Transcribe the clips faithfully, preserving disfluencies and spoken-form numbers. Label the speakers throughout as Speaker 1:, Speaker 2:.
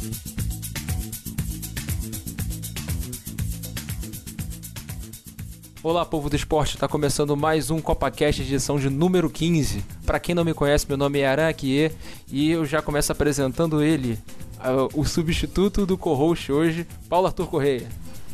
Speaker 1: Olá, povo do esporte, está começando mais um CopaCast, edição de número quinze. Para quem não me conhece, meu nome é Aran Akie e eu já começo apresentando ele, o substituto do co-host hoje, Paulo Arthur Correia.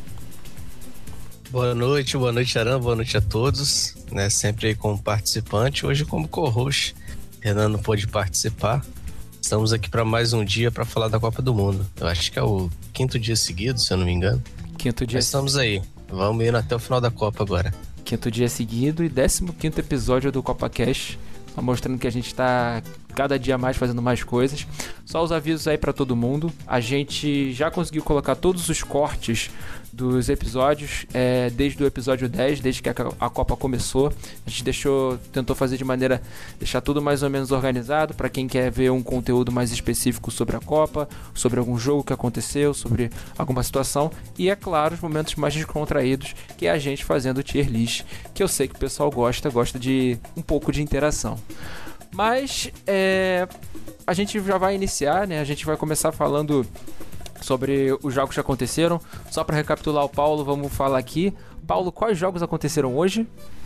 Speaker 2: Boa noite, boa noite, Aran, boa noite a todos, né? Sempre aí como participante, hoje como co-host. Renan não pôde participar. Estamos aqui para mais um dia para falar da Copa do Mundo. Eu acho que é o quinto dia seguido, se eu não me engano.
Speaker 1: Quinto dia.
Speaker 2: Mas estamos aí. Vamos indo até o final da Copa agora.
Speaker 1: Quinto dia seguido e décimo quinto episódio do CopaCast, mostrando que a gente está cada dia mais fazendo mais coisas. Só os avisos aí para todo mundo. A gente já conseguiu colocar todos os cortes dos episódios é, desde o episódio dez, desde que a, a Copa começou. A gente deixou, tentou fazer de maneira deixar tudo mais ou menos organizado para quem quer ver um conteúdo mais específico sobre a Copa, sobre algum jogo que aconteceu, sobre alguma situação e, é claro, os momentos mais descontraídos, que é a gente fazendo o tier list, que eu sei que o pessoal gosta, gosta de um pouco de interação. Mas é, a gente já vai iniciar, né? A gente vai começar falando sobre os jogos que aconteceram. Só para recapitular o Paulo, vamos falar aqui. Paulo, quais jogos aconteceram hoje?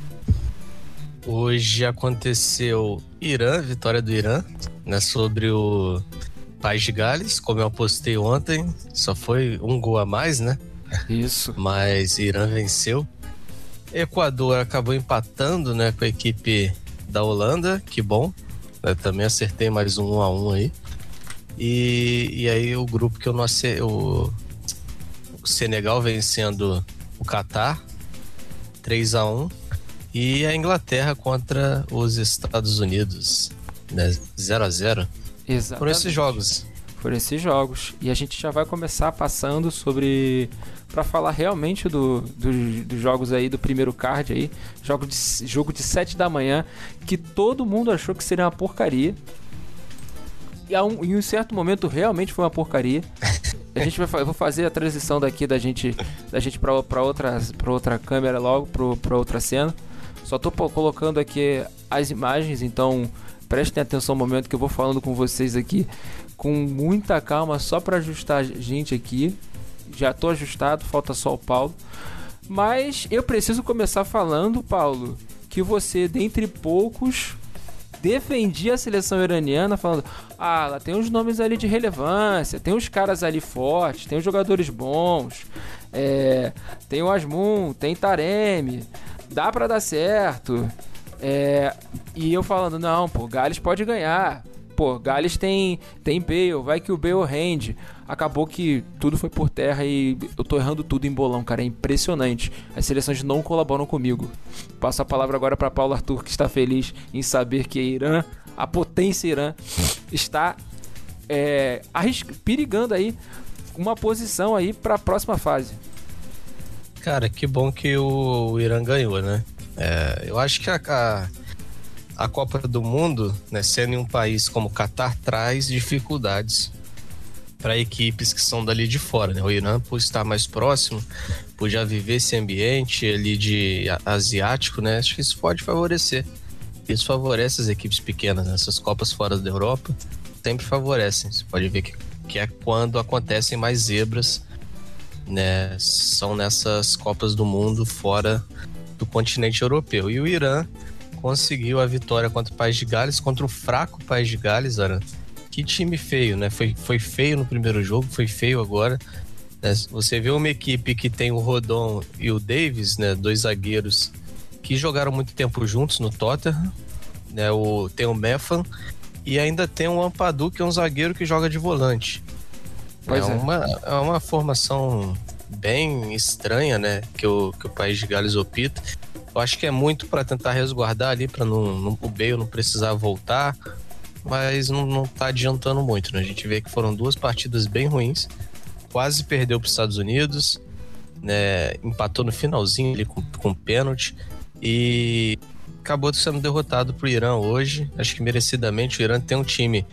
Speaker 2: Hoje aconteceu Irã, vitória do Irã, né, sobre o País de Gales, como eu apostei ontem. Só foi um gol a mais, né?
Speaker 1: Isso.
Speaker 2: Mas Irã venceu. Equador acabou empatando, né, com a equipe da Holanda, que bom. Eu também acertei mais um 1 a um aí. E, e aí o grupo que eu não acertei, o, o Senegal vencendo o Catar três a um e a Inglaterra contra os Estados Unidos, né, zero a zero.
Speaker 1: Exatamente.
Speaker 2: Foram esses jogos.
Speaker 1: Foram esses jogos. E a gente já vai começar passando sobre... para falar realmente do, do, dos jogos aí, do primeiro card aí. Jogo de, jogo de sete da manhã, que todo mundo achou que seria uma porcaria. E um, em um certo momento realmente foi uma porcaria. A gente vai, eu vou fazer a transição daqui da gente, da gente pra, pra, outra, pra outra câmera logo, pro, pra outra cena. Só tô colocando aqui as imagens, então prestem atenção no momento que eu vou falando com vocês aqui com muita calma, só pra ajustar a gente aqui. Já tô ajustado, falta só o Paulo. Mas eu preciso começar falando, Paulo, que você, dentre poucos, defendia a seleção iraniana, falando: ah, ela tem uns nomes ali de relevância, tem uns caras ali fortes, tem uns jogadores bons, é, tem o Azmoun, tem Taremi, dá pra dar certo. É, e eu falando: não, pô, Gales pode ganhar. Pô, Gales tem, tem Bale, vai que o Bale rende. Acabou que tudo foi por terra e eu tô errando tudo em bolão, cara, é impressionante. As seleções não colaboram comigo. Passo a palavra agora para Paulo Arthur, que está feliz em saber que a Irã, a potência Irã, está é, arrisca, perigando aí uma posição aí para a próxima fase.
Speaker 2: Cara, que bom que o Irã ganhou, né? É, eu acho que a... a... A Copa do Mundo, né, sendo em um país como o Catar, traz dificuldades para equipes que são dali de fora, né? O Irã, por estar mais próximo, por já viver esse ambiente ali de asiático, né? Acho que isso pode favorecer. Isso favorece as equipes pequenas, né? Essas Copas fora da Europa sempre favorecem. Você pode ver que, que é quando acontecem mais zebras, né? São nessas Copas do Mundo fora do continente europeu. E o Irã conseguiu a vitória contra o País de Gales, contra o fraco País de Gales, Aran. Que time feio, né? Foi, foi feio no primeiro jogo, foi feio agora. Né? Você vê uma equipe que tem o Rodon e o Davis, né? Dois zagueiros que jogaram muito tempo juntos no Tottenham. Né? O, tem o Mefan e ainda tem o Ampadu, que é um zagueiro que joga de volante.
Speaker 1: Pois
Speaker 2: é,
Speaker 1: é.
Speaker 2: Uma, é uma formação bem estranha, né? Que o, que o País de Gales opta. Eu acho que é muito para tentar resguardar ali, para não, não, o Bale não precisar voltar, mas não, não tá adiantando muito, né? A gente vê que foram duas partidas bem ruins, quase perdeu para os Estados Unidos, né? Empatou no finalzinho ali com, com pênalti e acabou sendo derrotado pro Irã hoje. Acho que merecidamente. O Irã tem um time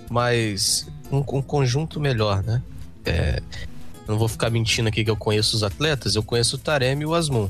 Speaker 2: mais, um, um conjunto melhor, né? É, não vou ficar mentindo aqui que eu conheço os atletas, eu conheço o Taremi e o Azmoun.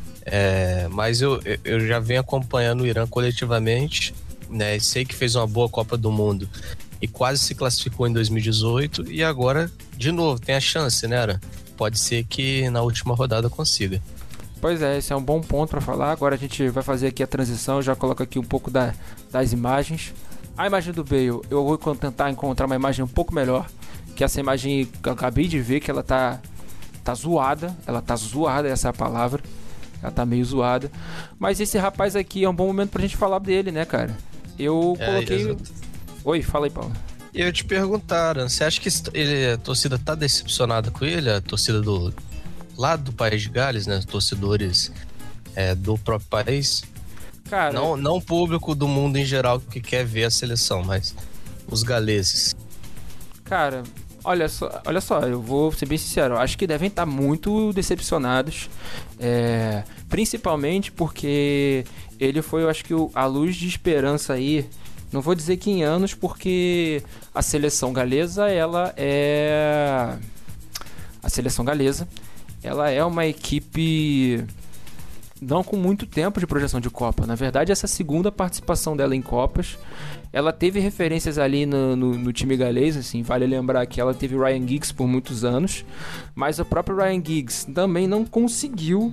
Speaker 2: É, mas eu, eu já venho acompanhando o Irã coletivamente, né? Sei que fez uma boa Copa do Mundo e quase se classificou em dois mil e dezoito, e agora, de novo, tem a chance, né, Aran? Pode ser que na última rodada consiga.
Speaker 1: Pois é, esse é um bom ponto para falar. Agora a gente vai fazer aqui a transição, já coloco aqui um pouco da, das imagens. A imagem do Bale, eu vou tentar encontrar uma imagem um pouco melhor, que essa imagem que eu acabei de ver, que ela tá, tá zoada, ela tá zoada, essa é a palavra, ela tá meio zoada. Mas esse rapaz aqui é um bom momento pra gente falar dele, né, cara? Eu
Speaker 2: É,
Speaker 1: coloquei...
Speaker 2: exato.
Speaker 1: Oi, fala aí, Paulo.
Speaker 2: E eu te perguntaram, você acha que ele, a torcida tá decepcionada com ele? A torcida do lá do País de Gales, né? Torcedores é, do próprio país.
Speaker 1: Cara,
Speaker 2: não, não o público do mundo em geral que quer ver a seleção, mas os galeses.
Speaker 1: Cara, olha só, olha só, eu vou ser bem sincero, eu acho que devem estar muito decepcionados, é, principalmente porque ele foi, eu acho que o, a luz de esperança aí, não vou dizer que em anos, porque a seleção galesa, ela é... A seleção galesa, ela é uma equipe não com muito tempo de projeção de Copa. Na verdade, essa segunda participação dela em Copas, ela teve referências ali no, no, no time galês, assim, vale lembrar que ela teve Ryan Giggs por muitos anos, mas o próprio Ryan Giggs também não conseguiu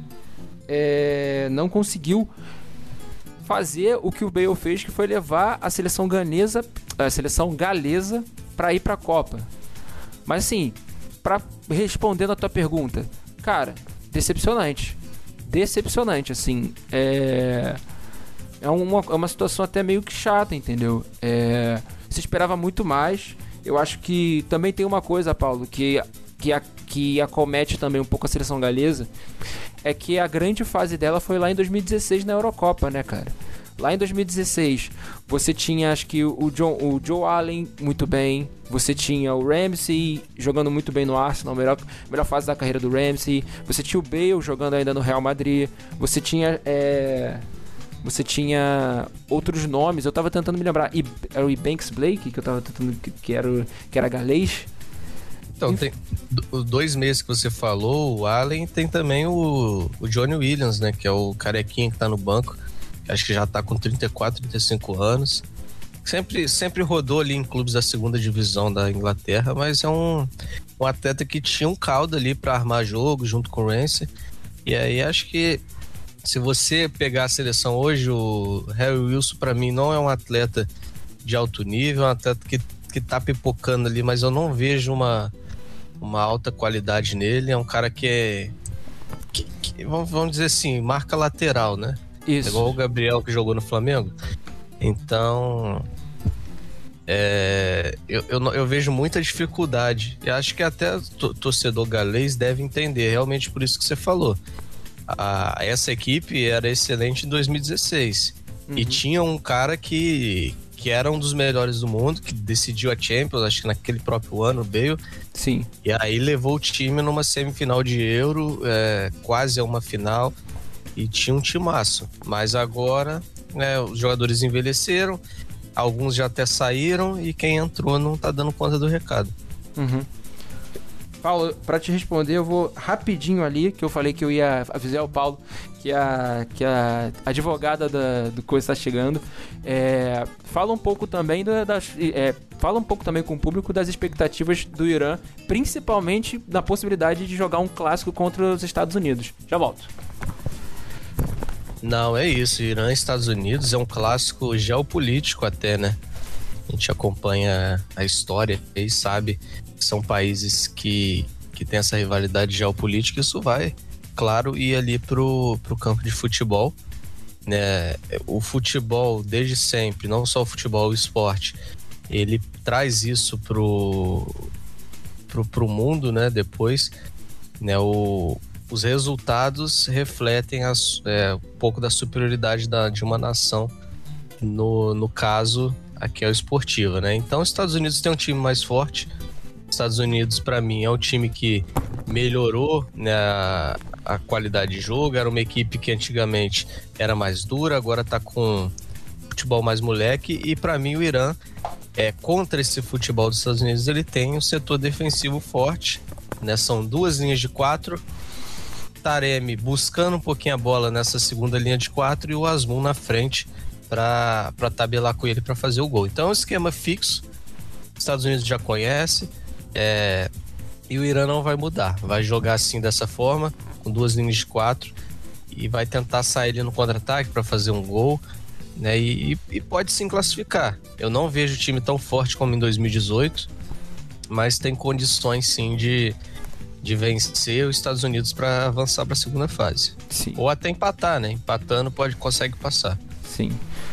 Speaker 1: é, não conseguiu fazer o que o Bale fez, que foi levar a seleção ganesa, a seleção galesa para ir para a Copa. Mas assim, para respondendo a tua pergunta, cara, decepcionante. Decepcionante, assim. É, é, uma, é uma situação até meio que chata, entendeu? É, se esperava muito mais. Eu acho que também tem uma coisa, Paulo, que, que, a, que acomete também um pouco a seleção galesa, é que a grande fase dela foi lá em dois mil e dezesseis na Eurocopa, né, cara? Lá em dois mil e dezesseis, você tinha, acho que, o, John, o Joe Allen muito bem. Você tinha o Ramsey jogando muito bem no Arsenal, melhor, melhor fase da carreira do Ramsey. Você tinha o Bale jogando ainda no Real Madrid. Você tinha... É, você tinha outros nomes. Eu tava tentando me lembrar. I, era o Ebanks Blake, que eu tava tentando... Que, que, era, o, que era galês.
Speaker 2: Então, tem os dois meses que você falou, o Allen, tem também o, o Johnny Williams, né? Que é o carequinha que tá no banco. Acho que já tá com trinta e quatro, trinta e cinco anos. Sempre, sempre rodou ali em clubes da segunda divisão da Inglaterra, mas é um, um atleta que tinha um caldo ali para armar jogo junto com o Ramsey. E aí acho que se você pegar a seleção hoje, o Harry Wilson para mim não é um atleta de alto nível, é um atleta que, que tá pipocando ali, mas eu não vejo uma, uma alta qualidade nele. É um cara que é, que, que, vamos dizer assim, marca lateral, né?
Speaker 1: Isso.
Speaker 2: É igual o Gabriel que jogou no Flamengo. Então, é, eu, eu, eu vejo muita dificuldade. E acho que até o torcedor galês deve entender, realmente por isso que você falou. A, essa equipe era excelente em dois mil e dezesseis. Uhum. E tinha um cara que, que era um dos melhores do mundo, que decidiu a Champions, acho que naquele próprio ano, o Bale.
Speaker 1: Sim. E
Speaker 2: aí levou o time numa semifinal de Euro, é, quase a uma final. E tinha um timaço. Mas agora, né, os jogadores envelheceram, alguns já até saíram e quem entrou não tá dando conta do recado.
Speaker 1: Uhum. Paulo, pra te responder, eu vou rapidinho ali, que eu falei que eu ia avisar o Paulo que a, que a advogada da, do coisa está chegando. É, fala um pouco também da, das, é, fala um pouco também com o público das expectativas do Irã, principalmente na possibilidade de jogar um clássico contra os Estados Unidos. Já volto.
Speaker 2: Não, é isso. Irã e Estados Unidos é um clássico geopolítico até, né? A gente acompanha a história e sabe que são países que, que tem essa rivalidade geopolítica. Isso vai, claro, ir ali pro, pro campo de futebol, né? O futebol, desde sempre, não só o futebol, o esporte, ele traz isso pro, pro, pro mundo, né? Depois, né? O... Os resultados refletem as, é, um pouco da superioridade da, de uma nação, no, no caso, aqui é o esportivo, né? Então, os Estados Unidos tem um time mais forte. Os Estados Unidos, para mim, é um time que melhorou, né, a, a qualidade de jogo. Era uma equipe que antigamente era mais dura, agora tá com futebol mais moleque. E, para mim, o Irã, é, contra esse futebol dos Estados Unidos, ele tem um setor defensivo forte, né? São duas linhas de quatro. Taremi buscando um pouquinho a bola nessa segunda linha de quatro e o Azmoun na frente para tabelar com ele para fazer o gol. Então é um esquema fixo, Estados Unidos já conhece, é, e o Irã não vai mudar, vai jogar assim dessa forma, com duas linhas de quatro, e vai tentar sair ali no contra-ataque para fazer um gol, né? E, e pode sim classificar. Eu não vejo o time tão forte como em dois mil e dezoito, mas tem condições sim de, de vencer os Estados Unidos para avançar para a segunda fase.
Speaker 1: Sim.
Speaker 2: Ou até empatar, né? Empatando pode, consegue passar.
Speaker 1: Sim.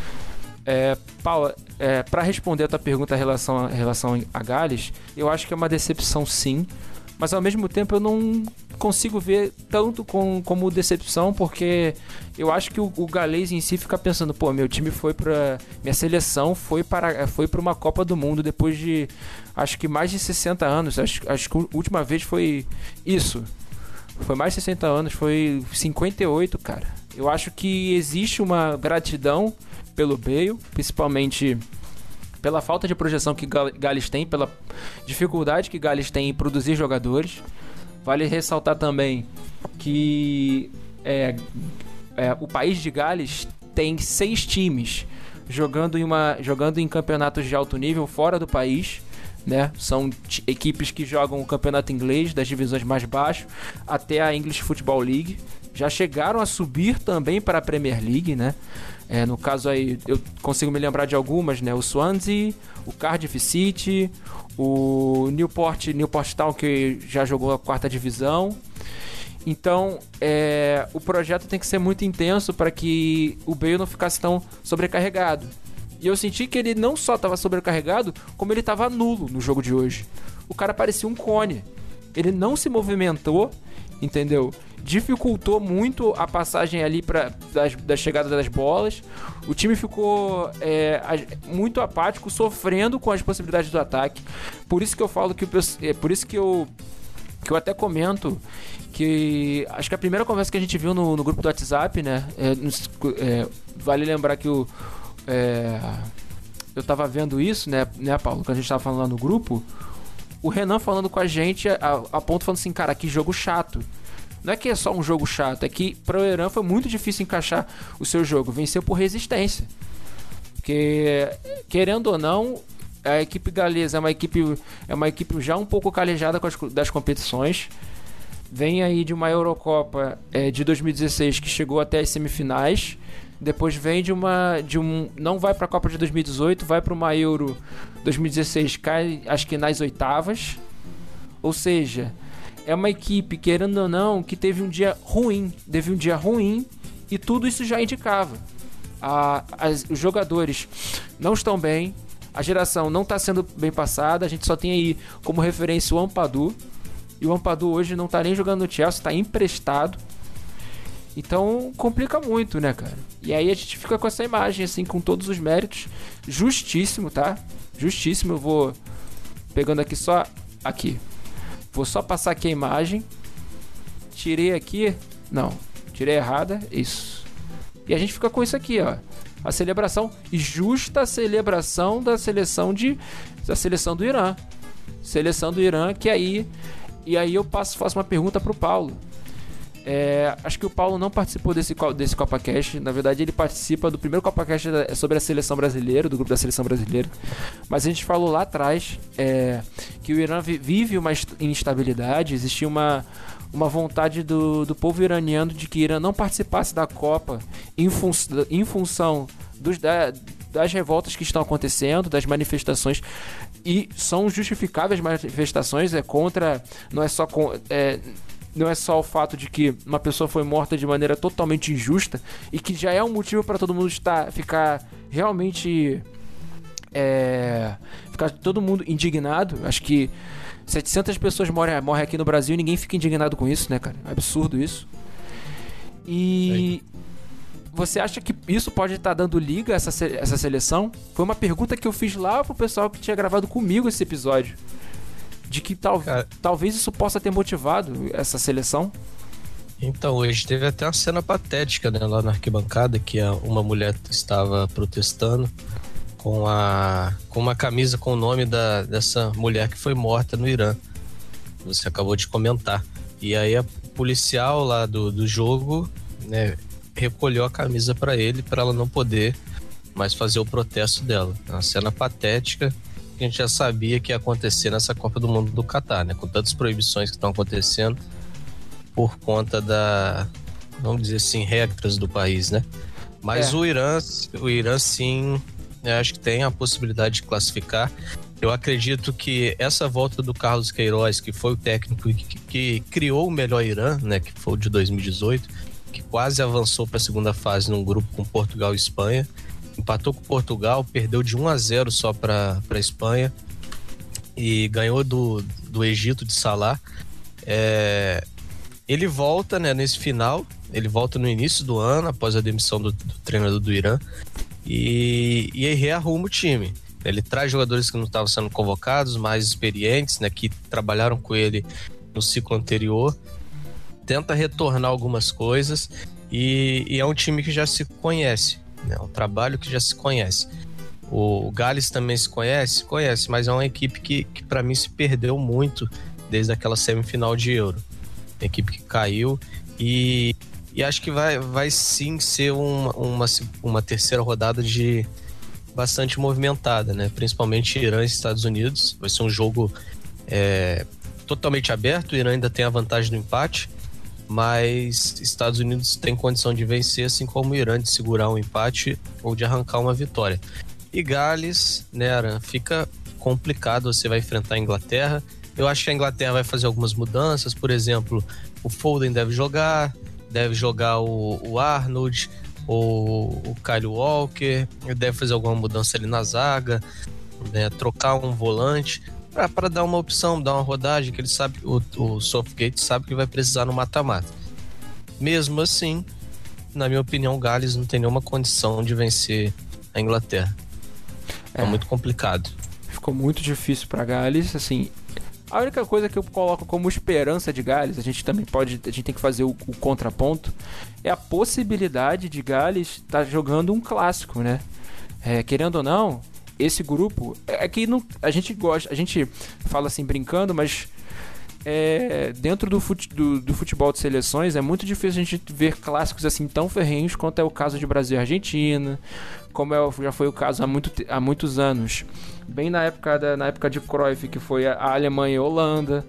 Speaker 1: É, Paula, é, para responder a tua pergunta em relação, a, em relação a Gales, eu acho que é uma decepção sim, mas ao mesmo tempo eu não consigo ver tanto com, como decepção, porque eu acho que o, o galês em si fica pensando, pô, meu time foi para minha seleção foi para foi para uma Copa do Mundo depois de acho que mais de sessenta anos, acho, acho que a última vez foi isso, foi mais de sessenta anos, foi cinquenta e oito, cara. Eu acho que existe uma gratidão pelo Bale, principalmente pela falta de projeção que Gales tem, pela dificuldade que Gales tem em produzir jogadores. Vale ressaltar também que é, é, o país de Gales tem seis times jogando em, uma, jogando em campeonatos de alto nível fora do país, né? São t- equipes que jogam o campeonato inglês das divisões mais baixas até a English Football League. Já chegaram a subir também para a Premier League, né? É, no caso aí, eu consigo me lembrar de algumas, né? O Swansea, o Cardiff City, o Newport, Newport Town, que já jogou a quarta divisão. Então, é, o projeto tem que ser muito intenso para que o Bale não ficasse tão sobrecarregado. E eu senti que ele não só estava sobrecarregado, como ele estava nulo no jogo de hoje. O cara parecia um cone. Ele não se movimentou, entendeu? Dificultou muito a passagem ali pra, das, da chegada das bolas. O time ficou é, muito apático, sofrendo com as possibilidades do ataque. Por isso que eu falo que é por isso que eu que eu até comento que acho que a primeira conversa que a gente viu no, no grupo do WhatsApp, né? É, é, vale lembrar que o é, eu tava vendo isso, né, né, Paulo? Quando a gente tava falando lá no grupo, o Renan falando com a gente a, a ponto falando assim, cara, que jogo chato. Não é que é só um jogo chato, é que para o Irã foi muito difícil encaixar o seu jogo. Venceu por resistência. Porque, querendo ou não, a equipe galesa é uma equipe, é uma equipe já um pouco calejada com as, das competições. Vem aí de uma Eurocopa é, de dois mil e dezesseis que chegou até as semifinais. Depois vem de uma... De um, não vai para a Copa de dois mil e dezoito, vai para uma Euro dois mil e dezesseis, cai acho que nas oitavas. Ou seja... É uma equipe, querendo ou não, que teve um dia ruim. Teve um dia ruim e tudo isso já indicava. A, as, os jogadores não estão bem, a geração não está sendo bem passada. A gente só tem aí como referência o Ampadu. E o Ampadu hoje não está nem jogando no Chelsea, está emprestado. Então complica muito, né, cara? E aí a gente fica com essa imagem, assim, com todos os méritos. Justíssimo, tá? Justíssimo. Eu vou pegando aqui só... Aqui. Vou só passar aqui a imagem. Tirei aqui. Não, tirei errada. Isso. E a gente fica com isso aqui, ó. A celebração. E justa celebração da seleção de. Da seleção do Irã. Seleção do Irã, que aí. E aí eu passo, faço uma pergunta pro Paulo. É, acho que o Paulo não participou desse, desse CopaCast. Na verdade, ele participa do primeiro CopaCast sobre a seleção brasileira, do grupo da seleção brasileira. Mas a gente falou lá atrás é, que o Irã vive uma instabilidade. Existia uma, uma vontade do, do povo iraniano de que o Irã não participasse da Copa em, fun em função dos, da, das revoltas que estão acontecendo, das manifestações. E são justificáveis manifestações, é contra. Não é só. Com, é, Não é só o fato de que uma pessoa foi morta de maneira totalmente injusta e que já é um motivo para todo mundo estar, ficar realmente... É, ficar todo mundo indignado. Acho que setecentas pessoas morrem, morrem aqui no Brasil e ninguém fica indignado com isso, né, cara? É absurdo isso. E... Você acha que isso pode estar dando liga a essa, essa seleção? Foi uma pergunta que eu fiz lá pro pessoal que tinha gravado comigo esse episódio. De que tal, Cara, talvez isso possa ter motivado essa seleção?
Speaker 2: Então, hoje teve até uma cena patética, né, lá na arquibancada, que uma mulher estava protestando com, a, com uma camisa com o nome da, dessa mulher que foi morta no Irã. Você acabou de comentar. E aí a policial lá do, do jogo, né, recolheu a camisa para ele, para ela não poder mais fazer o protesto dela. É uma cena patética. que a gente já sabia que ia acontecer nessa Copa do Mundo do Catar, né? Com tantas proibições que estão acontecendo por conta da, vamos dizer assim, regras do país, né? Mas é. o Irã, o Irã sim, eu acho que tem a possibilidade de classificar. Eu acredito que essa volta do Carlos Queiroz, que foi o técnico que, que, que criou o melhor Irã, né? Que foi o de dois mil e dezoito, que quase avançou para a segunda fase num grupo com Portugal e Espanha. Empatou com Portugal, perdeu de um a zero só para a Espanha e ganhou do, do Egito de Salah. É, ele volta, né, nesse final, ele volta no início do ano, após a demissão do, do treinador do Irã, e, e aí rearruma o time. Ele traz jogadores que não estavam sendo convocados, mais experientes, né, que trabalharam com ele no ciclo anterior, tenta retornar algumas coisas e, e é um time que já se conhece. É um trabalho que já se conhece. O Gales também se conhece? Conhece, mas é uma equipe que, que para mim se perdeu muito desde aquela semifinal de Euro. Uma equipe que caiu e, e acho que vai, vai sim ser uma, uma, uma terceira rodada de bastante movimentada, né? Principalmente Irã e Estados Unidos. Vai ser um jogo é, totalmente aberto. O Irã ainda tem a vantagem do empate, mas Estados Unidos tem condição de vencer, assim como o Irã, de segurar um empate ou de arrancar uma vitória. E Gales, né, Aran, fica complicado, você vai enfrentar a Inglaterra. Eu acho que a Inglaterra vai fazer algumas mudanças, por exemplo, o Foden deve jogar, deve jogar o, o Arnold, ou o Kyle Walker, deve fazer alguma mudança ali na zaga, né, trocar um volante, para dar uma opção, dar uma rodagem, que ele sabe, o, o Southgate sabe que vai precisar no mata-mata. Mesmo assim, na minha opinião, o Gales não tem nenhuma condição de vencer a Inglaterra. É, é muito complicado.
Speaker 1: Ficou muito difícil para Gales, assim. A única coisa que eu coloco como esperança de Gales, a gente também pode, a gente tem que fazer o, o contraponto, é a possibilidade de Gales estar tá jogando um clássico, né? É, querendo ou não, esse grupo é que não, a gente gosta, a gente fala assim brincando, mas é, dentro do, fute, do, do futebol de seleções é muito difícil a gente ver clássicos assim tão ferrenhos quanto é o caso de Brasil e Argentina, como é, já foi o caso há, muito, há muitos anos, bem na época, da, na época de Cruyff, que foi a Alemanha e a Holanda.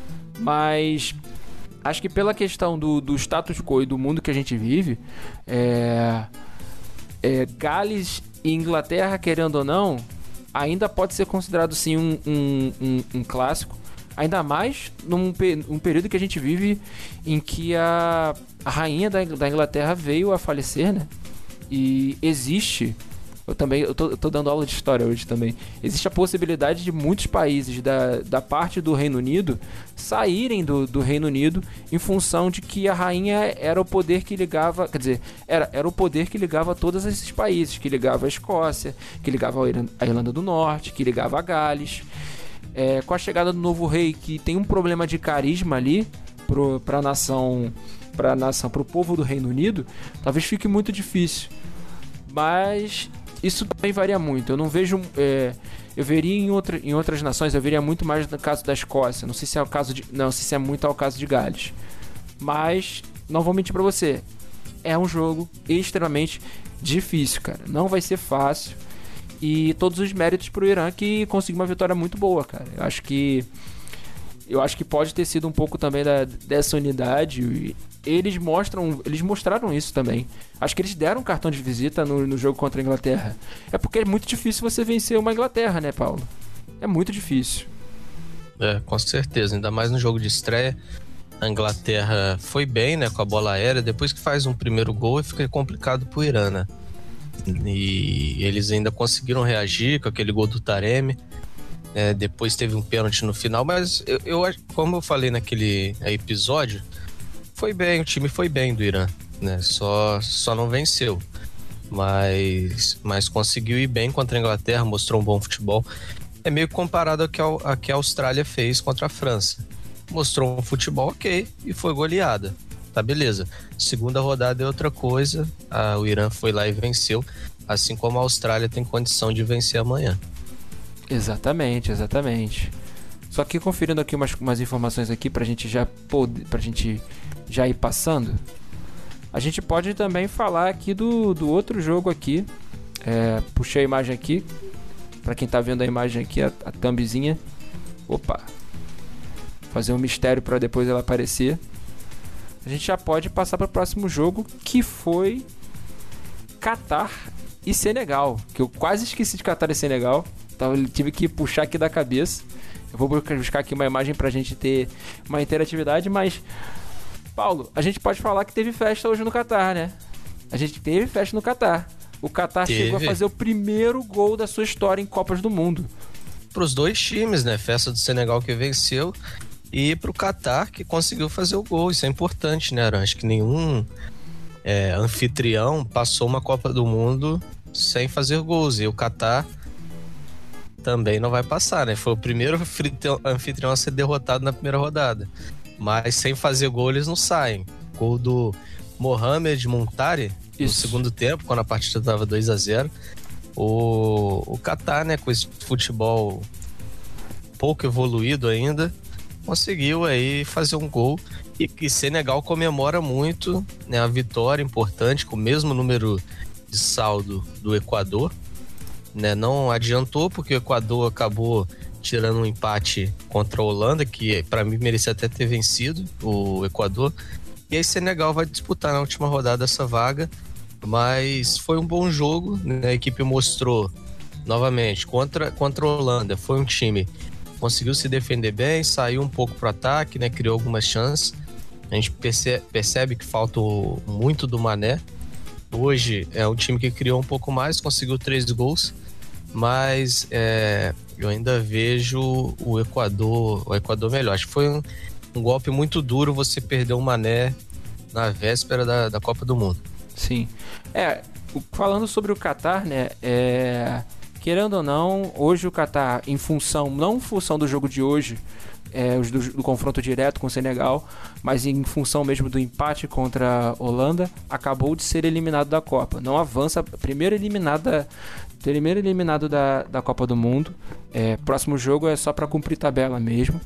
Speaker 1: Mas acho que pela questão do, do status quo e do mundo que a gente vive, é, é, Gales e Inglaterra, querendo ou não, ainda pode ser considerado sim um, um, um, um clássico, ainda mais num um período que a gente vive em que a, a rainha da, da Inglaterra veio a falecer, né? E existe, eu também, eu tô, eu tô dando aula de história hoje também, existe a possibilidade de muitos países da, da parte do Reino Unido saírem do, do Reino Unido em função de que a rainha era o poder que ligava, quer dizer, era, era o poder que ligava todos esses países, que ligava a Escócia, que ligava a Irlanda do Norte, que ligava a Gales. É, com a chegada do novo rei, que tem um problema de carisma ali para a nação, para a nação, para o povo do Reino Unido, talvez fique muito difícil. Mas isso também varia muito. Eu não vejo, é, eu veria em, outra, em outras nações, eu veria muito mais no caso da Escócia. Não sei se é o caso de, não sei se é muito ao caso de Gales. Mas não vou mentir para você, é um jogo extremamente difícil, cara. Não vai ser fácil. E todos os méritos pro Irã, que conseguiu uma vitória muito boa, cara. Eu acho que eu acho que pode ter sido um pouco também da, dessa unidade. E eles mostram, eles mostraram isso também. Acho que eles deram um cartão de visita no, no jogo contra a Inglaterra. É porque é muito difícil você vencer uma Inglaterra, né, Paulo? É muito difícil.
Speaker 2: É, com certeza. Ainda mais no jogo de estreia. A Inglaterra foi bem, né, com a bola aérea. Depois que faz um primeiro gol, fica complicado pro Irã, né? E eles ainda conseguiram reagir com aquele gol do Taremi. É, depois teve um pênalti no final, mas eu, eu como eu falei naquele episódio, foi bem, o time foi bem do Irã, né? Só, só não venceu, mas, mas conseguiu ir bem contra a Inglaterra, mostrou um bom futebol. É meio comparado ao que a, a, que a Austrália fez contra a França. Mostrou um futebol ok e foi goleada. Tá, beleza. Segunda rodada é outra coisa. Ah, o Irã foi lá e venceu, assim como a Austrália tem condição de vencer amanhã.
Speaker 1: Exatamente, exatamente. Só que conferindo aqui umas, umas informações aqui pra gente já poder, pra gente já ir passando, a gente pode também falar aqui do, do outro jogo aqui. É, puxei a imagem aqui Para quem tá vendo a imagem aqui, a, a thumbzinha. Opa! Fazer um mistério para depois ela aparecer. A gente já pode passar para o próximo jogo, que foi Catar e Senegal. Que eu quase esqueci de Catar e Senegal. Então eu tive que puxar aqui da cabeça. Eu vou buscar aqui uma imagem pra gente ter uma interatividade, mas... Paulo, a gente pode falar que teve festa hoje no Catar, né? A gente teve festa no Catar. O Catar teve. Chegou a fazer o primeiro gol da sua história em Copas do Mundo.
Speaker 2: Para os dois times, né? Festa do Senegal que venceu e para o Catar que conseguiu fazer o gol. Isso é importante, né, Aran? Acho que nenhum é, anfitrião passou uma Copa do Mundo sem fazer gols. E o Catar também não vai passar, né? Foi o primeiro anfitrião a ser derrotado na primeira rodada. Mas sem fazer gol eles não saem. Gol do Mohamed Montari no Isso. segundo tempo, quando a partida estava dois a zero. O, o Catar, né, com esse futebol pouco evoluído ainda, conseguiu aí fazer um gol. E, e Senegal comemora muito, né, a vitória importante, com o mesmo número de saldo do Equador. Né, não adiantou porque o Equador acabou tirando um empate contra a Holanda, que para mim merecia até ter vencido o Equador. E aí Senegal vai disputar na última rodada essa vaga, mas foi um bom jogo, né? A equipe mostrou novamente contra, contra a Holanda, foi um time que conseguiu se defender bem, saiu um pouco pro ataque, né? Criou algumas chances. A gente percebe, percebe que falta muito do Mané. Hoje é um time que criou um pouco mais, conseguiu três gols, mas é, eu ainda vejo o Equador, o Equador melhor. Acho que foi um, um golpe muito duro você perder o Mané na véspera da, da Copa do Mundo. Sim.
Speaker 1: É, falando sobre o Catar, né, é, querendo ou não, hoje o Catar, em função, não em função do jogo de hoje, é, do, do confronto direto com o Senegal, mas em função mesmo do empate contra a Holanda, acabou de ser eliminado da Copa. Não avança, primeiro eliminada, primeiro eliminado da, da Copa do Mundo. É, próximo jogo é só para cumprir tabela mesmo.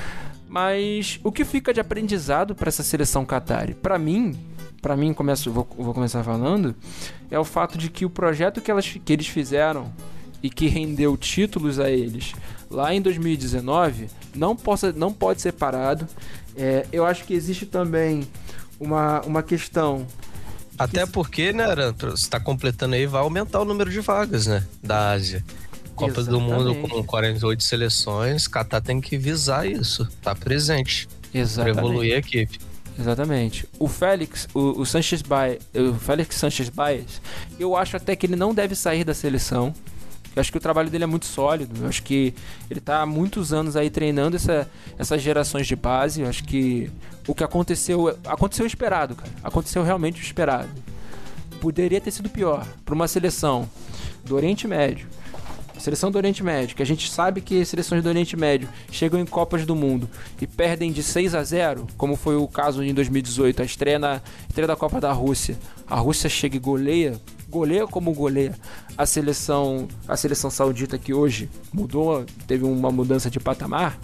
Speaker 1: Mas o que fica de aprendizado para essa seleção Qatari? Para mim, para mim começo, vou, vou começar falando, é o fato de que o projeto que, elas, que eles fizeram e que rendeu títulos a eles lá em dois mil e dezenove não, possa, não pode ser parado. É, eu acho que existe também uma, uma questão...
Speaker 2: Até que... porque, né, Aranto, você está completando aí, vai aumentar o número de vagas, né, da Ásia. Copa Exatamente. Do Mundo com quarenta e oito seleções, Catar tem que visar isso, tá presente.
Speaker 1: Exatamente.
Speaker 2: Para evoluir a equipe.
Speaker 1: Exatamente. O Félix, o, o Sanchez Baez, o Félix Sanchez Baez, eu acho até que ele não deve sair da seleção. Eu acho que o trabalho dele é muito sólido. Eu acho que ele está há muitos anos aí treinando essa, essas gerações de base. Eu acho que o que aconteceu, aconteceu o esperado, cara. Aconteceu realmente o esperado. Poderia ter sido pior para uma seleção do Oriente Médio. Seleção do Oriente Médio, que a gente sabe que seleções do Oriente Médio chegam em Copas do Mundo e perdem de seis a zero, como foi o caso em dois mil e dezoito, a estreia, na, estreia da Copa da Rússia. A Rússia chega e goleia, goleia como goleia a seleção, a seleção saudita, que hoje mudou, teve uma mudança de patamar.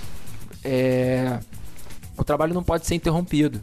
Speaker 1: É, o trabalho não pode ser interrompido.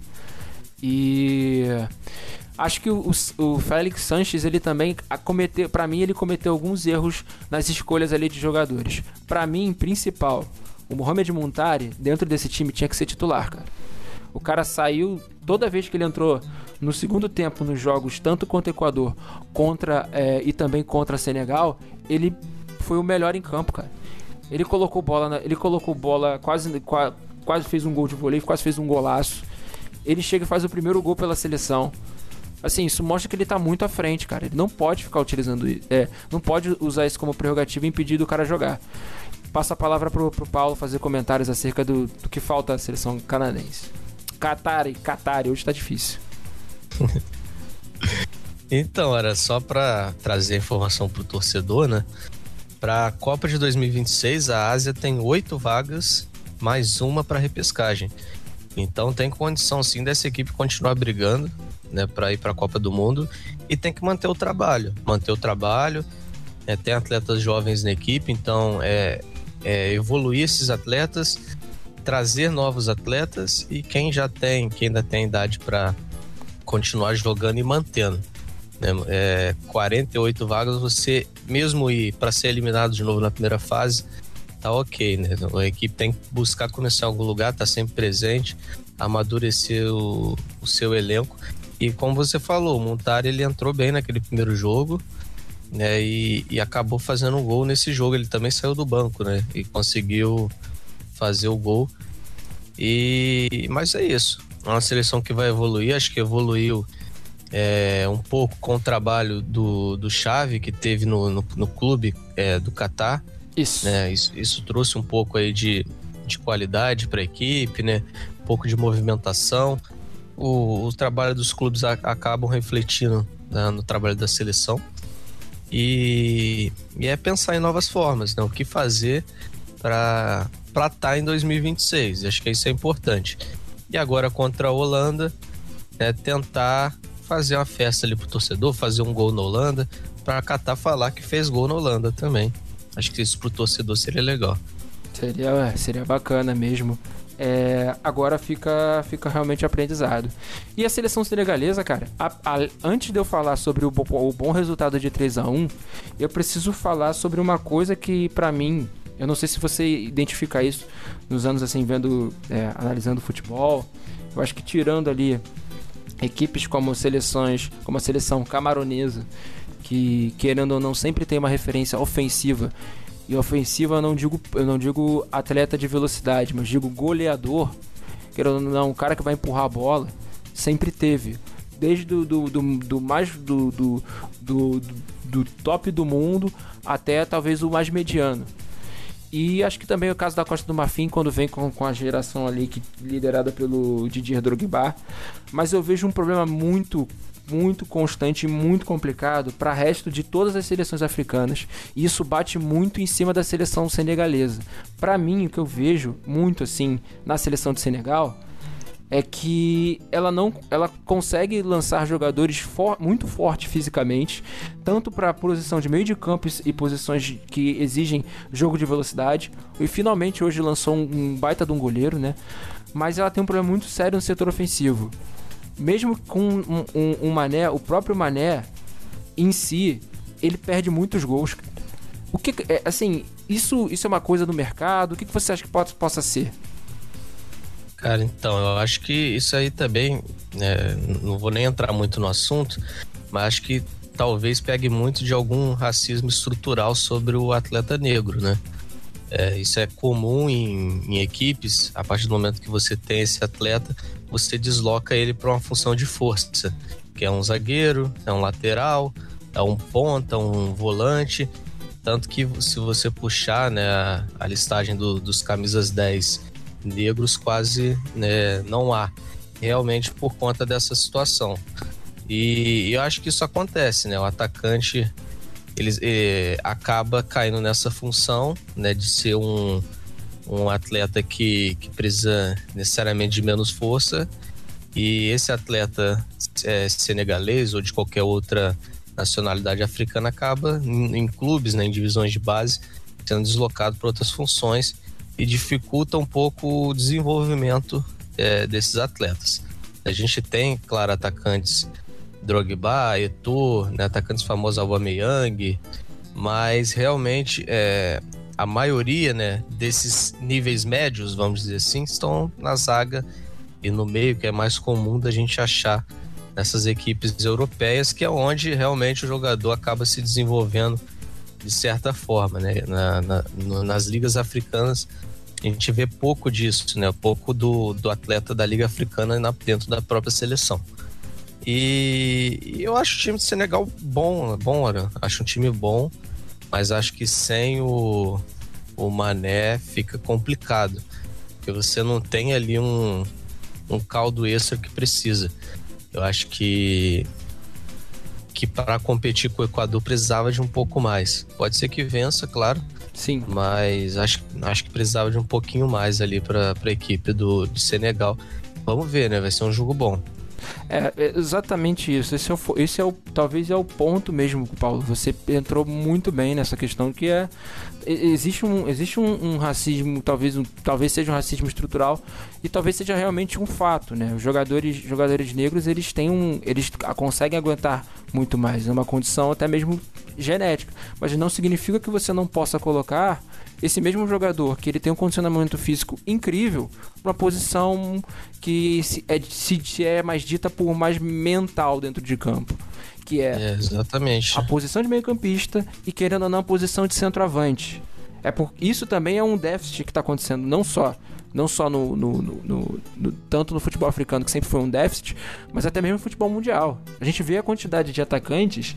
Speaker 1: E... acho que o, o Félix Sanchez, ele também cometeu, para mim, ele cometeu alguns erros nas escolhas ali de jogadores. Para mim, principal, o Mohamed Montari, dentro desse time, tinha que ser titular, cara. O cara saiu, toda vez que ele entrou no segundo tempo nos jogos, tanto contra o Equador contra, é, e também contra Senegal, ele foi o melhor em campo, cara. Ele colocou bola, na, ele colocou bola, quase, quase, quase fez um gol de vôlei, quase fez um golaço. Ele chega e faz o primeiro gol pela seleção. Assim, isso mostra que ele tá muito à frente, cara. Ele não pode ficar utilizando isso. É, não pode usar isso como prerrogativa e impedir do cara jogar. Passo a palavra pro, pro Paulo fazer comentários acerca do, do que falta à seleção canadense. Qatari, Qatari, hoje tá difícil.
Speaker 2: Então, era só pra trazer a informação pro torcedor, né? Pra Copa de dois mil e vinte e seis, a Ásia tem oito vagas, mais uma pra repescagem. Então tem condição sim dessa equipe continuar brigando, né, para ir para a Copa do Mundo, e tem que manter o trabalho, manter o trabalho, é, tem atletas jovens na equipe, então é, é evoluir esses atletas, trazer novos atletas, e quem já tem, quem ainda tem idade para continuar jogando e mantendo, né, é, quarenta e oito vagas, você mesmo ir para ser eliminado de novo na primeira fase, tá ok, né? A equipe tem que buscar começar em algum lugar, tá sempre presente, amadurecer o, o seu elenco. E como você falou, o Muntari, ele entrou bem naquele primeiro jogo, né? E, e acabou fazendo um gol nesse jogo. Ele também saiu do banco, né? E conseguiu fazer o gol. E, mas é isso. É uma seleção que vai evoluir. Acho que evoluiu é, um pouco com o trabalho do, do Xavi, que teve no, no, no clube é, do Catar.
Speaker 1: Isso.
Speaker 2: Né? Isso. Isso trouxe um pouco aí de, de qualidade para a equipe, né? Um pouco de movimentação. O, o trabalho dos clubes a, acabam refletindo, né, no trabalho da seleção. E, e é pensar em novas formas, né? O que fazer para para estar em dois mil e vinte e seis. Acho que isso é importante. E agora contra a Holanda, né, tentar fazer uma festa ali pro torcedor, fazer um gol na Holanda, para Catar falar que fez gol na Holanda também. Acho que isso pro torcedor seria legal.
Speaker 1: Seria, seria bacana mesmo. É, agora fica, fica realmente aprendizado. E a seleção senegalesa, cara, a, a, antes de eu falar sobre o, o bom resultado de três a um, eu preciso falar sobre uma coisa que pra mim, eu não sei se você identifica isso nos anos assim, vendo, é, analisando futebol. Eu acho que tirando ali equipes como seleções, como a seleção camaronesa, que querendo ou não sempre tem uma referência ofensiva. E ofensiva eu não digo, eu não digo atleta de velocidade, mas digo goleador. Querendo ou não, um cara que vai empurrar a bola, sempre teve. Desde do, do, do, do mais do, do, do, do top do mundo até talvez o mais mediano. E acho que também é o caso da Costa do Marfim, quando vem com, com a geração ali que, liderada pelo Didier Drogba. Mas eu vejo um problema muito muito constante e muito complicado para o resto de todas as seleções africanas, e isso bate muito em cima da seleção senegalesa. Para mim, o que eu vejo muito assim na seleção de Senegal é que ela não, ela consegue lançar jogadores for, muito fortes fisicamente, tanto para a posição de meio de campo e posições que exigem jogo de velocidade, e finalmente hoje lançou um, um baita de um goleiro, né? Mas ela tem um problema muito sério no setor ofensivo. Mesmo com um, um, um Mané, o próprio Mané em si, ele perde muitos gols. O que, é, assim, isso, isso é uma coisa do mercado? O que, que você acha que pode, possa ser?
Speaker 2: Cara, então, eu acho que isso aí também, né, não vou nem entrar muito no assunto, mas acho que talvez pegue muito de algum racismo estrutural sobre o atleta negro, né? É, isso é comum em, em equipes. A partir do momento que você tem esse atleta, você desloca ele para uma função de força, que é um zagueiro, é um lateral, é um ponta, um volante. Tanto que se você puxar, né, a, a listagem do, dos camisas dez negros, quase, né, não há, realmente por conta dessa situação. E, e eu acho que isso acontece, né? O atacante ele, ele acaba caindo nessa função, né, de ser um, um atleta que, que precisa necessariamente de menos força, e esse atleta é, senegalês ou de qualquer outra nacionalidade africana acaba em, em clubes, né, em divisões de base, sendo deslocado para outras funções, e dificulta um pouco o desenvolvimento é, desses atletas. A gente tem, claro, atacantes Drogba, Eto'o, né, atacantes famosos Aubameyang, mas realmente é, a maioria, né, desses níveis médios, vamos dizer assim, estão na zaga e no meio, que é mais comum da gente achar nessas equipes europeias, que é onde realmente o jogador acaba se desenvolvendo de certa forma, né? Na, na, nas ligas africanas a gente vê pouco disso, né? Pouco do, do atleta da Liga Africana dentro da própria seleção. E, e eu acho o time de Senegal bom, bom, né? Acho um time bom, mas acho que sem o, o Mané fica complicado, porque você não tem ali um, um caldo extra que precisa. Eu acho que que para competir com o Equador precisava de um pouco mais. Pode ser que vença, claro.
Speaker 1: Sim.
Speaker 2: Mas acho, acho que precisava de um pouquinho mais ali para a equipe do, de Senegal. Vamos ver, né? Vai ser um jogo bom.
Speaker 1: É, é exatamente isso. Esse é, o, esse é o, talvez é o ponto mesmo, Paulo. Você entrou muito bem nessa questão, que é existe um, existe um, um racismo, talvez, um, talvez seja um racismo estrutural, e talvez seja realmente um fato, né? Os jogadores, jogadores negros, eles têm um, eles conseguem aguentar muito mais, é uma condição até mesmo genética, mas não significa que você não possa colocar esse mesmo jogador, que ele tem um condicionamento físico incrível, numa posição que se é, se é mais dita por mais mental dentro de campo, que é,
Speaker 2: é exatamente
Speaker 1: a posição de meio-campista e, querendo ou não, a posição de centroavante. É por, isso também é um déficit que está acontecendo, não só, não só no, no, no, no, no, tanto no futebol africano, que sempre foi um déficit, mas até mesmo no futebol mundial. A gente vê a quantidade de atacantes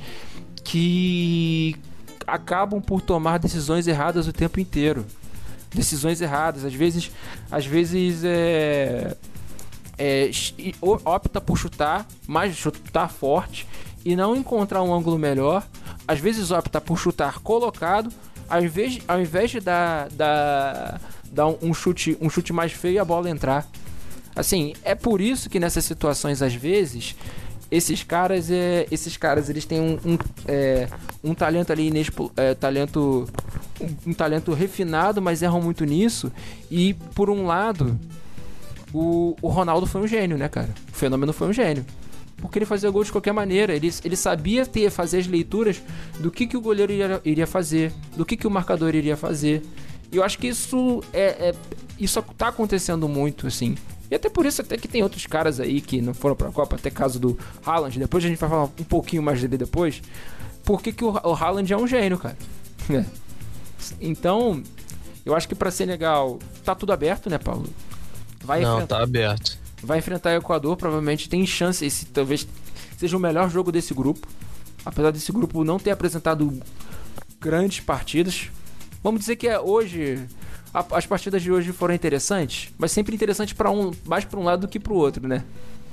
Speaker 1: que acabam por tomar decisões erradas o tempo inteiro. Decisões erradas, às vezes, às vezes é, é, opta por chutar, mas chutar forte e não encontrar um ângulo melhor. Às vezes opta por chutar colocado, ao invés, ao invés de dar, dar, dar um, chute, um chute mais feio e a bola entrar. Assim, é por isso que nessas situações, às vezes, esses caras, é, esses caras eles têm um, um, é, um talento ali, inexpo, é, talento, um, um talento refinado, mas erram muito nisso. E, por um lado, o, o Ronaldo foi um gênio, né, cara? O Fenômeno foi um gênio. Porque ele fazia gol de qualquer maneira. Ele, ele sabia ter, fazer as leituras do que, que o goleiro iria, iria fazer, do que, que o marcador iria fazer. E eu acho que isso é, é isso tá acontecendo muito, assim. E até por isso até que tem outros caras aí que não foram pra Copa, até caso do Haaland. Depois a gente vai falar um pouquinho mais dele depois. Por que, que o, o Haaland é um gênio, cara? É. Então, eu acho que pra Senegal tá tudo aberto, né, Paulo? Vai
Speaker 2: não,
Speaker 1: enfrentar...
Speaker 2: tá aberto.
Speaker 1: Vai enfrentar o Equador, provavelmente tem chance, esse talvez seja o melhor jogo desse grupo. Apesar desse grupo não ter apresentado grandes partidas. Vamos dizer que é hoje, a, as partidas de hoje foram interessantes, mas sempre interessantes para um, mais para um lado do que para o outro, né?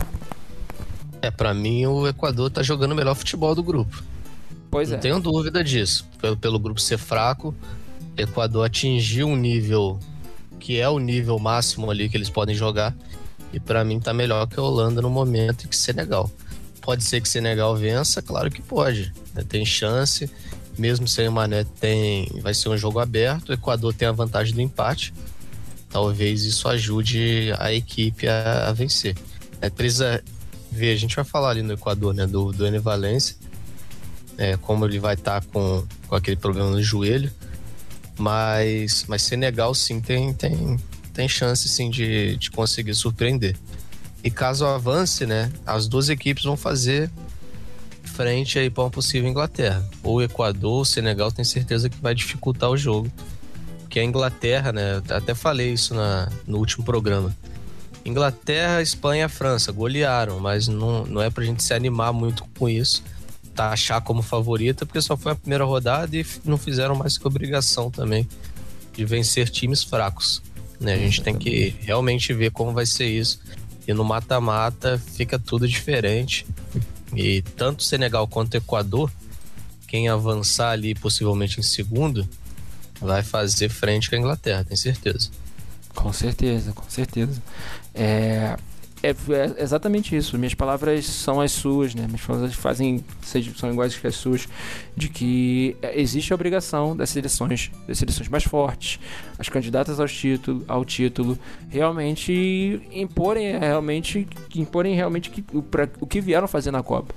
Speaker 2: É, pra mim o Equador tá jogando o melhor futebol do grupo.
Speaker 1: Pois
Speaker 2: não
Speaker 1: é.
Speaker 2: tenho dúvida disso. Pelo, pelo grupo ser fraco, o Equador atingiu um nível que é o nível máximo ali que eles podem jogar. E pra mim tá melhor que a Holanda no momento e que Senegal. Pode ser que Senegal vença? Claro que pode. Tem chance. Mesmo sem o Mané, tem... vai ser um jogo aberto. O Equador tem a vantagem do empate. Talvez isso ajude a equipe a, a vencer. É, precisa ver, a gente vai falar ali no Equador, né, do, do Ené Valencia. É, como ele vai estar tá com, com aquele problema no joelho. Mas, mas Senegal sim tem... tem tem chance sim de, de conseguir surpreender. E caso avance, né, as duas equipes vão fazer frente aí para uma possível Inglaterra. Ou o Equador, ou o Senegal, tem certeza que vai dificultar o jogo. Porque a Inglaterra, né, até falei isso na, no último programa. Inglaterra, Espanha e França golearam, mas não, não é pra gente se animar muito com isso, taxar como favorita, porque só foi a primeira rodada e não fizeram mais que obrigação também de vencer times fracos. Né? A gente tem que realmente ver como vai ser isso. E no mata-mata fica tudo diferente. E tanto Senegal quanto Equador, quem avançar ali possivelmente em segundo, vai fazer frente com a Inglaterra, tenho certeza.
Speaker 1: Com certeza, com certeza. É, é, é exatamente isso. Minhas palavras são as suas, né? Minhas palavras fazem, são iguais que as suas, de que existe a obrigação das seleções, das seleções mais fortes, as candidatas ao título, ao título realmente imporem realmente, imporem realmente que, o, pra, o que vieram fazer na Copa.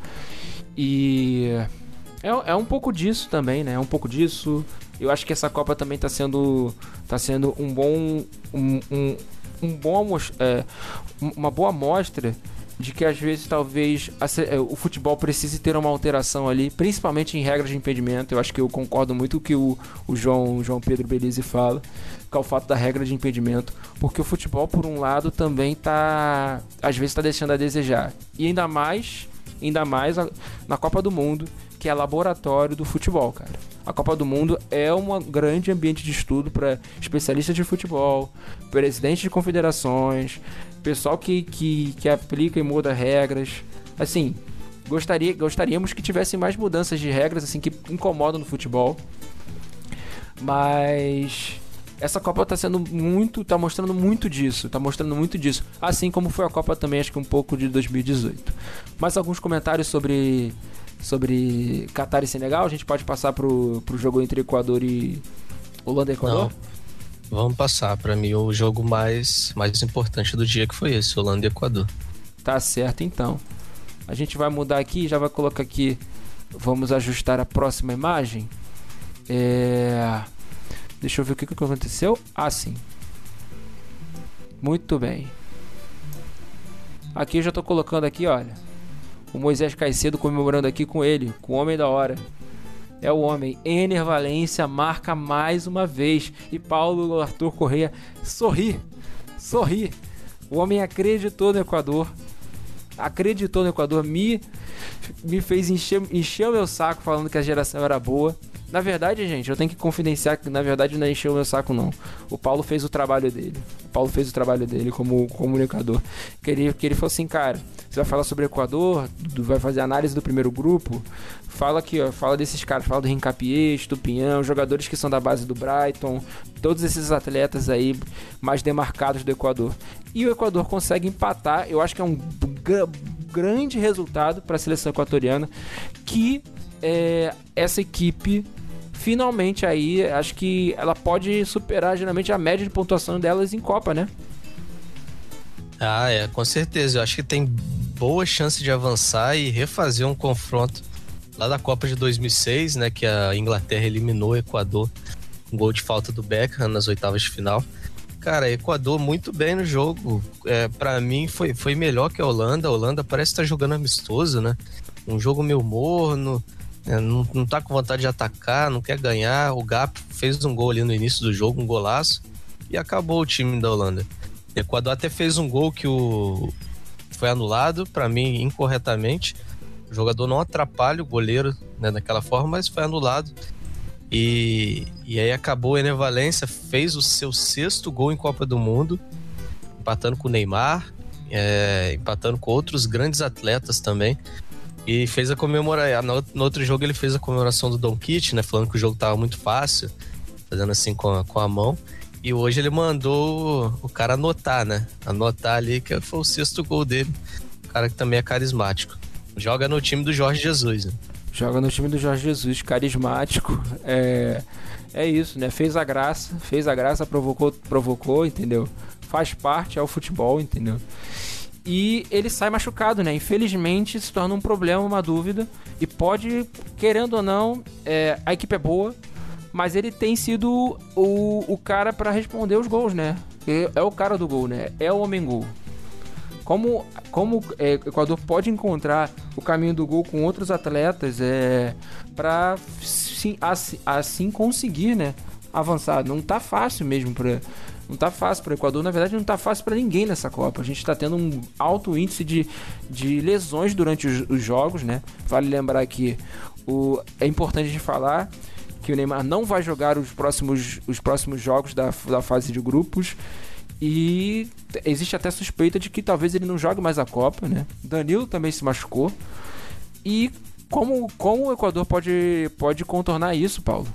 Speaker 1: E é, é um pouco disso também, né? É um pouco disso. Eu acho que essa Copa também está sendo, tá sendo um bom, um, um, um bom é, uma boa amostra de que às vezes talvez a, o futebol precise ter uma alteração ali, principalmente em regras de impedimento. Eu acho que eu concordo muito com o que o, o João, João Pedro Belize fala, que é o fato da regra de impedimento, porque o futebol, por um lado, também tá, às vezes está deixando a desejar. E ainda mais, ainda mais na Copa do Mundo, que é laboratório do futebol, cara. A Copa do Mundo é um grande ambiente de estudo para especialistas de futebol, presidentes de confederações, pessoal que, que, que aplica e muda regras. Assim, gostaria, gostaríamos que tivessem mais mudanças de regras assim, que incomodam no futebol. Mas essa Copa tá sendo muito, tá mostrando muito disso, tá mostrando muito disso. Assim como foi a Copa também, acho que um pouco de dois mil e dezoito. Mais alguns comentários sobre... sobre Catar e Senegal? A gente pode passar pro, pro jogo entre Equador e Holanda e Equador?
Speaker 2: Não. Vamos passar. Para mim, o jogo mais, mais importante do dia que foi esse, Holanda e Equador.
Speaker 1: Tá certo, então. A gente vai mudar aqui, já vai colocar aqui Vamos ajustar a próxima imagem. É... Deixa eu ver o que, que aconteceu. Ah, sim. Muito bem. Aqui eu já estou colocando aqui, olha. O Moisés Caicedo comemorando aqui com ele, com o homem da hora. É o homem. Ener Valencia marca mais uma vez. E Paulo Arthur Correia sorri. Sorri. O homem acreditou no Equador. Acreditou no Equador. Me, me fez encher, encher o meu saco falando que a geração era boa. Na verdade, gente, eu tenho que confidenciar que na verdade não encheu o meu saco, não. O Paulo fez o trabalho dele. O Paulo fez o trabalho dele como comunicador. Que ele, que ele falou assim, cara, você vai falar sobre o Equador, vai fazer análise do primeiro grupo, fala aqui, ó, fala desses caras, fala do Hincapié, Estupinhão, jogadores que são da base do Brighton, todos esses atletas aí mais demarcados do Equador. E o Equador consegue empatar, eu acho que é um g- grande resultado para a seleção equatoriana, que é, essa equipe finalmente aí, acho que ela pode superar geralmente a média de pontuação delas em Copa, né?
Speaker 2: Ah, é, com certeza. Eu acho que tem boa chance de avançar e refazer um confronto lá da Copa de dois mil e seis, né, que a Inglaterra eliminou o Equador, um gol de falta do Beckham nas oitavas de final. Cara, Equador muito bem no jogo. É, para mim foi, foi melhor que a Holanda. A Holanda parece estar jogando amistoso, né? Um jogo meio morno, é, não, não tá com vontade de atacar, não quer ganhar. O Gap fez um gol ali no início do jogo, um golaço, e acabou o time da Holanda. O Equador até fez um gol que o... foi anulado, para mim, incorretamente. O jogador não atrapalha o goleiro, né, daquela forma, mas foi anulado. E, e aí acabou o Ener Valencia, fez o seu sexto gol em Copa do Mundo, empatando com o Neymar, é, empatando com outros grandes atletas também. E fez a comemoração. No outro jogo ele fez a comemoração do Don Kit, né, falando que o jogo estava muito fácil, fazendo assim com a, com a mão. E hoje ele mandou o cara anotar, né? Anotar ali que foi o sexto gol dele. O cara que também é carismático. Joga no time do Jorge Jesus, né?
Speaker 1: Joga no time do Jorge Jesus, carismático. É, é isso, né? Fez a graça, fez a graça, provocou, provocou, entendeu? Faz parte, é o futebol, entendeu? E ele sai machucado, né? Infelizmente se torna um problema, uma dúvida. E pode, querendo ou não, é, a equipe é boa, mas ele tem sido o, o cara para responder os gols, né? É, é o cara do gol, né? É o homem gol. Como, como é, o Equador pode encontrar o caminho do gol com outros atletas é, para sim, assim, assim conseguir, né, avançar. Não tá fácil mesmo para não tá fácil para o Equador. Na verdade, não tá fácil para ninguém nessa Copa. A gente está tendo um alto índice de, de lesões durante os, os jogos, né? Vale lembrar que o, é importante de falar que o Neymar não vai jogar os próximos, os próximos jogos da, da fase de grupos. E existe até suspeita de que talvez ele não jogue mais a Copa, né? Danilo também se machucou. E como, como o Equador pode, pode contornar isso, Paulo?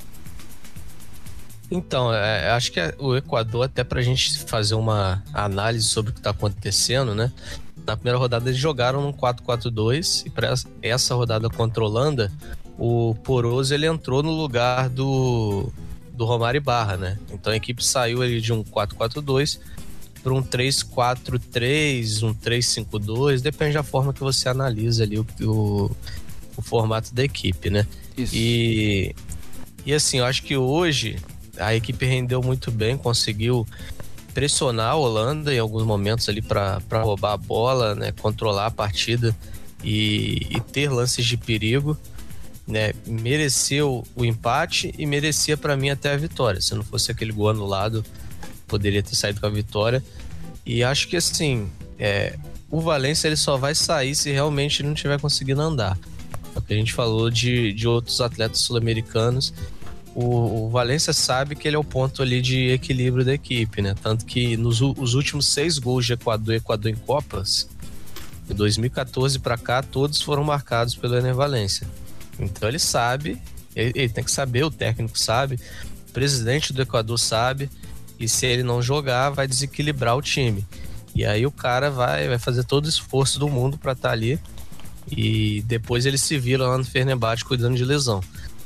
Speaker 2: Então, é, acho que o Equador, até pra gente fazer uma análise sobre o que tá acontecendo, né? Na primeira rodada eles jogaram num quatro quatro dois, e para essa rodada contra a Holanda, o Poroso ele entrou no lugar do, do Romário Ibarra, né? Então a equipe saiu ali de um quatro quatro dois para um três quatro três, um três cinco dois, depende da forma que você analisa ali o, o, o formato da equipe, né?
Speaker 1: Isso.
Speaker 2: E, e assim, eu acho que hoje a equipe rendeu muito bem, conseguiu pressionar a Holanda em alguns momentos ali para roubar a bola, né? Controlar a partida e, e ter lances de perigo, né? Mereceu o empate e merecia para mim até a vitória. Se não fosse aquele gol anulado, poderia ter saído com a vitória. E acho que assim, é, o Valencia ele só vai sair se realmente não estiver conseguindo andar. É o que a gente falou de, de outros atletas sul-americanos. O, o Valencia sabe que ele é o ponto ali de equilíbrio da equipe, né? Tanto que nos os últimos seis gols de Equador, Equador em Copas, de dois mil e catorze para cá, todos foram marcados pelo Ener Valencia. Então ele sabe, ele, ele tem que saber, o técnico sabe, o presidente do Equador sabe, e se ele não jogar, vai desequilibrar o time. E aí o cara vai, vai fazer todo o esforço do mundo para estar ali, e depois ele se vira lá no Fenerbahçe cuidando de lesão.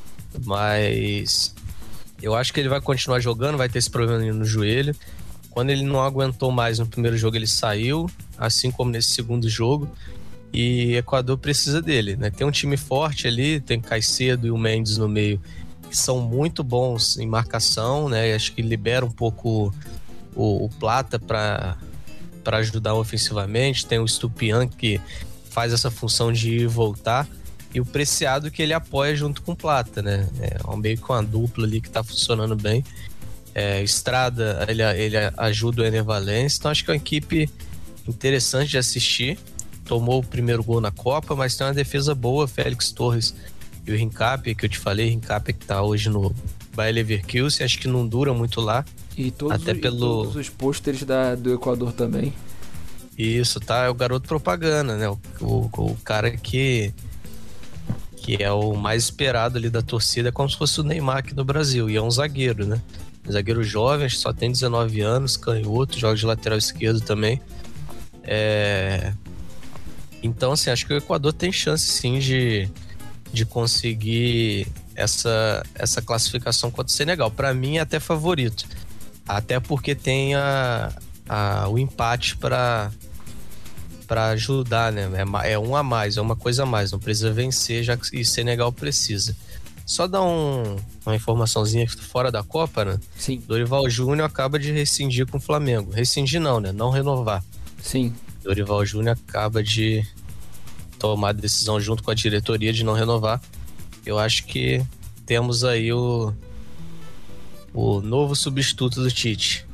Speaker 2: Mas eu acho que ele vai continuar jogando, vai ter esse problema no joelho. Quando ele não aguentou mais no primeiro jogo, ele saiu, assim como nesse segundo jogo. e Equador precisa dele, né? Tem um time forte ali, tem Caicedo e o Mendes no meio, que são muito bons em marcação, né? Acho que libera um pouco o, o Plata para para ajudar ofensivamente. Tem o Estupiñán, que faz essa função de ir e voltar, e o Preciado, que ele apoia junto com o Plata, né? É um meio com uma dupla ali que tá funcionando bem. É, Estrada, ele, ele ajuda o Ener Valencia, então acho que é uma equipe interessante de assistir. Tomou o primeiro gol na Copa, mas tem uma defesa boa. Félix Torres e o Hincapie, que eu te falei, Hincapie que tá hoje no Bayer Leverkusen, acho que não dura muito lá.
Speaker 1: E todos,
Speaker 2: até
Speaker 1: o,
Speaker 2: pelo...
Speaker 1: e todos os pôsteres da, do Equador também.
Speaker 2: Isso, tá? É o garoto propaganda, né? O, o, o cara que, que é o mais esperado ali da torcida, é como se fosse o Neymar aqui no Brasil. E é um zagueiro, né? Um zagueiro jovem, só tem dezenove anos, canhoto, joga de lateral esquerdo também. É... Então, assim, acho que o Equador tem chance, sim, de, de conseguir essa, essa classificação contra o Senegal. Para mim, é até favorito. Até porque tem a, a, o empate para para ajudar, né? É, é um a mais, é uma coisa a mais. Não precisa vencer, já que e Senegal precisa. Só dar um, uma informaçãozinha fora da Copa, né?
Speaker 1: Sim.
Speaker 2: Dorival Júnior acaba de rescindir com o Flamengo. Rescindir não, né? Não renovar.
Speaker 1: Sim.
Speaker 2: Dorival Júnior acaba de tomar a decisão junto com a diretoria de não renovar. Eu acho que temos aí o, o novo substituto do Tite.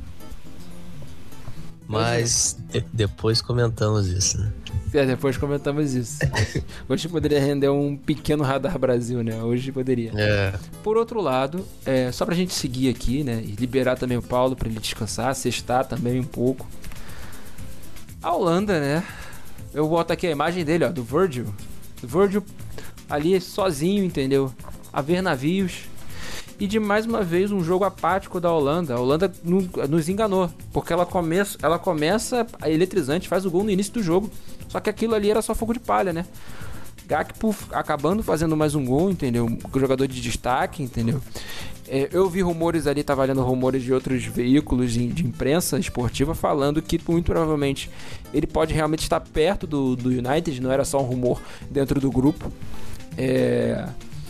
Speaker 2: Mas de, depois comentamos isso, né?
Speaker 1: É, depois comentamos isso. Hoje poderia render um pequeno Radar Brasil, né? Hoje poderia.
Speaker 2: É.
Speaker 1: Por outro lado, é, só pra gente seguir aqui, né? E liberar também o Paulo pra ele descansar, sextar também um pouco. A Holanda, né? Eu boto aqui a imagem dele, ó, do Virgil. O Virgil ali sozinho, entendeu? A ver navios. E de mais uma vez um jogo apático da Holanda. A Holanda nos enganou, porque ela começa, ela começa eletrizante, faz o gol no início do jogo. Só que aquilo ali era só fogo de palha, né? Gakpo acabando fazendo mais um gol, entendeu? Jogador de destaque, entendeu? É, eu vi rumores ali, tava lendo rumores de outros veículos de, de imprensa esportiva falando que muito provavelmente ele pode realmente estar perto do, do United, não era só um rumor dentro do grupo. É...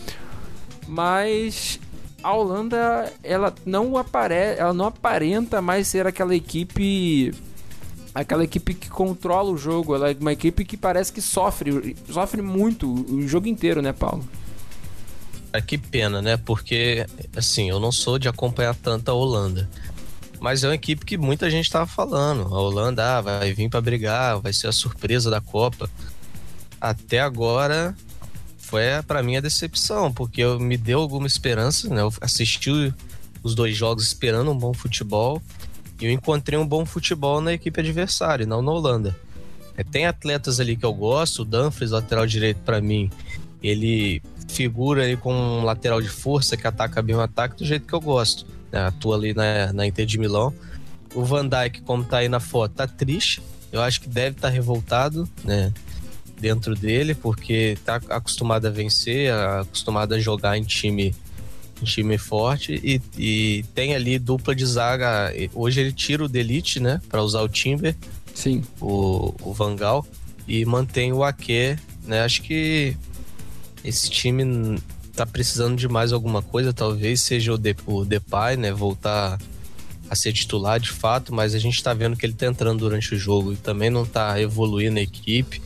Speaker 1: Mas a Holanda, ela não aparece, ela não aparenta mais ser aquela equipe, aquela equipe que controla o jogo. Ela é uma equipe que parece que sofre, sofre muito o jogo inteiro, né, Paulo?
Speaker 2: Que pena, né? Porque, assim, eu não sou de acompanhar tanto a Holanda, mas é uma equipe que muita gente estava falando. A Holanda ah, vai vir para brigar, vai ser a surpresa da Copa. Até agora foi para mim a decepção, porque eu, me deu alguma esperança, né? Eu assisti os dois jogos esperando um bom futebol e eu encontrei um bom futebol na equipe adversária, não na Holanda. É, tem atletas ali que eu gosto, o Dumfries, lateral direito, para mim, ele figura aí com um lateral de força que ataca bem o ataque do jeito que eu gosto, né? Atua ali na, na Inter de Milão. O Van Dijk, como tá aí na foto, tá triste. Eu acho que deve estar tá revoltado, né, dentro dele, porque tá acostumado a vencer, acostumado a jogar em time, em time forte e, e tem ali dupla de zaga. Hoje ele tira o De Ligt, né, para usar o Timber,
Speaker 1: sim,
Speaker 2: o, o Van Gaal, e mantém o Ake, né? Acho que esse time tá precisando de mais alguma coisa, talvez seja o, De, o Depay, né, voltar a ser titular de fato, mas a gente tá vendo que ele tá entrando durante o jogo e também não tá evoluindo a equipe.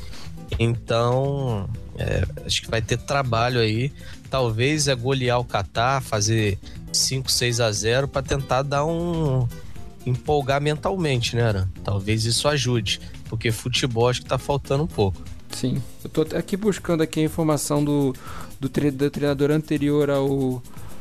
Speaker 2: Então, é, acho que vai ter trabalho aí. Talvez é golear o Catar, fazer cinco, seis a zero para tentar dar um... empolgar mentalmente, né, Aran? Talvez isso ajude, porque futebol acho que tá faltando um pouco.
Speaker 1: Sim, eu tô aqui buscando aqui a informação do, do, tre- do treinador anterior ao...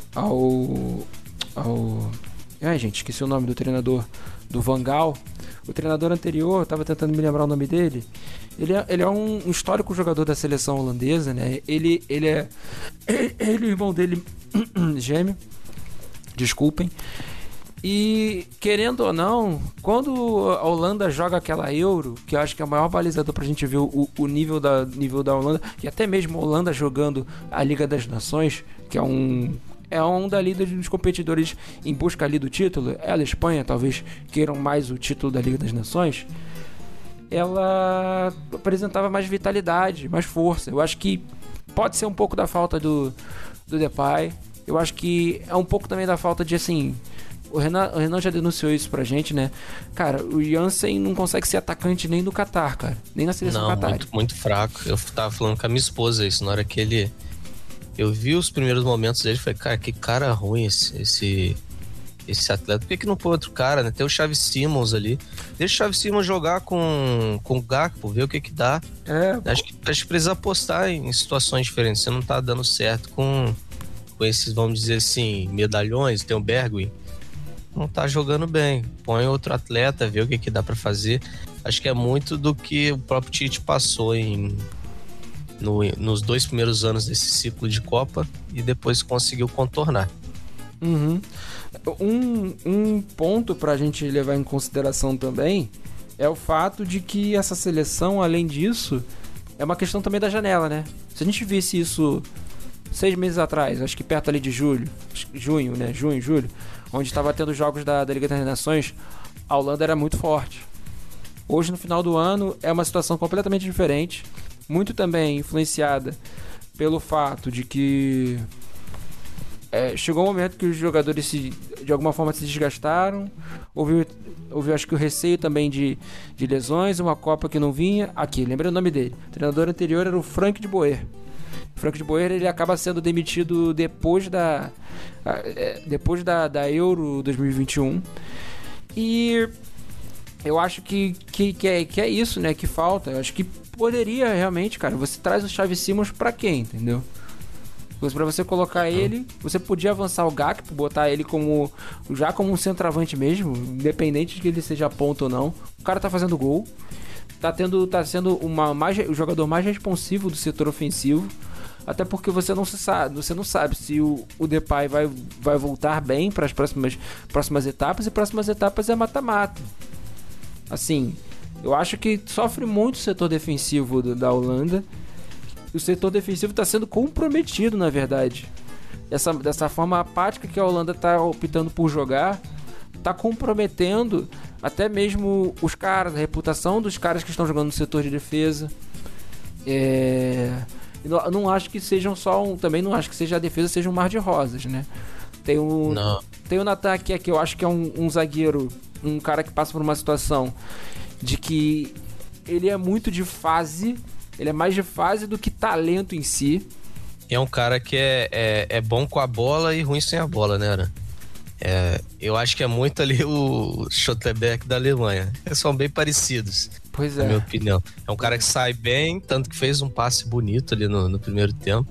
Speaker 1: ao... ao... Ai, gente, esqueci o nome do treinador do Van Gaal. O treinador anterior, eu tava tentando me lembrar o nome dele. Ele é, ele é um, um histórico jogador da seleção holandesa, né? Ele, ele é... Ele e o irmão dele, gêmeo, desculpem. E, querendo ou não, quando a Holanda joga aquela Euro, que eu acho que é o maior balizador pra gente ver o, o nível, da, nível da Holanda, e até mesmo a Holanda jogando a Liga das Nações, que é um... é um dali dos competidores em busca ali do título. Ela e a Espanha talvez queiram mais o título da Liga das Nações. ela apresentava mais vitalidade, mais força. Eu acho que pode ser um pouco da falta do, do Depay. Eu acho que é um pouco também da falta de, assim... O Renan, o Renan já denunciou isso pra gente, né? Cara, o Jansen não consegue ser atacante nem no Qatar, cara. Nem na seleção Qatar.
Speaker 2: Não, muito, muito fraco. Eu tava falando com a minha esposa isso, na hora que ele... Eu vi os primeiros momentos dele e falei, cara, que cara ruim esse, esse, esse atleta. Por que que não põe outro cara, né? Tem o Xavi Simons ali. Deixa o Xavi Simons jogar com, com o Gakpo, ver o que que dá.
Speaker 1: É,
Speaker 2: acho, que, acho que precisa apostar em situações diferentes. Você não tá dando certo com, com esses, vamos dizer assim, medalhões. Tem o Bergwijn. Não tá jogando bem. Põe outro atleta, vê o que que dá pra fazer. Acho que é muito do que o próprio Tite passou em... No, nos dois primeiros anos desse ciclo de Copa e depois conseguiu contornar.
Speaker 1: Uhum. Um, um ponto pra gente levar em consideração também é o fato de que essa seleção, além disso, é uma questão também da janela, né? Se a gente visse isso seis meses atrás, acho que perto ali de julho, junho, né? Junho, julho, onde estava tendo jogos da, da Liga das Nações, a Holanda era muito forte. Hoje, no final do ano, é uma situação completamente diferente. Muito também influenciada pelo fato de que é, chegou um momento que os jogadores se, de alguma forma se desgastaram. Houve, houve acho que o receio também de, de lesões, uma Copa que não vinha. Aqui, lembrei o nome dele. O treinador anterior era o Frank de Boer. O Frank de Boer, ele acaba sendo demitido depois da, depois da, da Euro dois mil e vinte e um. E eu acho que, que, que, é, que é isso, né? Que falta. Eu acho que poderia realmente, cara, você traz o Xavi Simons pra quem, entendeu? Pra você colocar ele, você podia avançar o Gakpo, botar ele como já como um centroavante mesmo, independente de que ele seja ponta ou não. O cara tá fazendo gol, tá tendo, tá sendo uma, mais, o jogador mais responsivo do setor ofensivo. Até porque você não se sabe, você não sabe se o, o Depay vai, vai voltar bem para as próximas, próximas etapas, e próximas etapas é mata-mata. Assim, eu acho que sofre muito o setor defensivo do, da Holanda. O setor defensivo está sendo comprometido, na verdade. Essa, dessa forma apática que a Holanda está optando por jogar, está comprometendo até mesmo os caras, a reputação dos caras que estão jogando no setor de defesa. É... Eu não acho que sejam só um... Também não acho que seja a defesa seja um mar de rosas, né? Tem o,
Speaker 2: não.
Speaker 1: Tem o Natan aqui, que eu acho que é um, um zagueiro, um cara que passa por uma situação de que ele é muito de fase, ele é mais de fase do que talento em si.
Speaker 2: É um cara que é, é, é bom com a bola e ruim sem a bola, né, Ana? É, eu acho que é muito ali o Schlotterbeck da Alemanha. Eles são bem parecidos,
Speaker 1: pois é.
Speaker 2: Na minha opinião. É um cara que sai bem, tanto que fez um passe bonito ali no, no primeiro tempo.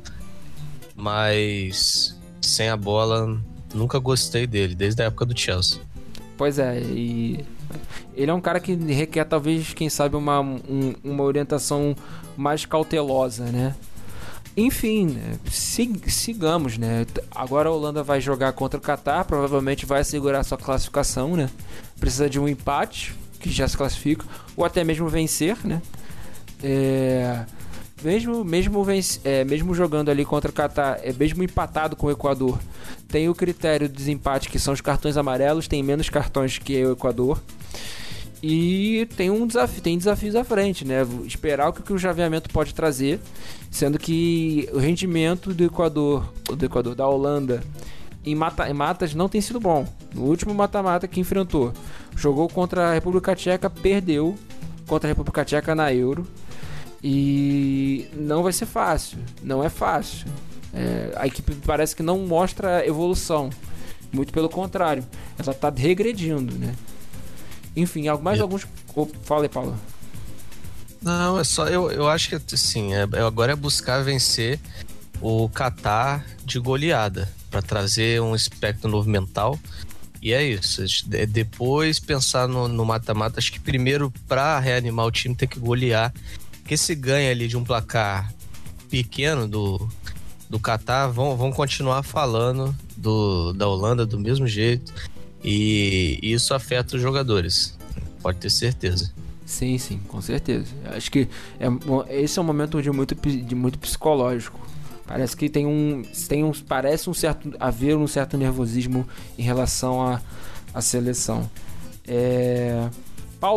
Speaker 2: Mas sem a bola, nunca gostei dele, desde a época do Chelsea.
Speaker 1: Pois é, e ele é um cara que requer talvez, quem sabe, uma, um, uma orientação mais cautelosa, né? Enfim, né? Sigamos, né? Agora a Holanda vai jogar contra o Qatar, provavelmente vai segurar sua classificação, né? Precisa de um empate, que já se classifica, ou até mesmo vencer, né? É... Mesmo, mesmo, vence, é, mesmo jogando ali contra o Qatar, é, mesmo empatado com o Equador, tem o critério de desempate, que são os cartões amarelos, tem menos cartões que o Equador. E tem um desafio, tem desafios à frente, né? Esperar o que o chaveamento pode trazer, sendo que o rendimento do Equador, do Equador, da Holanda, em, mata, em matas não tem sido bom. No último mata-mata que enfrentou, jogou contra a República Tcheca, perdeu contra a República Tcheca na Euro. E não vai ser fácil, não é fácil. É, a equipe parece que não mostra evolução, muito pelo contrário, ela está regredindo, né? Enfim, mais alguns... Oh, fala aí, Paulo.
Speaker 2: Não, é só, eu, eu acho que assim, é, agora é buscar vencer o Qatar de goleada, para trazer um espectro novo mental. E é isso, é depois pensar no, no mata-mata. Acho que primeiro, para reanimar o time, tem que golear. Porque se ganha ali de um placar pequeno do, do Qatar, vão, vão continuar falando do, da Holanda do mesmo jeito. E isso afeta os jogadores, pode ter certeza.
Speaker 1: Sim, sim, com certeza. Acho que é, esse é um momento de muito, de muito psicológico. Parece que tem um, tem um, parece um certo, haver um certo nervosismo em relação à, à seleção. É... Paulo,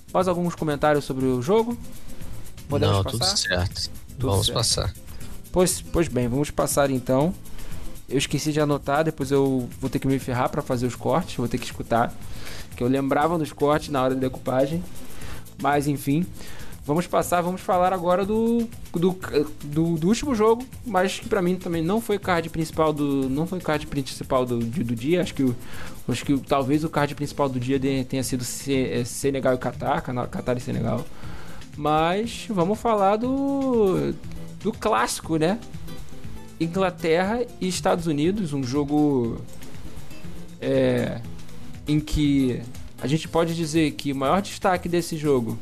Speaker 1: Mais alguns comentários sobre o jogo?
Speaker 2: Podemos Não, passar? Tudo certo. Tudo vamos certo. passar.
Speaker 1: Pois, pois bem, vamos passar então. Eu esqueci de anotar, depois eu vou ter que me ferrar para fazer os cortes, vou ter que escutar, que eu lembrava dos cortes na hora da decupagem. Mas enfim, vamos passar, vamos falar agora do do, do, do último jogo, mas que pra mim também não foi card principal do não foi card principal do, do, do dia. Acho que, o, acho que talvez o card principal do dia tenha sido Senegal e Catar, Catar e Senegal. Mas vamos falar do do clássico, né? Inglaterra e Estados Unidos, um jogo é, em que a gente pode dizer que o maior destaque desse jogo,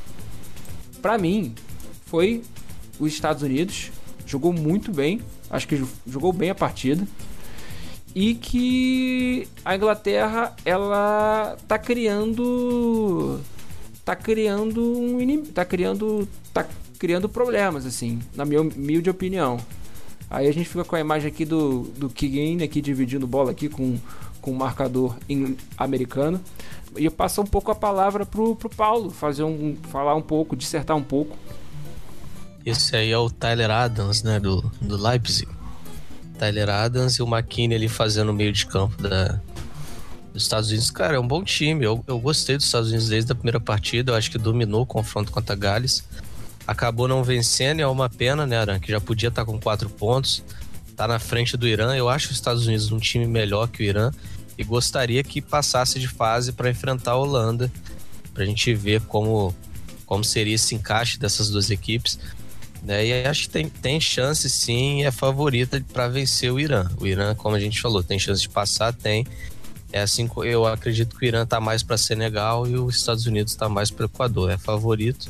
Speaker 1: pra mim, foi os Estados Unidos. Jogou muito bem, acho que jogou bem a partida, e que a Inglaterra, ela tá criando tá criando um inim... tá criando tá criando problemas, assim, na minha humilde opinião. Aí a gente fica com a imagem aqui do, do Keegan aqui dividindo bola aqui com, com o marcador em, americano. E eu passo um pouco a palavra pro, pro Paulo, fazer um, falar um pouco, dissertar um pouco.
Speaker 2: Esse aí é o Tyler Adams, né, do, do Leipzig. Tyler Adams e o McKinney ali fazendo o meio de campo da, dos Estados Unidos. Cara, é um bom time. Eu, eu gostei dos Estados Unidos desde a primeira partida. Eu acho que dominou o confronto contra a Gales. Acabou não vencendo, é uma pena, né, Aran? Que já podia estar com quatro pontos. Tá na frente do Irã. Eu acho os Estados Unidos um time melhor que o Irã. E gostaria que passasse de fase para enfrentar a Holanda. Pra gente ver como, como seria esse encaixe dessas duas equipes. Né? E acho que tem, tem chance sim, é favorita para vencer o Irã. O Irã, como a gente falou, tem chance de passar, tem. É assim, eu acredito que o Irã tá mais para Senegal e os Estados Unidos tá mais para o Equador. É favorito.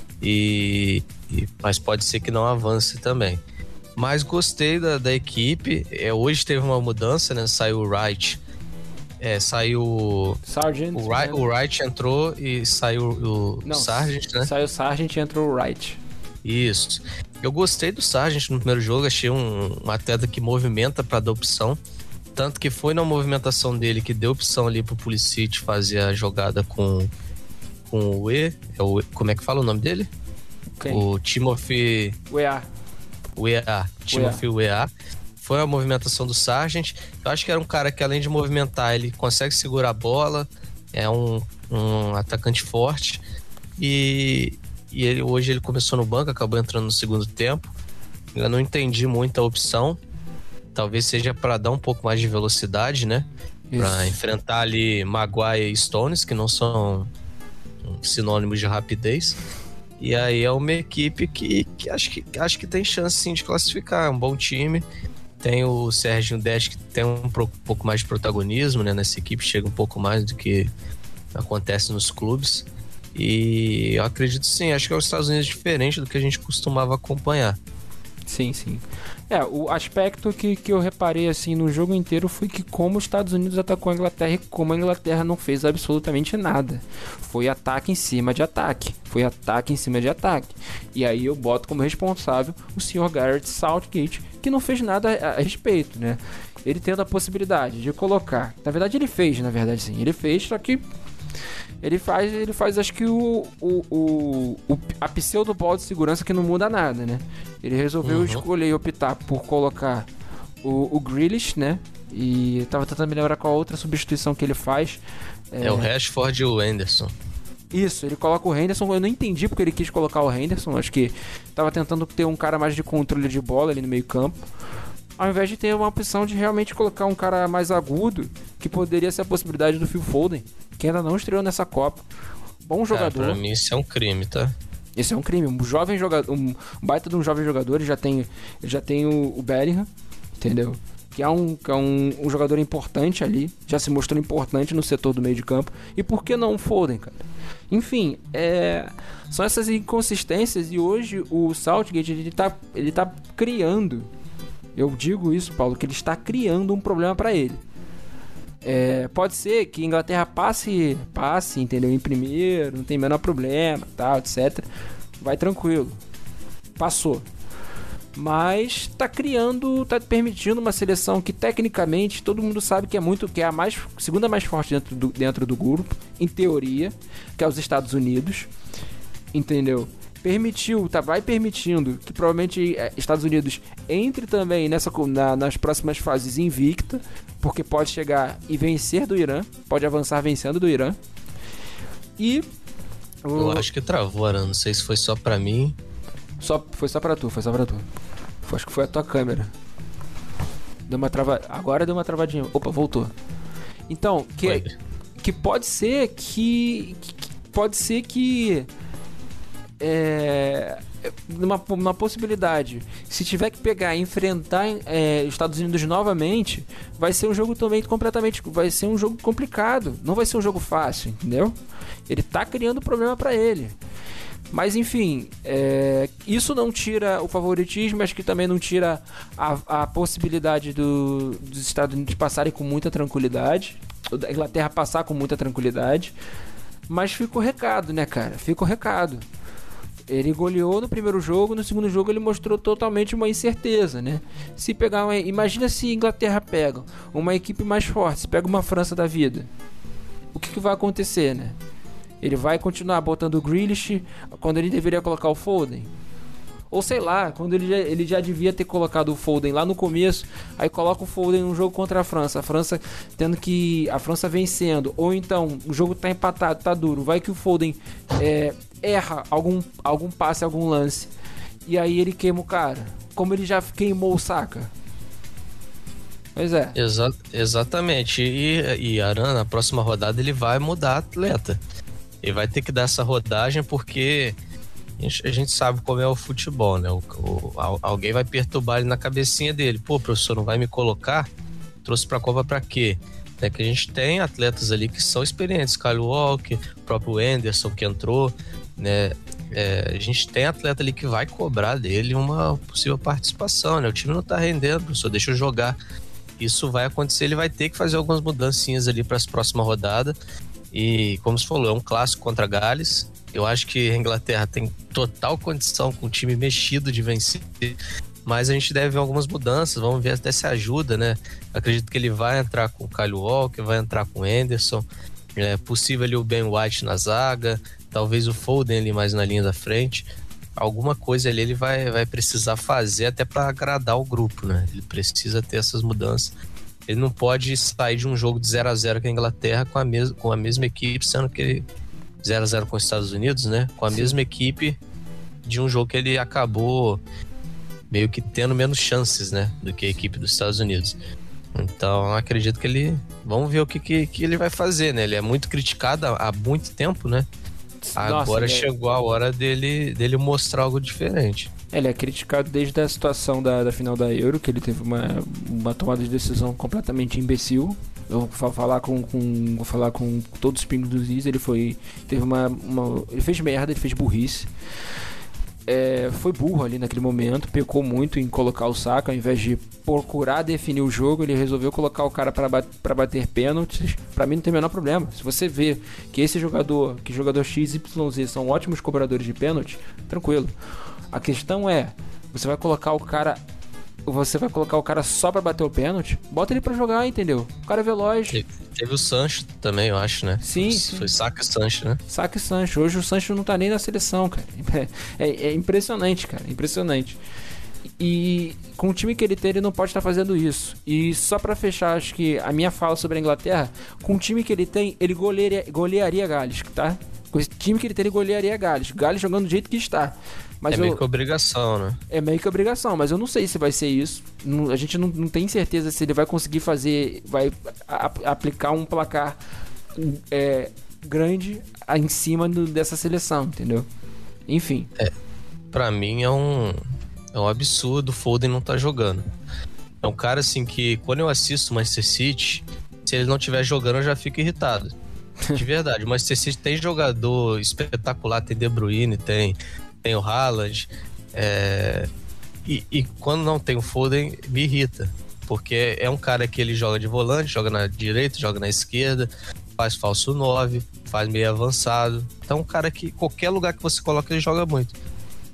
Speaker 2: E, e, mas pode ser que não avance também. Mas gostei da, da equipe. É, hoje teve uma mudança, né? Saiu o Wright. É, saiu.
Speaker 1: Sargent.
Speaker 2: O Wright, o Wright entrou e saiu o não, Sargent, né?
Speaker 1: Saiu o Sargent e entrou o Wright.
Speaker 2: Isso. Eu gostei do Sargent no primeiro jogo. Achei um, um atleta que movimenta para dar opção. Tanto que foi na movimentação dele que deu opção ali pro Pulisic fazer a jogada com. Com o E, é o, como é que fala o nome dele?
Speaker 1: Quem?
Speaker 2: O Timothy
Speaker 1: Weah.
Speaker 2: Weah. Timothy Weah. Foi a movimentação do Sargent. Eu acho que era um cara que, além de movimentar, ele consegue segurar a bola, é um, um atacante forte e, e ele, hoje ele começou no banco, acabou entrando no segundo tempo. Eu não entendi muito a opção, talvez seja para dar um pouco mais de velocidade, né? Para enfrentar ali Maguire e Stones, que não são sinônimos de rapidez. E aí é uma equipe que, que, acho, que acho que tem chance sim de classificar. É um bom time. Tem o Serginho Dest, que tem um pouco mais de protagonismo, né, nessa equipe, chega um pouco mais do que acontece nos clubes. E eu acredito sim, acho que é os Estados Unidos diferente do que a gente costumava acompanhar.
Speaker 1: Sim, sim. É, o aspecto que, que eu reparei assim no jogo inteiro foi que como os Estados Unidos atacou a Inglaterra e como a Inglaterra não fez absolutamente nada. Foi ataque em cima de ataque. Foi ataque em cima de ataque. E aí eu boto como responsável o senhor Gareth Southgate, que não fez nada a, a respeito, né? Ele tendo a possibilidade de colocar... Na verdade ele fez, na verdade sim. Ele fez, só que... Ele faz, ele faz acho que o, o, o, o a pseudo bola de segurança que não muda nada, né? Ele resolveu uhum. escolher e optar por colocar o, o Grealish, né? E eu tava tentando me lembrar qual a outra substituição que ele faz.
Speaker 2: É, é o Rashford e o Henderson.
Speaker 1: Isso, ele coloca o Henderson. Eu não entendi porque ele quis colocar o Henderson. Acho que tava tentando ter um cara mais de controle de bola ali no meio campo, ao invés de ter uma opção de realmente colocar um cara mais agudo, que poderia ser a possibilidade do Phil Foden, que ainda não estreou nessa Copa. Bom jogador.
Speaker 2: Cara, pra mim isso é um crime, tá?
Speaker 1: Esse é um crime. Um jovem jogador, um baita de um jovem jogador, ele já tem, ele já tem o, o Bellingham, entendeu? Que é, um, que é um, um jogador importante ali, já se mostrou importante no setor do meio de campo. E por que não o Foden, cara? Enfim, é, são essas inconsistências e hoje o Southgate, ele tá, ele tá criando... Eu digo isso, Paulo, que ele está criando um problema para ele. É, pode ser que a Inglaterra passe, passe, entendeu? Em primeiro, não tem o menor problema, tal, etcétera. Vai tranquilo. Passou. mas tá criando, tá permitindo uma seleção que tecnicamente todo mundo sabe que é muito, que é a mais, segunda mais forte dentro do, dentro do grupo, em teoria, que é os Estados Unidos, entendeu? Permitiu, tá, vai permitindo que provavelmente é, Estados Unidos entre também nessa, na, nas próximas fases invicta, porque pode chegar e vencer do Irã, pode avançar vencendo do Irã. E
Speaker 2: eu acho que travou, Aran, não sei se foi só pra mim.
Speaker 1: Só, foi só pra tu, foi só pra tu. Acho que foi a tua câmera. Deu uma trava... Agora deu uma travadinha. Opa, voltou. Então, que, que pode ser que, que pode ser que é, numa, numa possibilidade, se tiver que pegar e enfrentar é, Estados Unidos novamente, vai ser um jogo também completamente, vai ser um jogo complicado, não vai ser um jogo fácil, entendeu? Ele tá criando problema pra ele. Mas enfim, é, isso não tira o favoritismo, acho que também não tira a, a possibilidade do, dos Estados Unidos passarem com muita tranquilidade, da Inglaterra passar com muita tranquilidade, mas fica o recado, né, cara? Fica o recado. Ele goleou no primeiro jogo, no segundo jogo ele mostrou totalmente uma incerteza, né? Se pegar uma, imagina se a Inglaterra pega uma equipe mais forte, se pega uma França da vida, o que, que vai acontecer, né? Ele vai continuar botando o Grealish quando ele deveria colocar o Foden? Ou sei lá, quando ele já, ele já devia ter colocado o Foden lá no começo, aí coloca o Foden no jogo contra a França, a França tendo que... a França vencendo, ou então o jogo tá empatado, tá duro, vai que o Foden é, erra algum, algum passe, algum lance, e aí ele queima o cara, como ele já queimou o Saka. Pois é.
Speaker 2: Exa- exatamente, e, e Aran, na próxima rodada ele vai mudar atleta. Ele vai ter que dar essa rodagem porque a gente sabe como é o futebol, né? O, o, alguém vai perturbar ele na cabecinha dele. Pô, professor, não vai me colocar? Trouxe pra Copa pra quê? É que a gente tem atletas ali que são experientes. Kyle Walker, o próprio Anderson que entrou, né? É, a gente tem atleta ali que vai cobrar dele uma possível participação, né? O time não tá rendendo, professor, deixa eu jogar. Isso vai acontecer, ele vai ter que fazer algumas mudancinhas ali para as próximas rodadas. E, como você falou, é um clássico contra Gales. Eu acho que a Inglaterra tem total condição com o time mexido de vencer, mas a gente deve ver algumas mudanças, vamos ver até se ajuda, né? Acredito que ele vai entrar com o Kyle Walker, vai entrar com o Anderson, é possível ali o Ben White na zaga, talvez o Foden ali mais na linha da frente. Alguma coisa ali ele vai, vai precisar fazer até para agradar o grupo, né? Ele precisa ter essas mudanças. Ele não pode sair de um jogo de zero a zero com a Inglaterra com a, mes- com a mesma equipe, sendo que ele zero a zero com os Estados Unidos, né? Com a Sim. mesma equipe de um jogo que ele acabou meio que tendo menos chances, né? Do que a equipe dos Estados Unidos. Então, acredito que ele... Vamos ver o que, que, que ele vai fazer, né? Ele é muito criticado há, há muito tempo, né? Agora Nossa, chegou é... a hora dele, dele mostrar algo diferente.
Speaker 1: Ele é criticado desde a situação da, da final da Euro, que ele teve uma, uma tomada de decisão completamente imbecil. Eu vou falar com, com, vou falar com todos os pingos dos is. Ele foi, teve uma, uma, ele fez merda, ele fez burrice. É, foi burro ali naquele momento, pecou muito em colocar o Saka, ao invés de procurar definir o jogo, ele resolveu colocar o cara para bat, para bater pênaltis. Para mim não tem o menor problema. Se você vê que esse jogador, que jogador X Y Z são ótimos cobradores de pênalti, tranquilo. A questão é, você vai colocar o cara, você vai colocar o cara só pra bater o pênalti? Bota ele pra jogar, entendeu? O cara é veloz.
Speaker 2: Teve, teve o Sancho também, eu acho, né?
Speaker 1: Sim,
Speaker 2: Foi,
Speaker 1: sim.
Speaker 2: foi Saka e Sancho, né?
Speaker 1: Saka e Sancho. Hoje o Sancho não tá nem na seleção, cara. É, é impressionante, cara. Impressionante. E com o time que ele tem, ele não pode estar fazendo isso. E só pra fechar, acho que a minha fala sobre a Inglaterra, com o time que ele tem, ele golearia, golearia Gales, tá? Com esse time que ele tem, ele golearia Gales. Gales jogando do jeito que está. Mas
Speaker 2: é meio eu, que obrigação, né?
Speaker 1: É meio que obrigação, mas eu não sei se vai ser isso. Não, a gente não, não tem certeza se ele vai conseguir fazer, vai a, a, aplicar um placar é, grande em cima do, dessa seleção, entendeu? Enfim.
Speaker 2: É, pra mim é um, é um absurdo o Foden não tá jogando. É um cara assim que, quando eu assisto o Manchester City, se ele não estiver jogando eu já fico irritado. De verdade, o Manchester City tem jogador espetacular, tem De Bruyne, tem... tem o Haaland, é... e, e quando não tem o Foden, me irrita, porque é um cara que ele joga de volante, joga na direita, joga na esquerda, faz falso nove, faz meio avançado, então é um cara que qualquer lugar que você coloca ele joga muito.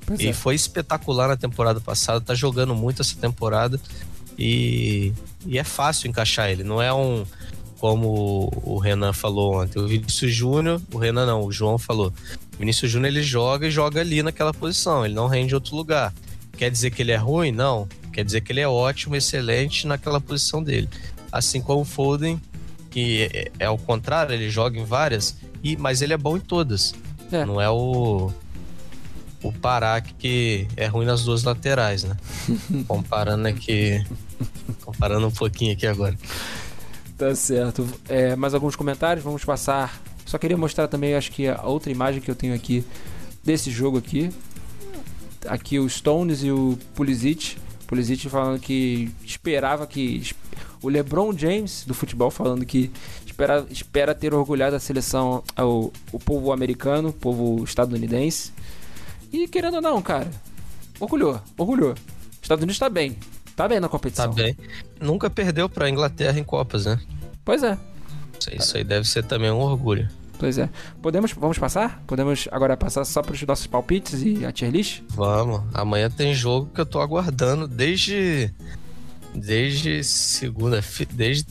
Speaker 1: Pois
Speaker 2: e
Speaker 1: é.
Speaker 2: foi espetacular na temporada passada, tá jogando muito essa temporada e, e é fácil encaixar ele. Não é um, como o Renan falou ontem, o Vinícius Júnior, o Renan não, o João falou. O Vinícius Júnior ele joga e joga ali naquela posição, ele não rende em outro lugar. Quer dizer que ele é ruim? Não. Quer dizer que ele é ótimo, excelente naquela posição dele. Assim como o Foden, que é, é ao contrário, ele joga em várias, e, mas ele é bom em todas.
Speaker 1: É.
Speaker 2: Não é o, o Pará que é ruim nas duas laterais, né? Comparando aqui, comparando um pouquinho aqui agora.
Speaker 1: Tá certo. É, mais alguns comentários? Vamos passar. Só queria mostrar também, acho que a outra imagem que eu tenho aqui desse jogo aqui. Aqui o Stones e o Pulisic. Pulisic falando que esperava que... O LeBron James do futebol falando que espera, espera ter orgulhado a seleção, o, o povo americano, o povo estadunidense. E querendo ou não, cara, orgulhou, orgulhou. Estados Unidos tá bem, tá bem na competição.
Speaker 2: Tá bem. Nunca perdeu pra Inglaterra em Copas, né?
Speaker 1: Pois é.
Speaker 2: Isso aí deve ser também um orgulho.
Speaker 1: Pois é. Podemos, vamos passar? Podemos agora passar só para os nossos palpites e a tier list?
Speaker 2: Vamos. Amanhã tem jogo que eu tô aguardando desde... Desde segunda... Desde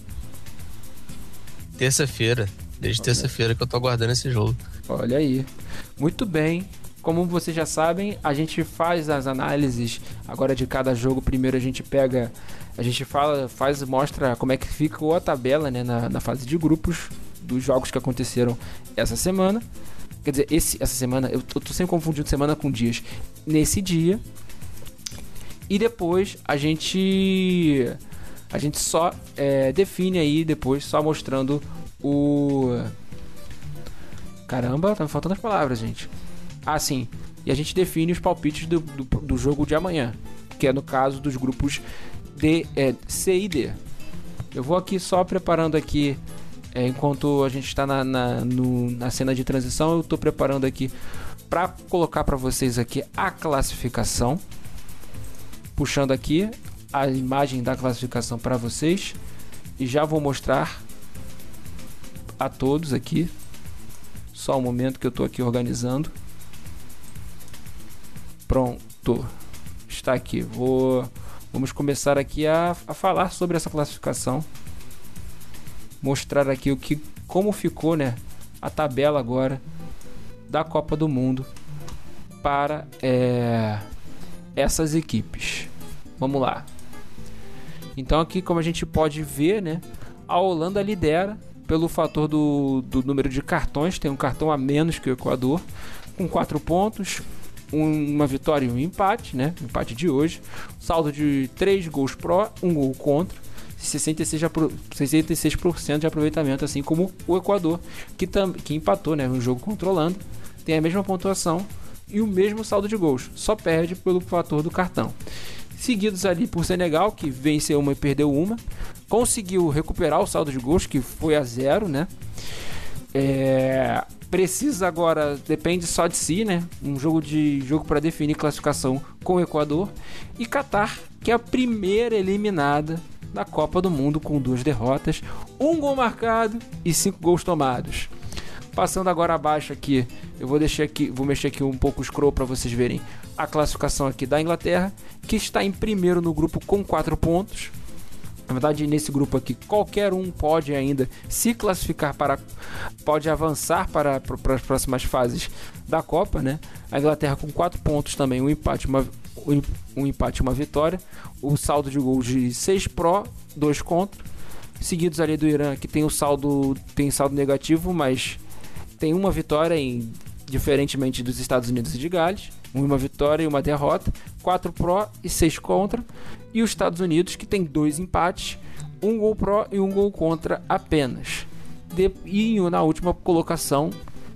Speaker 2: terça-feira. Desde terça-feira que eu tô aguardando esse jogo.
Speaker 1: Olha aí. Muito bem. Como vocês já sabem, a gente faz as análises agora de cada jogo. Primeiro a gente pega... A gente fala, faz, mostra como é que ficou a tabela, né, na, na fase de grupos dos jogos que aconteceram essa semana. Quer dizer, esse, essa semana, eu, eu tô sempre confundindo semana com dias. Nesse dia. E depois a gente a gente só é, define aí depois, só mostrando o... Caramba, tá me faltando as palavras, gente. Ah, sim. E a gente define os palpites do, do, do jogo de amanhã, que é no caso dos grupos D, é, C e D. Eu vou aqui só preparando aqui, é, enquanto a gente está na, na, no, na cena de transição, eu estou preparando aqui para colocar para vocês aqui a classificação. Puxando aqui a imagem da classificação para vocês. E já vou mostrar a todos aqui. Só um momento que eu estou aqui organizando. Pronto. Está aqui. Vou, vamos começar aqui a, a falar sobre essa classificação. Mostrar aqui o que, como ficou, né, a tabela agora da Copa do Mundo para é, essas equipes. Vamos lá. Então aqui, como a gente pode ver, né, a Holanda lidera pelo fator do, do número de cartões. Tem um cartão a menos que o Equador, com quatro pontos, um, uma vitória e um empate, né, empate de hoje. Saldo de três gols pró, um gol contra, sessenta e seis por cento de aproveitamento, assim como o Equador, que, tam, que empatou, né, um jogo contra a Holanda, tem a mesma pontuação e o mesmo saldo de gols, só perde pelo fator do cartão. Seguidos ali por Senegal, que venceu uma e perdeu uma, conseguiu recuperar o saldo de gols, que foi a zero, né? É, precisa agora, depende só de si, né? Um jogo de jogo para definir classificação com o Equador. E Catar, que é a primeira eliminada da Copa do Mundo, com duas derrotas, um gol marcado e cinco gols tomados. Passando agora abaixo aqui, eu vou deixar aqui, vou mexer aqui um pouco o scroll para vocês verem a classificação aqui da Inglaterra, que está em primeiro no grupo com quatro pontos. Na verdade, nesse grupo aqui, qualquer um pode ainda se classificar para... Pode avançar para, para as próximas fases da Copa, né? A Inglaterra com quatro pontos também, um empate, uma, um empate e uma vitória. O saldo de gols de seis pró, dois contra. Seguidos ali do Irã, que tem o saldo, tem saldo negativo, mas tem uma vitória, em, diferentemente dos Estados Unidos e de Gales. Uma vitória e uma derrota, quatro pró e seis contra. E os Estados Unidos, que tem dois empates, um gol pró e um gol contra apenas. De, e na última colocação,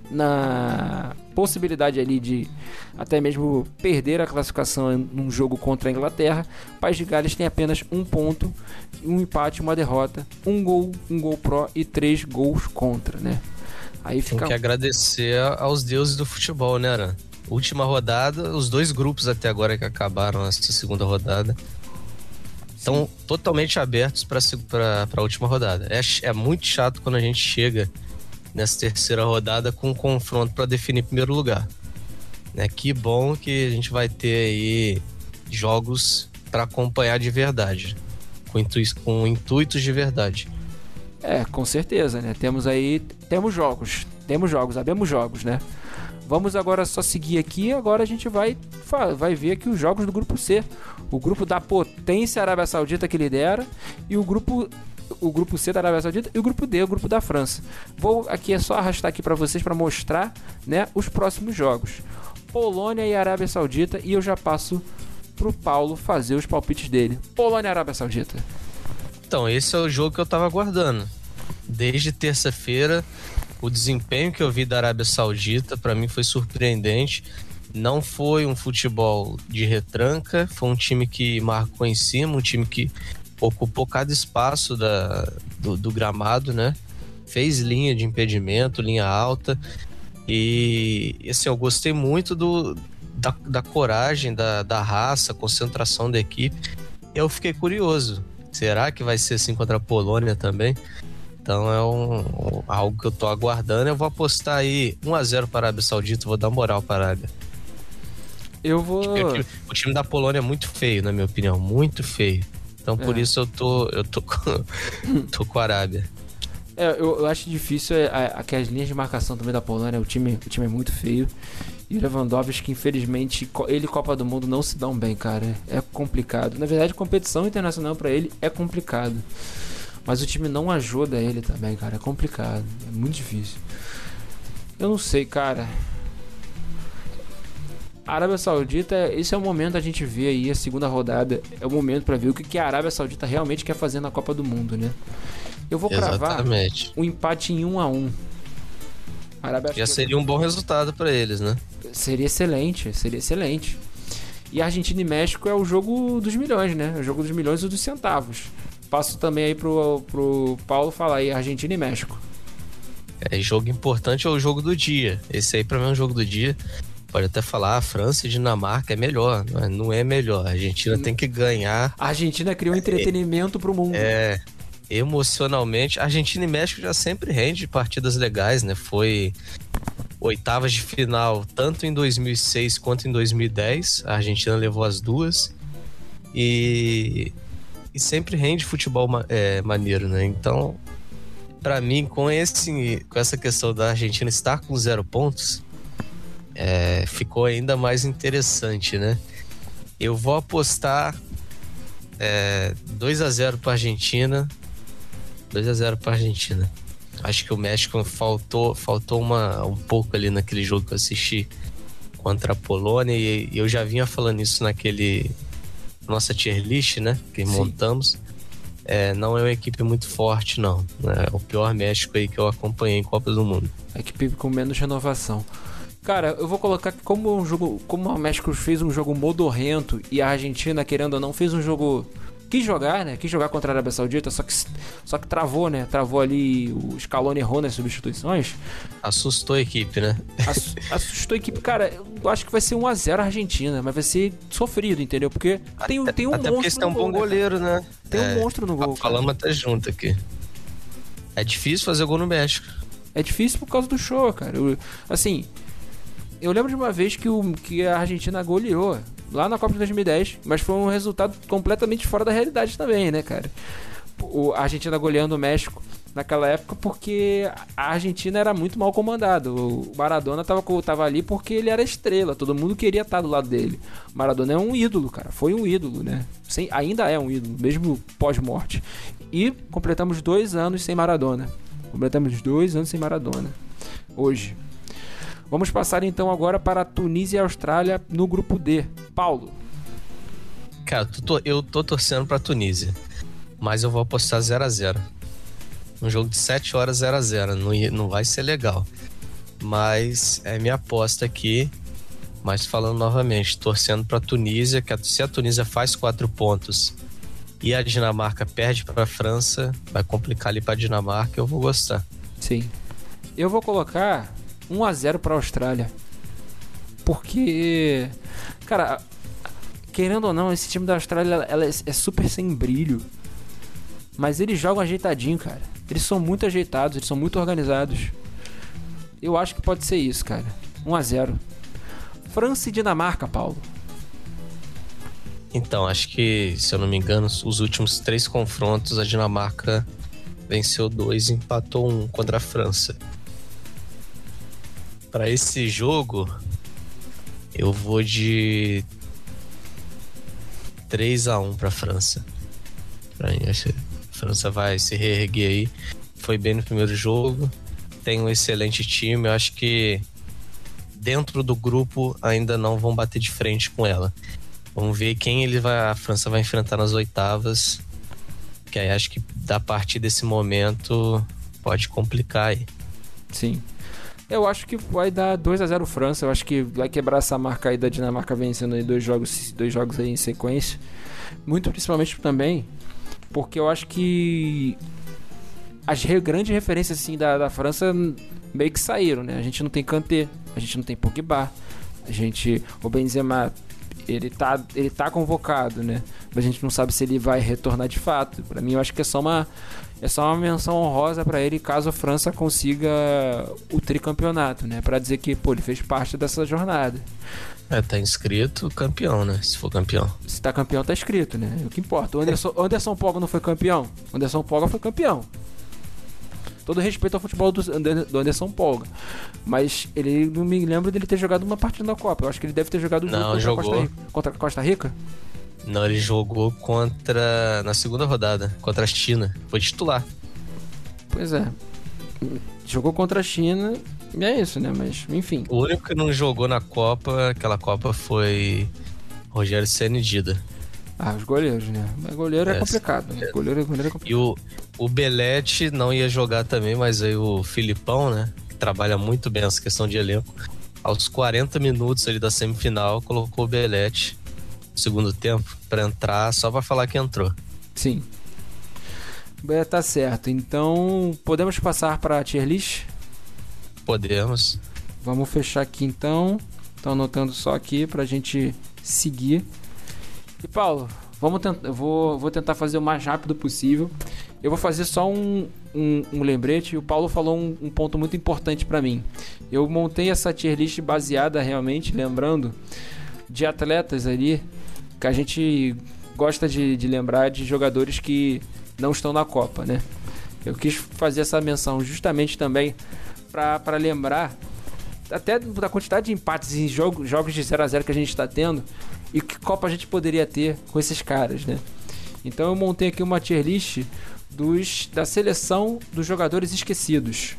Speaker 1: na possibilidade ali de até mesmo perder a classificação num jogo contra a Inglaterra, o País de Gales tem apenas um ponto, um empate, uma derrota, um gol, um gol pró e três gols contra, né? Aí fica...
Speaker 2: Tem que agradecer aos deuses do futebol, né, Aran? Última rodada, os dois grupos até agora que acabaram essa segunda rodada estão totalmente abertos para a última rodada. É, é muito chato quando a gente chega nessa terceira rodada com um confronto para definir primeiro lugar. Né? Que bom que a gente vai ter aí jogos para acompanhar de verdade, com, intui- com intuitos de verdade.
Speaker 1: É, com certeza, né? Temos aí, temos jogos, temos jogos, sabemos jogos, né? Vamos agora só seguir aqui, agora a gente vai, vai ver aqui os jogos do grupo C. O grupo da potência Arábia Saudita que lidera e o grupo, o grupo C da Arábia Saudita e o grupo D, o grupo da França. Vou aqui é só arrastar aqui para vocês para mostrar, né, os próximos jogos. Polônia e Arábia Saudita, e eu já passo pro Paulo fazer os palpites dele. Polônia e Arábia Saudita.
Speaker 2: Então, esse é o jogo que eu tava aguardando. Desde terça-feira, o desempenho que eu vi da Arábia Saudita, para mim, foi surpreendente. Não foi um futebol de retranca, foi um time que marcou em cima, um time que ocupou cada espaço da, do, do gramado, né? Fez linha de impedimento, linha alta. E, assim, eu gostei muito do, da, da coragem, da, da raça, concentração da equipe. Eu fiquei curioso. Será que vai ser assim contra a Polônia também? Então é um, um, algo que eu tô aguardando. Eu vou apostar aí um a zero para a Arábia Saudita. Vou dar moral para a Arábia.
Speaker 1: Eu vou...
Speaker 2: O time, o time da Polônia é muito feio, na minha opinião. Muito feio. Então por é. isso eu tô, eu tô, com, tô com a Arábia.
Speaker 1: É, eu, eu acho difícil é, é, que as linhas de marcação também da Polônia, o time, o time é muito feio. E o Lewandowski, infelizmente, ele e Copa do Mundo não se dão bem, cara. É complicado. Na verdade, competição internacional pra ele é complicado. Mas o time não ajuda ele também, cara. É complicado. É muito difícil. Eu não sei, cara. A Arábia Saudita, esse é o momento a gente ver aí a segunda rodada. É o momento pra ver o que a Arábia Saudita realmente quer fazer na Copa do Mundo, né? Eu vou cravar um empate em um a um.
Speaker 2: Já seria um bom resultado para eles, né?
Speaker 1: Seria excelente, seria excelente. E Argentina e México é o jogo dos milhões, né? O jogo dos milhões e dos centavos. Passo também aí pro, pro Paulo falar aí, Argentina e México.
Speaker 2: É, jogo importante é o jogo do dia. Esse aí pra mim é um jogo do dia. Pode até falar, a França e Dinamarca é melhor, mas não é melhor. A Argentina tem que ganhar.
Speaker 1: A Argentina criou entretenimento é, pro mundo.
Speaker 2: É... Emocionalmente, Argentina e México já sempre rende partidas legais, né? Foi oitavas de final tanto em dois mil e seis quanto em dois mil e dez. A Argentina levou as duas e, e sempre rende futebol é, maneiro, né? Então, pra mim, com, esse, com essa questão da Argentina estar com zero pontos, é, ficou ainda mais interessante, né? Eu vou apostar é, dois a zero pra Argentina. dois a zero para a Argentina. Acho que o México faltou, faltou uma, um pouco ali naquele jogo que eu assisti contra a Polônia, e, e eu já vinha falando isso naquele nossa tier list, né, que Sim. montamos. É, não é uma equipe muito forte, não. É o pior México aí que eu acompanhei em Copa do Mundo.
Speaker 1: A equipe com menos renovação. Cara, eu vou colocar que como um jogo, como o México fez um jogo modorrento e a Argentina, querendo ou não, fez um jogo... Quis jogar, né? Quis jogar contra a Arábia Saudita, só que, só que travou, né? Travou ali, o Scaloni errou nas substituições.
Speaker 2: Assustou a equipe, né?
Speaker 1: Ass, assustou a equipe. Cara, eu acho que vai ser um a zero a Argentina, mas vai ser sofrido, entendeu? Porque tem,
Speaker 2: até,
Speaker 1: tem um
Speaker 2: até
Speaker 1: monstro
Speaker 2: porque esse tem um
Speaker 1: gol,
Speaker 2: bom goleiro, né?
Speaker 1: né? Tem é, um monstro no gol.
Speaker 2: Falamos até junto aqui. É difícil fazer gol no México.
Speaker 1: É difícil por causa do show, cara. Eu, assim, eu lembro de uma vez que, o, que a Argentina goleou lá na Copa de dois mil e dez, mas foi um resultado completamente fora da realidade também, né, cara? O, a Argentina goleando o México naquela época porque a Argentina era muito mal comandada. O Maradona tava, tava ali porque ele era estrela, todo mundo queria estar do lado dele. O Maradona é um ídolo, cara, foi um ídolo, né? Sem, ainda é um ídolo, mesmo pós-morte. E completamos dois anos sem Maradona. Completamos dois anos sem Maradona. Hoje. Vamos passar então agora para a Tunísia e a Austrália no grupo D. Paulo.
Speaker 2: Cara, eu tô torcendo pra Tunísia, mas eu vou apostar zero a zero. Um jogo de sete horas zero a zero. Não, não vai ser legal. Mas é minha aposta aqui. Mas falando novamente, torcendo pra Tunísia, que se a Tunísia faz quatro pontos e a Dinamarca perde pra França, vai complicar ali pra Dinamarca, eu vou gostar.
Speaker 1: Sim. Eu vou colocar um a zero para a Austrália. Porque, cara, querendo ou não, esse time da Austrália ela é super sem brilho. Mas eles jogam ajeitadinho, cara. Eles são muito ajeitados, eles são muito organizados. Eu acho que pode ser isso, cara. um a zero. França e Dinamarca, Paulo.
Speaker 2: Então, acho que, se eu não me engano, os últimos três confrontos, a Dinamarca venceu dois e empatou um contra a França. Para esse jogo, eu vou de três a um para a França. Pra mim, acho que a França vai se reerguer aí. Foi bem no primeiro jogo, tem um excelente time. Eu acho que dentro do grupo ainda não vão bater de frente com ela. Vamos ver quem ele vai, a França vai enfrentar nas oitavas, que aí acho que a partir desse momento pode complicar aí.
Speaker 1: Sim. Eu acho que vai dar dois a zero França. Eu acho que vai quebrar essa marca aí da Dinamarca vencendo aí dois jogos, dois jogos aí em sequência. Muito principalmente também porque eu acho que as re- grandes referências assim, da, da França meio que saíram, né? A gente não tem Kanté, a gente não tem Pogba, a gente, o Benzema ele tá, ele tá convocado, né? Mas a gente não sabe se ele vai retornar de fato. Pra mim, eu acho que é só uma, é só uma menção honrosa pra ele caso a França consiga o tricampeonato, né? Pra dizer que, pô, ele fez parte dessa jornada.
Speaker 2: É, tá inscrito campeão, né? Se for campeão.
Speaker 1: Se tá campeão, tá escrito, né? É o que importa. O Anderson, Anderson Polga não foi campeão? O Anderson Polga foi campeão. Todo respeito ao futebol do do Anderson Polga. Mas ele não me lembro dele ter jogado uma partida da Copa. Eu acho que ele deve ter jogado o jogo
Speaker 2: Não,
Speaker 1: contra,
Speaker 2: jogou.
Speaker 1: Costa Rica. contra a Costa Rica.
Speaker 2: Não, ele jogou contra... na segunda rodada, contra a China. Foi titular.
Speaker 1: Pois é. Jogou contra a China e é isso, né? Mas, enfim.
Speaker 2: O único que não jogou na Copa, aquela Copa, foi Rogério Ceni e Dida.
Speaker 1: Ah, os goleiros, né? Mas goleiro é,
Speaker 2: É,
Speaker 1: complicado. Né?
Speaker 2: é.
Speaker 1: Goleiro, goleiro é complicado.
Speaker 2: E o, o Belletti não ia jogar também, mas aí o Filipão, né? Que trabalha muito bem essa questão de elenco. Aos quarenta minutos ali da semifinal, colocou o Belletti no segundo tempo pra entrar, só pra falar que entrou.
Speaker 1: Sim. Bem, tá certo. Então, podemos passar para a tier list?
Speaker 2: Podemos.
Speaker 1: Vamos fechar aqui então. Tô anotando só aqui pra gente seguir. E Paulo, vamos tentar, eu vou, vou tentar fazer o mais rápido possível. Eu vou fazer só um, um, um lembrete. O Paulo falou um, um ponto muito importante pra mim. Eu montei essa tier list baseada realmente, lembrando, de atletas ali que a gente gosta de, de lembrar de jogadores que não estão na Copa, né? Eu quis fazer essa menção justamente também para lembrar até da quantidade de empates em jogo, jogos de zero a zero que a gente está tendo e que Copa a gente poderia ter com esses caras, né? Então eu montei aqui uma tier list dos, da seleção dos jogadores esquecidos.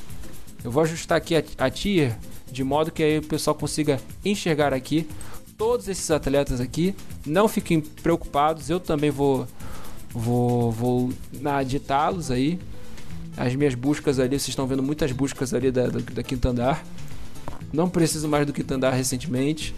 Speaker 1: Eu vou ajustar aqui a, a tier de modo que aí o pessoal consiga enxergar aqui todos esses atletas aqui. Não fiquem preocupados, eu também vou vou, vou editá-los aí. As minhas buscas ali, vocês estão vendo muitas buscas ali da, da, da Quinta Andar. Não preciso mais do Quinta Andar recentemente.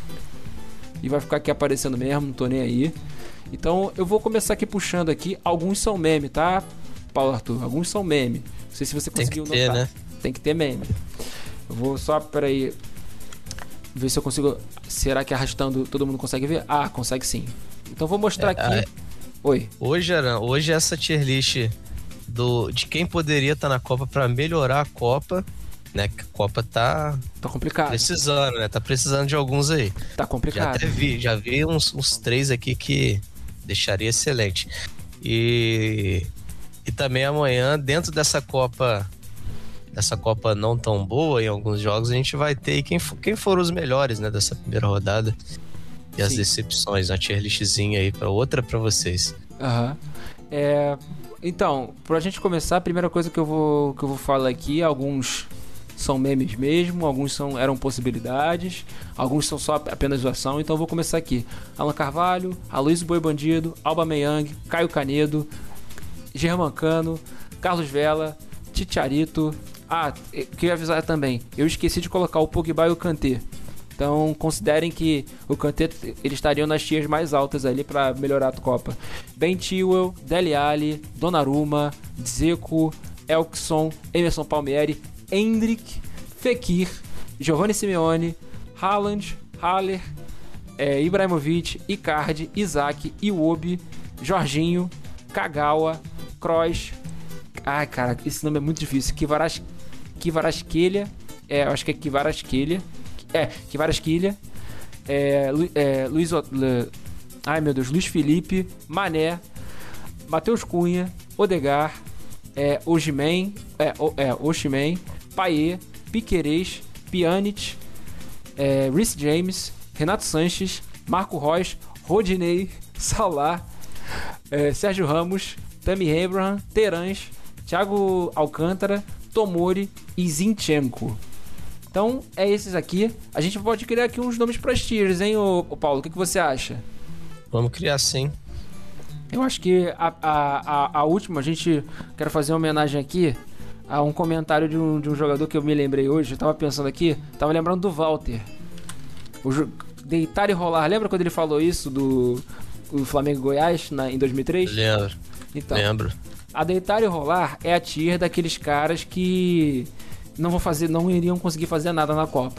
Speaker 1: E vai ficar aqui aparecendo mesmo, não tô nem aí. Então eu vou começar aqui puxando aqui. Alguns são meme, tá, Paulo Arthur? Alguns são meme. Não sei se você conseguiu
Speaker 2: Tem que ter,
Speaker 1: notar.
Speaker 2: né?
Speaker 1: Tem que ter meme. Eu vou só, peraí, ver se eu consigo. Será que arrastando todo mundo consegue ver? Ah, consegue sim. Então vou mostrar
Speaker 2: É,
Speaker 1: aqui.
Speaker 2: é.
Speaker 1: Oi.
Speaker 2: Hoje, Aran, hoje essa tier list do, de quem poderia estar na Copa pra melhorar a Copa, né? Que a Copa tá
Speaker 1: Tá complicado.
Speaker 2: precisando, né? Tá precisando de alguns aí.
Speaker 1: Tá
Speaker 2: Já
Speaker 1: complicado.
Speaker 2: até vi, já vi uns, uns três aqui que deixaria excelente. E, e também amanhã, dentro dessa Copa, dessa Copa não tão boa, em alguns jogos, a gente vai ter quem, for, quem foram os melhores, né, dessa primeira rodada. E as
Speaker 1: Sim.
Speaker 2: decepções, uma tier listzinha aí para outra para vocês.
Speaker 1: Aham. É, então, pra gente começar, a primeira coisa que eu vou, que eu vou falar aqui, alguns são memes mesmo, alguns são, eram possibilidades, alguns são só apenas zoação, então eu vou começar aqui. Alan Carvalho, Aloysio Boi Bandido, Alba Meyang, Caio Canedo, Germancano, Carlos Vela, Titiarito. Ah, eu queria avisar também, eu esqueci de colocar o Pogba e o Kanté. Então considerem que o Kanté, eles estariam nas tiers mais altas ali para melhorar a Copa. Ben Chilwell, Dele Alli, Donnarumma, Dzeko, Elkson, Emerson Palmieri, Endrick, Fekir, Giovanni Simeone, Haaland, Haller, é, Ibrahimovic, Icardi, Isaac, Iwobi, Jorginho, Kagawa, Kroos. Ai, cara, esse nome é muito difícil. Kvaratskhelia, é, eu acho que é Kvaratskhelia. É, Kvaratskhelia, é, Lu, é, Luiz... Le, ai, meu Deus, Luiz Felipe, Mané, Matheus Cunha, Odegaard, é, Osimhen, é, é, Osimhen, Payet, Piquerez, Pjanic, é, Reece James, Renato Sanches, Marco Reus, Rodinei, Salah, é, Sérgio Ramos, Tammy Abraham, Terãs, Thiago Alcântara, Tomori e Zinchenko. Então, é esses aqui. A gente pode criar aqui uns nomes para tiers, hein, ô, ô Paulo? O que, que você acha?
Speaker 2: Vamos criar sim.
Speaker 1: Eu acho que a, a, a, a última, a gente... Quero fazer uma homenagem aqui a um comentário de um, de um jogador que eu me lembrei hoje. Eu tava pensando aqui, tava lembrando do Walter. O jo... Deitar e rolar. Lembra quando ele falou isso do, do Flamengo e Goiás na, em dois mil e três?
Speaker 2: Lembro.
Speaker 1: Então,
Speaker 2: Lembro.
Speaker 1: A deitar e rolar é a tier daqueles caras que não vão fazer, não iriam conseguir fazer nada na Copa.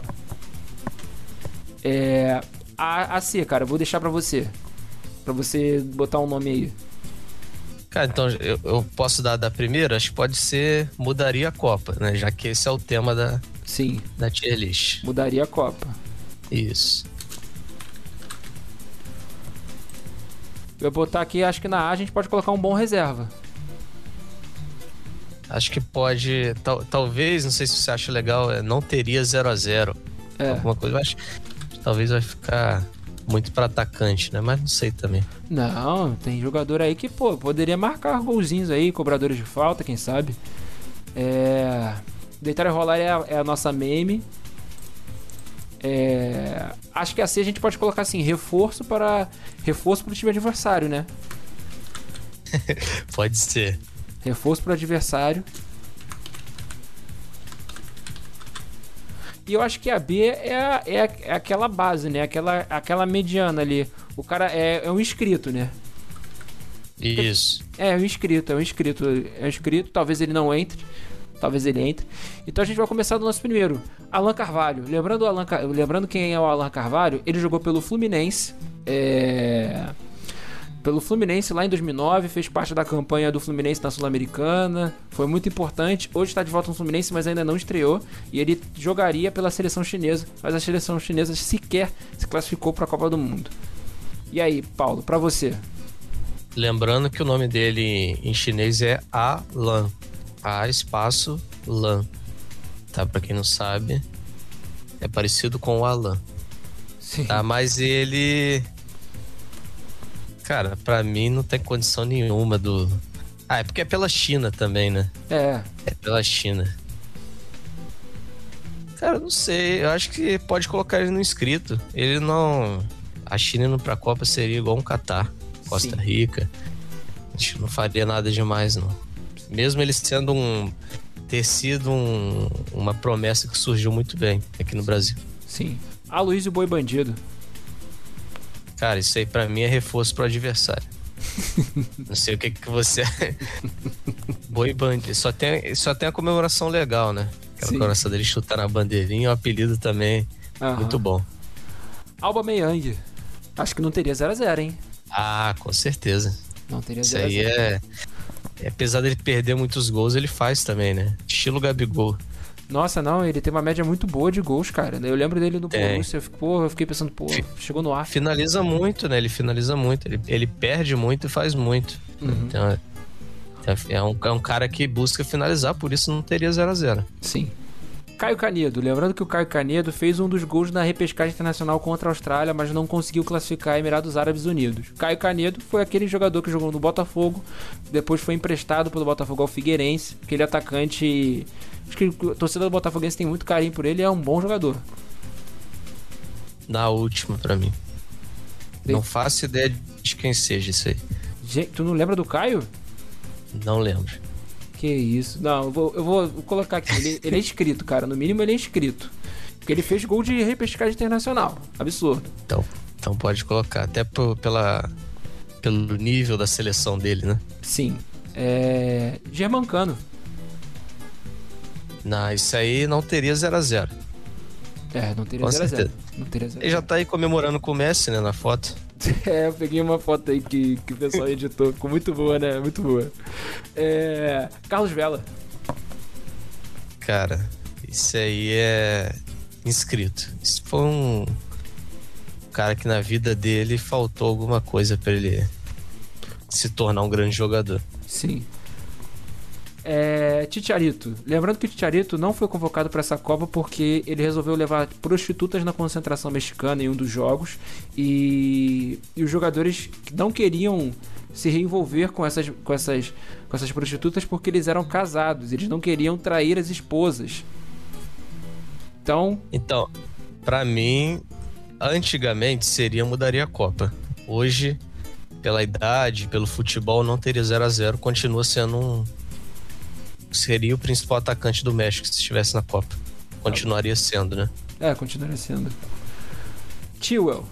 Speaker 1: É, a, a C, cara, eu vou deixar pra você. Pra você botar um nome aí.
Speaker 2: Cara, então eu, eu posso dar da primeira? Acho que pode ser mudaria a Copa, né? Já que esse é o tema da,
Speaker 1: Sim.
Speaker 2: da tier list.
Speaker 1: Mudaria a Copa.
Speaker 2: Isso.
Speaker 1: Eu vou botar aqui, acho que na A a gente pode colocar um bom reserva.
Speaker 2: Acho que pode, tal, talvez, não sei se você acha legal, é, não teria zero a zero.
Speaker 1: É.
Speaker 2: Alguma coisa, eu acho que talvez vai ficar muito pra atacante, né? Mas não sei também.
Speaker 1: Não, tem jogador aí que, pô, poderia marcar golzinhos aí, cobradores de falta, quem sabe. É... Deitar e rolar é a, é a nossa meme. É... Acho que assim a gente pode colocar assim, reforço para reforço para o time adversário, né?
Speaker 2: Pode ser.
Speaker 1: Reforço para o adversário. E eu acho que a B é, a, é, a, é aquela base, né? Aquela, aquela mediana ali. O cara é, é um inscrito, né?
Speaker 2: Isso.
Speaker 1: É, é um inscrito, é um inscrito. É um inscrito, talvez ele não entre. Talvez ele entre. Então a gente vai começar do nosso primeiro. Alan Carvalho. Lembrando, o Alan, lembrando quem é o Alan Carvalho, ele jogou pelo Fluminense. É... Pelo Fluminense lá em dois mil e nove, fez parte da campanha do Fluminense na Sul-Americana, foi muito importante. Hoje está de volta no Fluminense, mas ainda não estreou. E ele jogaria pela seleção chinesa, mas a seleção chinesa sequer se classificou para a Copa do Mundo. E aí, Paulo, para você?
Speaker 2: Lembrando que o nome dele em chinês é Alan. A espaço Lan. Tá? Para quem não sabe, é parecido com o Alan.
Speaker 1: Sim.
Speaker 2: Tá? Mas ele... Cara, pra mim não tem condição nenhuma do... Ah, é porque é pela China também, né?
Speaker 1: É.
Speaker 2: É pela China. Cara, não sei. Eu acho que pode colocar ele no inscrito. Ele não... A China indo pra Copa seria igual um Catar. Costa
Speaker 1: Sim.
Speaker 2: Rica. A gente não faria nada demais, não. Mesmo ele sendo um... Ter sido um... uma promessa que surgiu muito bem aqui no Brasil.
Speaker 1: Sim. Aloysio Boi Bandido.
Speaker 2: Cara, isso aí pra mim é reforço pro adversário. Não sei o que que você... Boi Bandido. Só tem, só tem a comemoração legal, né? Aquela
Speaker 1: Sim.
Speaker 2: comemoração dele chutar na bandeirinha. O apelido também
Speaker 1: Aham.
Speaker 2: muito bom.
Speaker 1: Alba Meyang. Acho que não teria zero a zero, hein?
Speaker 2: Ah, com certeza.
Speaker 1: Não teria
Speaker 2: Isso
Speaker 1: zero a
Speaker 2: aí
Speaker 1: zero.
Speaker 2: é... é... Apesar dele perder muitos gols, ele faz também, né? Estilo Gabigol.
Speaker 1: Nossa, não, ele tem uma média muito boa de gols, cara. Eu lembro dele no
Speaker 2: Tem.
Speaker 1: Borussia, eu fico, pô, eu fiquei pensando, pô, chegou no ar.
Speaker 2: Finaliza muito, né? Ele finaliza muito. Ele, ele perde muito e faz muito.
Speaker 1: Uhum.
Speaker 2: Então, é, é, um, é um cara que busca finalizar, por isso não teria zero a zero.
Speaker 1: Sim. Caio Canedo. Lembrando que o Caio Canedo fez um dos gols na repescagem internacional contra a Austrália, mas não conseguiu classificar a Emirados Árabes Unidos. Caio Canedo foi aquele jogador que jogou no Botafogo, depois foi emprestado pelo Botafogo ao Figueirense, aquele atacante... Acho que a torcida do Botafoguense tem muito carinho por ele, é um bom jogador.
Speaker 2: Na última, pra mim.
Speaker 1: Tem-
Speaker 2: Não faço ideia de quem seja isso aí.
Speaker 1: Gente, tu não lembra do Caio?
Speaker 2: Não lembro.
Speaker 1: Que isso. Não, eu vou, eu vou colocar aqui. Ele, ele é inscrito, cara. No mínimo ele é inscrito. Porque ele fez gol de repescagem internacional. Absurdo.
Speaker 2: Então, então pode colocar. Até por, pela, pelo nível da seleção dele, né?
Speaker 1: Sim. É... Germancano.
Speaker 2: Não, isso aí não teria zero a zero.
Speaker 1: É, não teria
Speaker 2: Com
Speaker 1: zero a zero.
Speaker 2: certeza.
Speaker 1: Não teria zero a
Speaker 2: Ele já
Speaker 1: zero.
Speaker 2: tá aí comemorando com o Messi, né? Na foto.
Speaker 1: É, eu peguei uma foto aí que, que o pessoal editou. Ficou muito boa, né? Muito boa. É... Carlos Vela.
Speaker 2: Cara, isso aí é... inscrito. Isso foi um cara que na vida dele faltou alguma coisa pra ele se tornar um grande jogador.
Speaker 1: Sim. É, Chicharito. Lembrando que o Chicharito não foi convocado para essa Copa porque ele resolveu levar prostitutas na concentração mexicana em um dos jogos e, e os jogadores não queriam se reenvolver com essas, com, essas, com essas prostitutas porque eles eram casados, eles não queriam trair as esposas. Então,
Speaker 2: então para mim, antigamente seria mudaria a Copa. Hoje, pela idade, pelo futebol, não teria zero a zero, continua sendo um seria o principal atacante do México se estivesse na Copa. Continuaria sendo, né?
Speaker 1: É, continuaria sendo. Chilwell.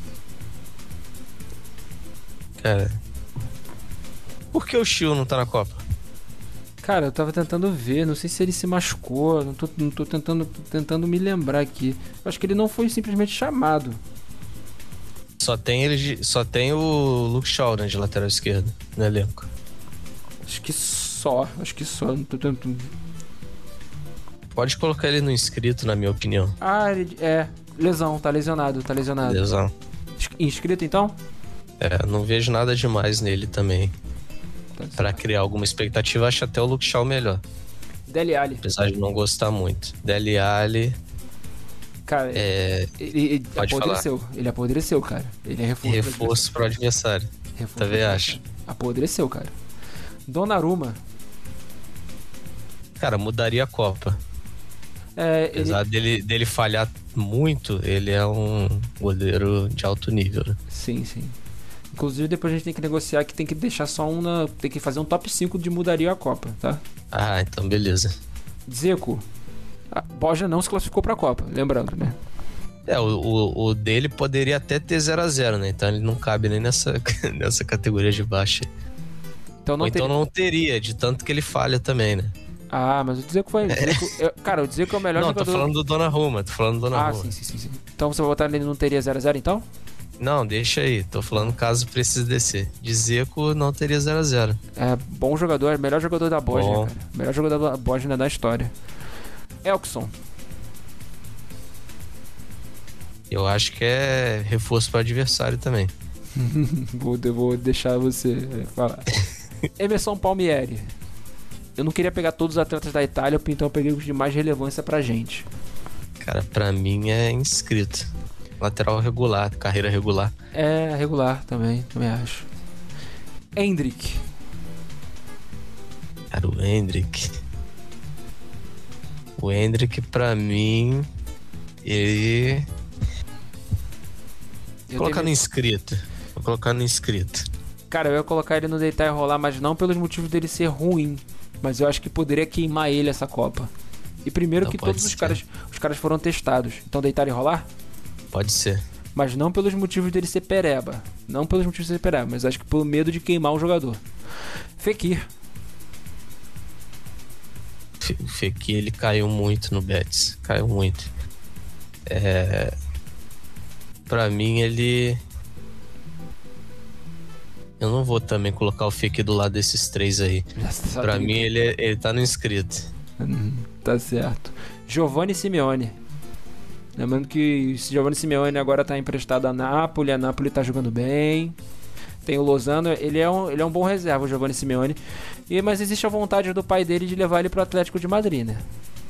Speaker 2: Cara, por que o Chil não tá na Copa?
Speaker 1: Cara, eu tava tentando ver, não sei se ele se machucou, não tô, não tô tentando, tô tentando me lembrar aqui. Eu acho que ele não foi simplesmente chamado.
Speaker 2: Só tem ele, só tem o Luke Shaw, né, de lateral esquerdo no elenco.
Speaker 1: Acho que só, acho que só, não tô tentando.
Speaker 2: Pode colocar ele no inscrito, na minha opinião.
Speaker 1: Ah, ele, é, lesão, tá lesionado, tá lesionado.
Speaker 2: Lesão.
Speaker 1: Inscrito então?
Speaker 2: É, não vejo nada demais nele também.
Speaker 1: Tá
Speaker 2: pra criar alguma expectativa, acho até o Luke Shaw melhor.
Speaker 1: Dele Alli.
Speaker 2: Apesar de não gostar muito. Dele Alli.
Speaker 1: Cara,
Speaker 2: é...
Speaker 1: ele, ele
Speaker 2: Pode
Speaker 1: apodreceu.
Speaker 2: falar.
Speaker 1: Ele apodreceu, cara. Ele é reforço.
Speaker 2: Reforço pro adversário.
Speaker 1: Reforço
Speaker 2: Também
Speaker 1: pro
Speaker 2: acho.
Speaker 1: Apodreceu, cara. Donnarumma.
Speaker 2: Cara, mudaria a Copa.
Speaker 1: É,
Speaker 2: Apesar
Speaker 1: ele...
Speaker 2: dele, dele falhar muito, ele é um goleiro de alto nível, né?
Speaker 1: Sim, sim. Inclusive depois a gente tem que negociar que tem que deixar só um na... Tem que fazer um top cinco de mudaria a Copa, tá?
Speaker 2: Ah, então beleza.
Speaker 1: Dzeko. A Borja não se classificou pra Copa, lembrando, né?
Speaker 2: É, o, o, o dele poderia até ter zero a zero, né? Então ele não cabe nem nessa, nessa categoria de baixa.
Speaker 1: Então não
Speaker 2: Ou
Speaker 1: teria...
Speaker 2: então não teria, de tanto que ele falha também, né?
Speaker 1: Ah, mas o Dzeko foi... Dzeko... Eu... Cara, o Dzeko é o melhor
Speaker 2: não,
Speaker 1: jogador...
Speaker 2: Não, tô falando do Donnarumma, tô falando do Donnarumma.
Speaker 1: Ah, sim, sim, sim, sim. Então você vai botar nele não teria zero a zero, então?
Speaker 2: Não, deixa aí. Tô falando caso precise descer. De Dzeko não teria zero a zero.
Speaker 1: É, bom jogador, melhor jogador da Bósnia, cara. Melhor jogador da Bósnia da história. Elkson.
Speaker 2: Eu acho que é reforço para adversário também.
Speaker 1: vou, vou deixar você falar. Emerson Palmieri. Eu não queria pegar todos os atletas da Itália, então eu peguei os de mais relevância pra gente.
Speaker 2: Cara, pra mim é inscrito. Lateral regular, carreira regular.
Speaker 1: É, regular também, também acho. Endrick.
Speaker 2: Cara, o Endrick. O Endrick, pra mim, ele... Vou colocar teve... no inscrito. Vou colocar no inscrito.
Speaker 1: Cara, eu ia colocar ele no deitar e rolar, mas não pelos motivos dele ser ruim. Mas eu acho que poderia queimar ele essa Copa. E primeiro não, que todos os caras, os caras foram testados. Então deitar e rolar?
Speaker 2: Pode ser.
Speaker 1: Mas não pelos motivos dele ser pereba. Não pelos motivos de ser pereba, mas acho que pelo medo de queimar o jogador. Fekir.
Speaker 2: O Fekir, ele caiu muito no Betis. Caiu muito. É... Pra mim, ele... Eu não vou também colocar o Fekir do lado desses três aí. Pra mim, ele, é, ele tá no inscrito.
Speaker 1: Hum, tá certo. Giovanni Simeone. Lembrando que Giovanni Simeone agora tá emprestado a Napoli. A Napoli tá jogando bem. Tem o Lozano. Ele é um, ele é um bom reserva, o Giovanni Simeone. E, mas existe a vontade do pai dele de levar ele pro Atlético de Madrid, né?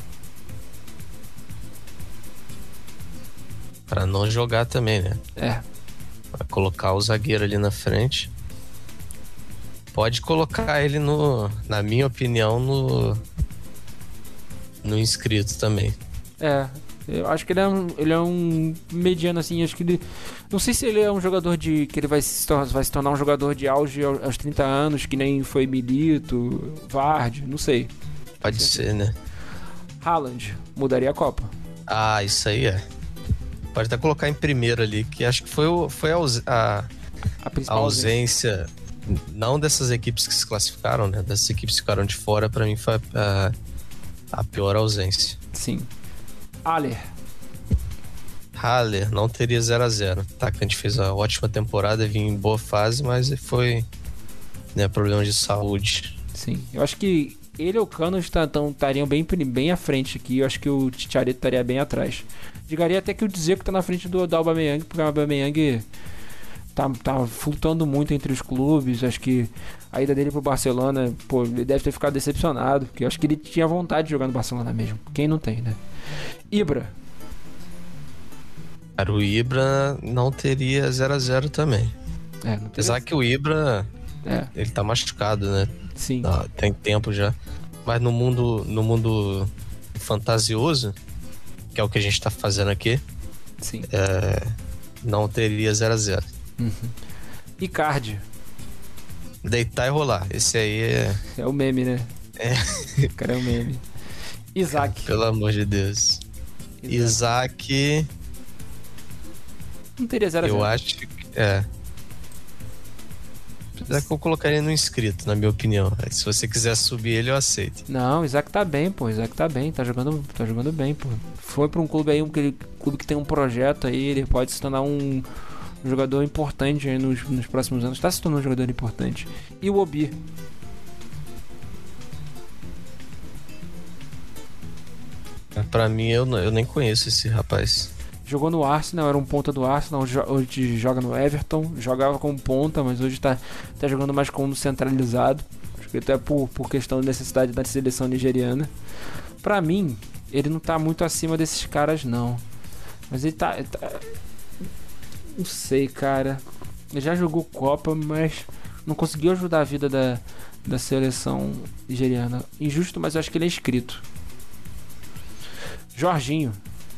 Speaker 2: Pra não jogar também, né?
Speaker 1: É.
Speaker 2: Pra colocar o zagueiro ali na frente. Pode colocar ele no... Na minha opinião, no... No inscrito também.
Speaker 1: É. Eu acho que ele é um, ele é um mediano, assim. Acho que ele... Não sei se ele é um jogador de... Que ele vai se, tor- vai se tornar um jogador de auge aos, aos trinta anos, que nem foi Milito, Vardy, não sei.
Speaker 2: Pode
Speaker 1: não sei
Speaker 2: ser, né?
Speaker 1: Haaland. Mudaria a Copa.
Speaker 2: Ah, isso aí é. Pode até colocar em primeiro ali, que acho que foi, o, foi a, a,
Speaker 1: A principal
Speaker 2: a ausência, não dessas equipes que se classificaram, né? Dessas equipes que ficaram de fora, pra mim foi a, a pior ausência.
Speaker 1: Sim. Haller.
Speaker 2: Haller não teria zero a zero. O atacante fez uma ótima temporada, vinha em boa fase, mas foi, né, problema de saúde.
Speaker 1: Sim. Eu acho que ele e o Cano estariam bem, bem à frente aqui. Eu acho que o Chicharito estaria bem atrás. Digaria até que o Dzeko tá na frente do, do Aubameyang, porque o Aubameyang tá, tá flutuando muito entre os clubes. Acho que a ida dele pro Barcelona, pô, ele deve ter ficado decepcionado, porque eu acho que ele tinha vontade de jogar no Barcelona mesmo. Quem não tem, né? Ibra.
Speaker 2: Cara, o Ibra não teria zero a zero também.
Speaker 1: É, não teria...
Speaker 2: Apesar que o Ibra,
Speaker 1: é.
Speaker 2: ele tá machucado, né?
Speaker 1: Sim.
Speaker 2: Ah, tem tempo já. Mas no mundo, no mundo fantasioso, que é o que a gente tá fazendo aqui,
Speaker 1: sim.
Speaker 2: É, não teria zero a zero.
Speaker 1: Uhum. Icardi.
Speaker 2: Deitar e rolar. Esse aí é...
Speaker 1: É o meme, né?
Speaker 2: É.
Speaker 1: O cara é o meme. Isaac.
Speaker 2: Pelo amor de Deus. Isaac... Isaac...
Speaker 1: Não teria zero a zero.
Speaker 2: Eu acho que... É. Isaac eu colocaria no inscrito, na minha opinião. Se você quiser subir ele, eu aceito.
Speaker 1: Não, o Isaac tá bem, pô. O Isaac tá bem, tá jogando, tá jogando bem, pô. Foi pra um clube aí, um clube que tem um projeto aí, ele pode se tornar um, um jogador importante aí nos, nos próximos anos. Tá se tornando um jogador importante. E o Obi?
Speaker 2: Pra mim, eu, eu nem conheço esse rapaz.
Speaker 1: Jogou no Arsenal, era um ponta do Arsenal, hoje joga no Everton, jogava como ponta, mas hoje tá, tá jogando mais como centralizado, acho que até por, por questão de necessidade da seleção nigeriana. Pra mim, ele não tá muito acima desses caras não, mas ele tá, ele tá... não sei, cara, ele já jogou Copa, mas não conseguiu ajudar a vida da, da seleção nigeriana. Injusto, mas eu acho que ele é inscrito. Jorginho.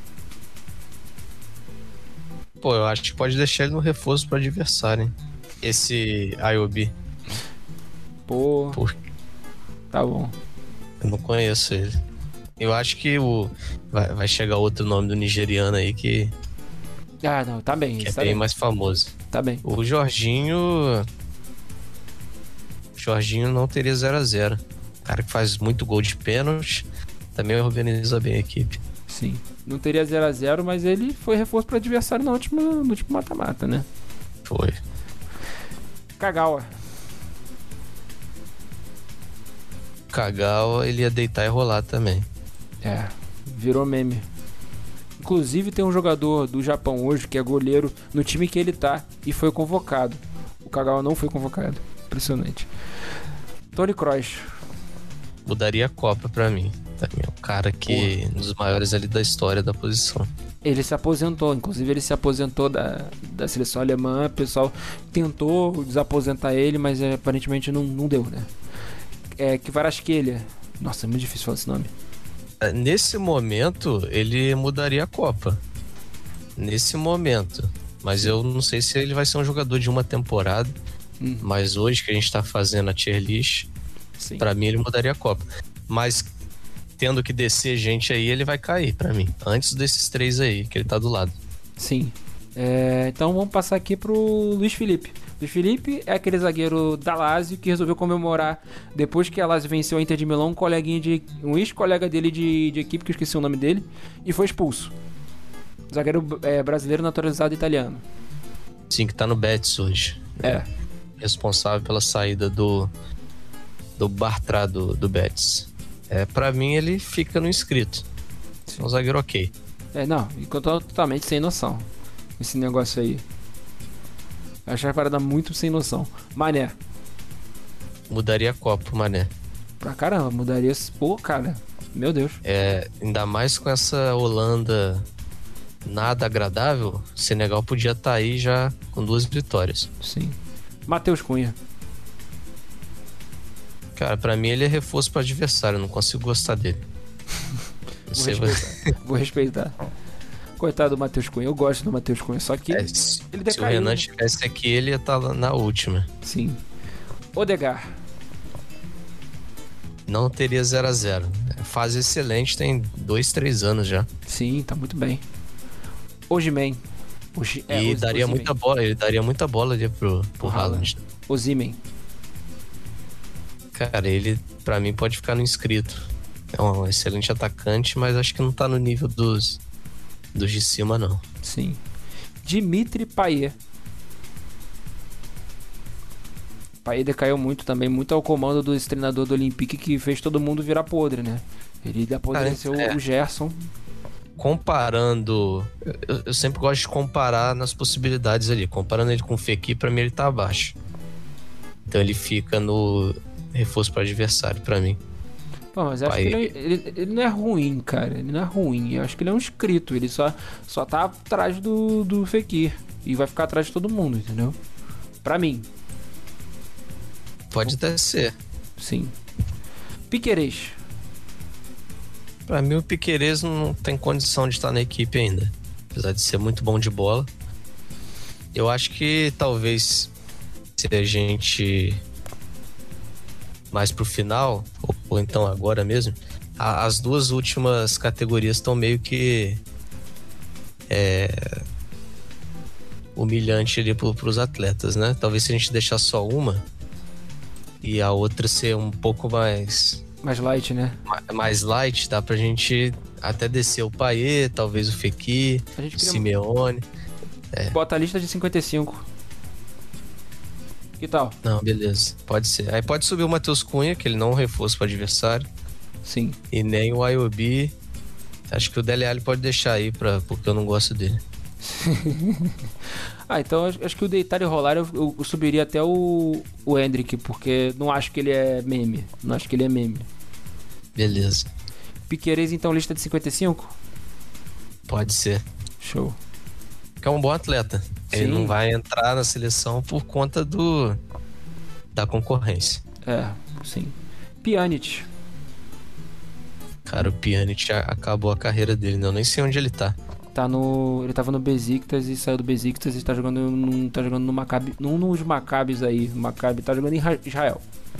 Speaker 2: Pô, eu acho que pode deixar ele no reforço pro adversário, hein? Esse I O B.
Speaker 1: Pô.
Speaker 2: Por...
Speaker 1: Tá bom.
Speaker 2: Eu não conheço ele. Eu acho que o... vai, vai chegar outro nome do nigeriano aí que...
Speaker 1: Ah, não, tá bem.
Speaker 2: Que é
Speaker 1: tá
Speaker 2: bem
Speaker 1: bem.
Speaker 2: mais famoso.
Speaker 1: Tá bem.
Speaker 2: O Jorginho... Jorginho não teria zero a zero. Cara que faz muito gol de pênalti. Também organiza bem a equipe.
Speaker 1: Sim. Não teria zero a zero, mas ele foi reforço para adversário no último, no último mata-mata, né?
Speaker 2: Foi.
Speaker 1: Kagawa.
Speaker 2: Kagawa, ele ia deitar e rolar também.
Speaker 1: É, virou meme. Inclusive tem um jogador do Japão hoje que é goleiro no time que ele tá e foi convocado. O Kagawa não foi convocado. Impressionante. Toni Kroos.
Speaker 2: Mudaria a Copa pra mim. Também é um cara que... Porra. Um dos maiores ali da história da posição.
Speaker 1: Ele se aposentou, inclusive ele se aposentou da, da seleção alemã. O pessoal tentou desaposentar ele, mas é, aparentemente não, não deu, né? É Kvaratskhelia. Nossa, é muito difícil falar esse nome.
Speaker 2: Nesse momento, ele mudaria a Copa. Nesse momento. Mas eu não sei se ele vai ser um jogador de uma temporada. Uhum. Mas hoje que a gente tá fazendo a tier list, sim, pra mim ele mudaria a Copa. Mas tendo que descer gente aí, ele vai cair pra mim. Antes desses três aí, que ele tá do lado.
Speaker 1: Sim. É, então vamos passar aqui pro Luiz Felipe. Luiz Felipe é aquele zagueiro da Lazio que resolveu comemorar depois que a Lazio venceu a Inter de Milão, um coleguinha de um ex-colega dele de, de equipe, que eu esqueci o nome dele, e foi expulso. Zagueiro é, brasileiro naturalizado italiano.
Speaker 2: Sim, que tá no Betis hoje.
Speaker 1: É.
Speaker 2: Responsável pela saída do do Bartra do, do Betis. É, pra mim ele fica no inscrito. É um zagueiro ok.
Speaker 1: É, não, e totalmente sem noção esse negócio aí. Eu achei a parada muito sem noção. Mané.
Speaker 2: Mudaria a Copa, Mané.
Speaker 1: Pra caramba, mudaria. Pô, cara, meu Deus.
Speaker 2: É, ainda mais com essa Holanda nada agradável, o Senegal podia estar tá aí já com duas vitórias.
Speaker 1: Sim. Matheus Cunha.
Speaker 2: Cara, pra mim ele é reforço pro adversário, eu não consigo gostar dele. Não
Speaker 1: Vou
Speaker 2: sei,
Speaker 1: respeitar. Vou respeitar. Coitado do Matheus Cunha, eu gosto do Matheus Cunha, só que
Speaker 2: é, se,
Speaker 1: ele decaiu.
Speaker 2: Se o Renan estivesse aqui, ele ia estar tá na última.
Speaker 1: Sim. Odegaard.
Speaker 2: Não teria zero a zero. Fase excelente, tem dois, três anos já.
Speaker 1: Sim, tá muito bem. Osimhen.
Speaker 2: Ogi, é, e daria muita bola, ele daria muita bola ali pro, pro Haaland.
Speaker 1: Osimhen.
Speaker 2: Cara, ele pra mim pode ficar no inscrito. É um excelente atacante, mas acho que não tá no nível dos dos de cima, não.
Speaker 1: Sim. Dimitri Payet. Payet decaiu muito também, muito ao comando do treinador do Olympique, que fez todo mundo virar podre, né? Ele apodreceu ah, é. o Gerson.
Speaker 2: comparando... Eu, eu sempre gosto de comparar nas possibilidades ali. Comparando ele com o Fekir, pra mim ele tá abaixo. Então ele fica no reforço para adversário, pra mim.
Speaker 1: Pô, mas eu acho
Speaker 2: Pai...
Speaker 1: que ele, ele, ele não é ruim, cara. Ele não é ruim. Eu acho que ele é um inscrito. Ele só, só tá atrás do, do Fekir. E vai ficar atrás de todo mundo, entendeu? Pra mim.
Speaker 2: Pode até ser.
Speaker 1: Sim. Piquerez.
Speaker 2: Pra mim o Piquerez não tem condição de estar na equipe ainda. Apesar de ser muito bom de bola. Eu acho que talvez se a gente... mais pro final, ou, ou então agora mesmo, a, as duas últimas categorias estão meio que é, humilhante ali pro, pros atletas, né? Talvez se a gente deixar só uma e a outra ser um pouco mais
Speaker 1: Mais light, né?
Speaker 2: mais light, dá pra gente até descer o Payet, talvez o Fekir,
Speaker 1: A gente
Speaker 2: o
Speaker 1: cria...
Speaker 2: Simeone.
Speaker 1: É. Bota a lista de cinquenta e cinco. Que tal?
Speaker 2: Não, beleza. Pode ser. Aí pode subir o Matheus Cunha, que ele não é um reforço para adversário.
Speaker 1: Sim.
Speaker 2: E nem o Ayobi. Acho que o Dele Alli pode deixar aí, pra, porque eu não gosto dele.
Speaker 1: Ah, então acho que o deitar e rolar eu, eu, eu subiria até o, o Hendrick, porque não acho que ele é meme. Não acho que ele é meme.
Speaker 2: Beleza.
Speaker 1: Piquerez, então, lista de cinquenta e cinco?
Speaker 2: Pode ser.
Speaker 1: Show.
Speaker 2: Que é um bom atleta.
Speaker 1: Sim.
Speaker 2: Ele não vai entrar na seleção por conta do da concorrência.
Speaker 1: É, sim. Pjanic.
Speaker 2: Cara, o Pjanic acabou a carreira dele, né? Eu nem sei onde ele tá.
Speaker 1: Tá no, ele tava no Besiktas e saiu do Besiktas e tá jogando no, tá jogando no Maccabi, num dos Maccabis aí, o Maccabi tá jogando em Israel.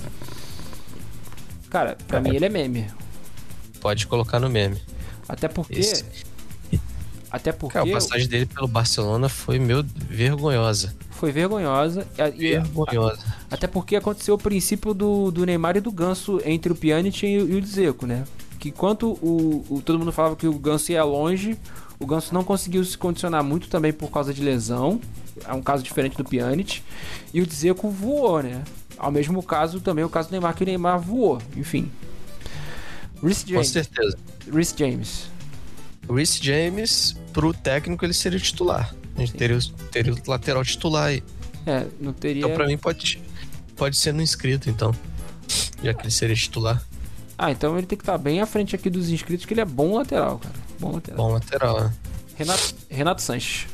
Speaker 1: Cara, pra é. mim ele é meme.
Speaker 2: Pode colocar no meme.
Speaker 1: Até porque
Speaker 2: Esse...
Speaker 1: Até porque
Speaker 2: Cara, a passagem dele pelo Barcelona foi meio vergonhosa.
Speaker 1: Foi vergonhosa.
Speaker 2: Vergonhosa.
Speaker 1: E, até porque aconteceu o princípio do, do Neymar e do Ganso entre o Pjanic e, e o Dzeko, né? Que enquanto o, o, todo mundo falava que o Ganso ia longe, o Ganso não conseguiu se condicionar muito também por causa de lesão. É um caso diferente do Pjanic. E o Dzeko voou, né? Ao mesmo caso também o caso do Neymar, que o Neymar voou. Enfim. Reece James.
Speaker 2: Com certeza.
Speaker 1: Reece James.
Speaker 2: Reece James, pro técnico, ele seria o titular. A gente teria, teria o lateral titular aí.
Speaker 1: É, não teria...
Speaker 2: Então, pra mim, pode, pode ser no inscrito, então. Já que ele seria titular.
Speaker 1: Ah, então ele tem que estar bem à frente aqui dos inscritos, que ele é bom lateral, cara. Bom lateral.
Speaker 2: Bom lateral, né?
Speaker 1: Renato, Renato Sanches.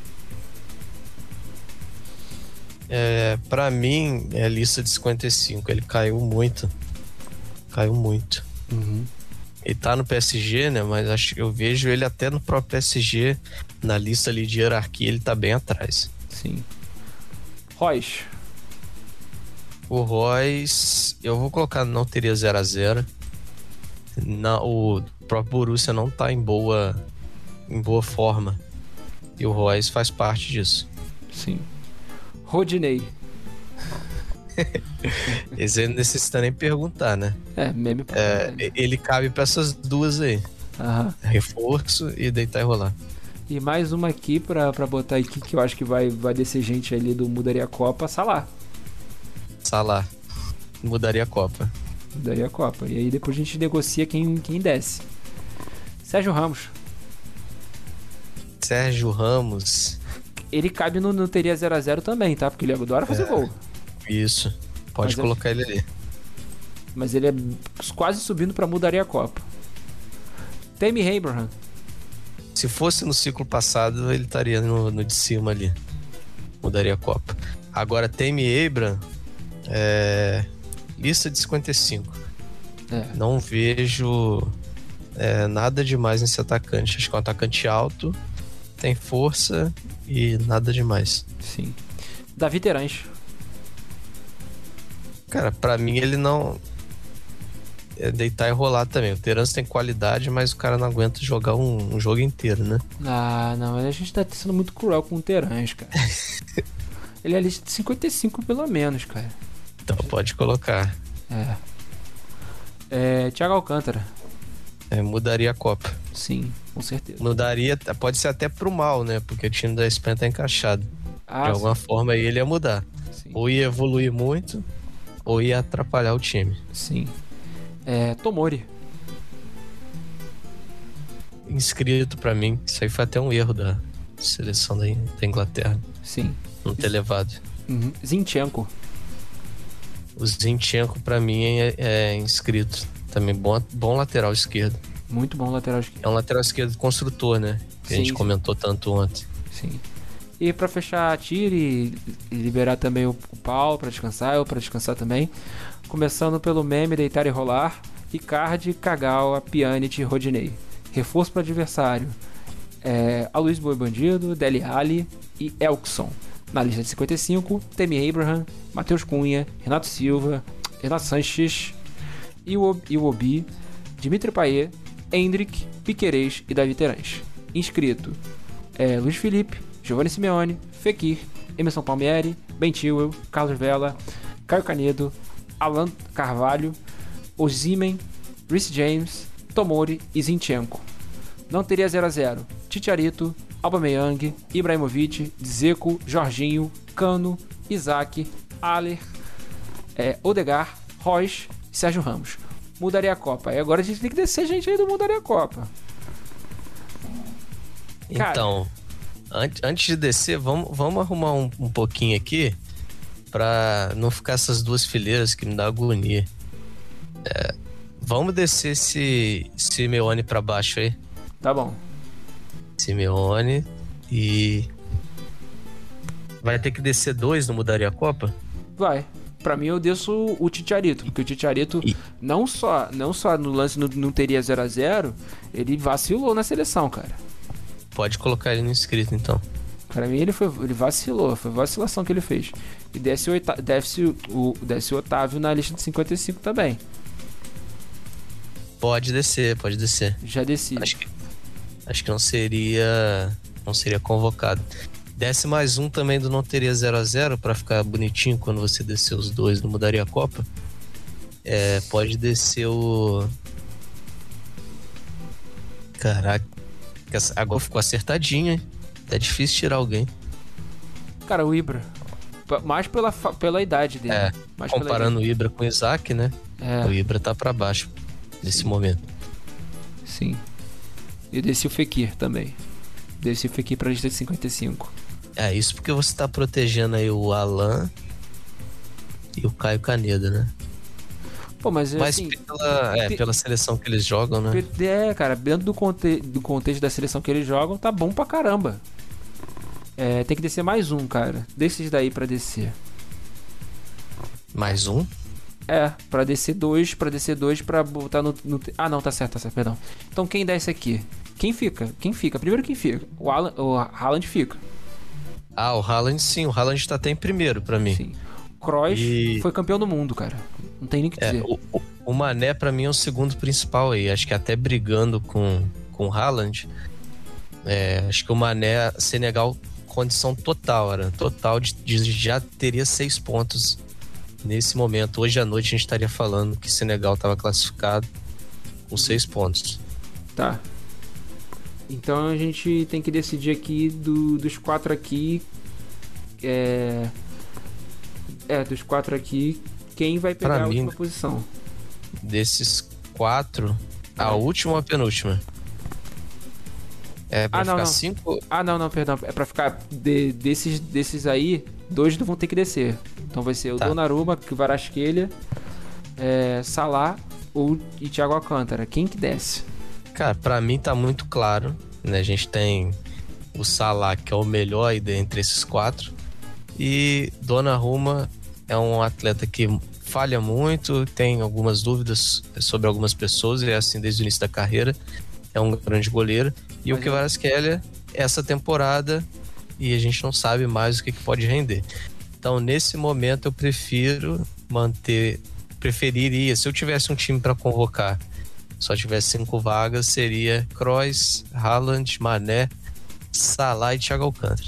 Speaker 2: É, pra mim, é a lista de cinquenta e cinco. Ele caiu muito. Caiu muito.
Speaker 1: Uhum.
Speaker 2: Ele tá no P S G, né? Mas acho que eu vejo ele até no próprio P S G, na lista ali de hierarquia, ele tá bem atrás.
Speaker 1: Sim. Royce.
Speaker 2: O Royce, eu vou colocar, não teria zero a zero. Não, o próprio Borussia não tá em boa, em boa forma. E o Royce faz parte disso.
Speaker 1: Sim. Rodinei.
Speaker 2: Esse aí não necessita nem perguntar, né?
Speaker 1: É, meme pra
Speaker 2: é, ele cabe pra essas duas aí.
Speaker 1: Aham.
Speaker 2: Reforço e deitar e rolar.
Speaker 1: E mais uma aqui pra, pra botar aqui, que eu acho que vai, vai descer gente ali do Mudaria Copa, Salah.
Speaker 2: Salah. Mudaria a Copa.
Speaker 1: Mudaria a Copa. E aí depois a gente negocia quem, quem desce. Sérgio Ramos.
Speaker 2: Sérgio Ramos.
Speaker 1: Ele cabe no, no Teria zero a zero também, tá? Porque ele adora fazer é. gol.
Speaker 2: Isso, pode mas colocar é... ele ali.
Speaker 1: Mas ele é quase subindo pra Mudaria a Copa. Tammy Abraham.
Speaker 2: Se fosse no ciclo passado, ele estaria no, no de cima ali. Mudaria a Copa. Agora, Tammy Abraham, é... lista de cinquenta e cinco. É. Não vejo é, nada demais nesse atacante. Acho que é um atacante alto, tem força e nada demais.
Speaker 1: Sim. Davi Terãs.
Speaker 2: Cara, pra mim ele não... É deitar e rolar também. O Terence tem qualidade, mas o cara não aguenta jogar um, um jogo inteiro, né?
Speaker 1: Ah, não. A gente tá sendo muito cruel com o Terence, cara. Ele é lista de cinquenta e cinco pelo menos, cara.
Speaker 2: Então pode colocar.
Speaker 1: É. é Thiago Alcântara.
Speaker 2: É, mudaria a Copa.
Speaker 1: Sim, com certeza.
Speaker 2: Mudaria, pode ser até pro mal, né? Porque o time da Espanha tá encaixado. Ah, de alguma sim. forma aí ele ia mudar. Sim. Ou ia evoluir muito, ou ia atrapalhar o time.
Speaker 1: Sim. É, Tomori.
Speaker 2: inscrito pra mim. Isso aí foi até um erro da seleção da, da Inglaterra.
Speaker 1: Sim.
Speaker 2: Não ter levado.
Speaker 1: Uhum. Zinchenko.
Speaker 2: O Zinchenko pra mim é, é inscrito. Também bom, bom lateral esquerdo.
Speaker 1: Muito bom lateral esquerdo.
Speaker 2: É um lateral esquerdo construtor, né? Que Sim. a gente comentou tanto ontem.
Speaker 1: Sim. E pra fechar, tire e liberar também o, o Paulo pra descansar, eu pra descansar também. Começando pelo meme deitar e rolar. Icardi, Kagawa, Pjanic e Rodinei. Reforço para adversário. É, Aloysio Boi Bandido, Dele Alli e Elkson. Na lista de cinquenta e cinco, Tammy Abraham, Matheus Cunha, Renato Silva, Renato Sanches, Iwobi, Dimitri Payet, Endrick, Piquerez e Davi Terãs. Inscrito: é, Luiz Felipe, Giovanni Simeone, Fekir, Emerson Palmieri, Ben Chilwell, Carlos Vela, Caio Canedo, Alan Carvalho, Osimhen, Reece James, Tomori e Zinchenko. Não teria zero a zero. Titiarito, Aubameyang, Ibrahimovic, Dzeko, Jorginho, Cano, Isaac, Aller, é, Odegaard, Royce e Sérgio Ramos. Mudaria a Copa. E agora a gente tem que descer gente aí do Mudaria a Copa.
Speaker 2: Cara, então, an- antes de descer, vamos, vamos arrumar um, um pouquinho aqui pra não ficar essas duas fileiras que me dá agonia. É, vamos descer esse Simeone pra baixo aí.
Speaker 1: Tá bom.
Speaker 2: Simeone e... Vai ter que descer dois no Mudaria a Copa?
Speaker 1: Vai. Pra mim eu desço o Titiarito, porque o Titiarito e... não só, não só no lance não, não teria zero a zero, ele vacilou na seleção, cara.
Speaker 2: Pode colocar ele no inscrito, então.
Speaker 1: Pra mim ele, foi, ele vacilou, foi vacilação que ele fez. E desce o, Ota- desce o, desce o Otávio na lista de cinquenta e cinco também.
Speaker 2: Pode descer, pode descer.
Speaker 1: Já desci.
Speaker 2: Acho que, acho que não seria não seria convocado. Desce mais um também do não teria zero a zero pra ficar bonitinho quando você descer os dois no Mudaria a Copa. É, pode descer o... Caraca, agora ficou acertadinho, hein? Tá difícil tirar alguém.
Speaker 1: Cara, o Ibra. Mais pela, pela idade dele.
Speaker 2: É,
Speaker 1: mais
Speaker 2: comparando o Ibra com o Isaac, né?
Speaker 1: É.
Speaker 2: O Ibra tá pra baixo nesse Sim. momento.
Speaker 1: Sim. E desci o Fekir também. Desci o Fekir pra lista de cinquenta e cinco.
Speaker 2: É, isso porque você tá protegendo aí o Alan e o Caio Canedo, né?
Speaker 1: Pô, mas,
Speaker 2: mas
Speaker 1: assim,
Speaker 2: pela, é,
Speaker 1: te...
Speaker 2: pela seleção que eles jogam, né?
Speaker 1: É, cara, dentro do, conte... do contexto da seleção que eles jogam, tá bom pra caramba. É, tem que descer mais um, cara. Desses daí pra descer.
Speaker 2: Mais um?
Speaker 1: É, pra descer dois, pra descer dois, pra botar no, no... Ah, não, tá certo, tá certo, perdão. Então quem desce aqui? Quem fica? Quem fica? Primeiro quem fica? O, Alan, o Haaland fica.
Speaker 2: Ah, o Haaland sim, o Haaland tá até em primeiro pra mim. Sim.
Speaker 1: Kroos e... foi campeão do mundo, cara. Não tem nem o que dizer.
Speaker 2: É, o, o, o Mané pra mim é o segundo principal aí. Acho que até brigando com, com o Haaland. É, acho que o Mané, Senegal, condição total, era total de, de já teria seis pontos nesse momento. Hoje à noite a gente estaria falando que Senegal estava classificado com seis pontos.
Speaker 1: Tá. Então a gente tem que decidir aqui do, dos quatro aqui. É. É, dos quatro aqui, quem vai pegar pra a mim, última posição?
Speaker 2: Desses quatro, a é. última ou a penúltima? É pra
Speaker 1: ah, não,
Speaker 2: ficar
Speaker 1: não.
Speaker 2: cinco?
Speaker 1: Ah, não, não, perdão. É pra ficar de, desses, desses aí, dois vão ter que descer. Então vai ser o tá. Donnarumma, Kvaratskhelia, é, Salah ou, e Thiago Alcântara. Quem que desce?
Speaker 2: Cara, pra mim tá muito claro, né? A gente tem o Salah, que é o melhor entre esses quatro, e Donnarumma é um atleta que falha muito, tem algumas dúvidas sobre algumas pessoas, é assim desde o início da carreira, é um grande goleiro, e Mas o Kvaratskhelia essa temporada, e a gente não sabe mais o que, que pode render. Então nesse momento eu prefiro manter, preferiria, se eu tivesse um time para convocar, só tivesse cinco vagas, seria Kroos, Haaland, Mané, Salah e Thiago Alcântara.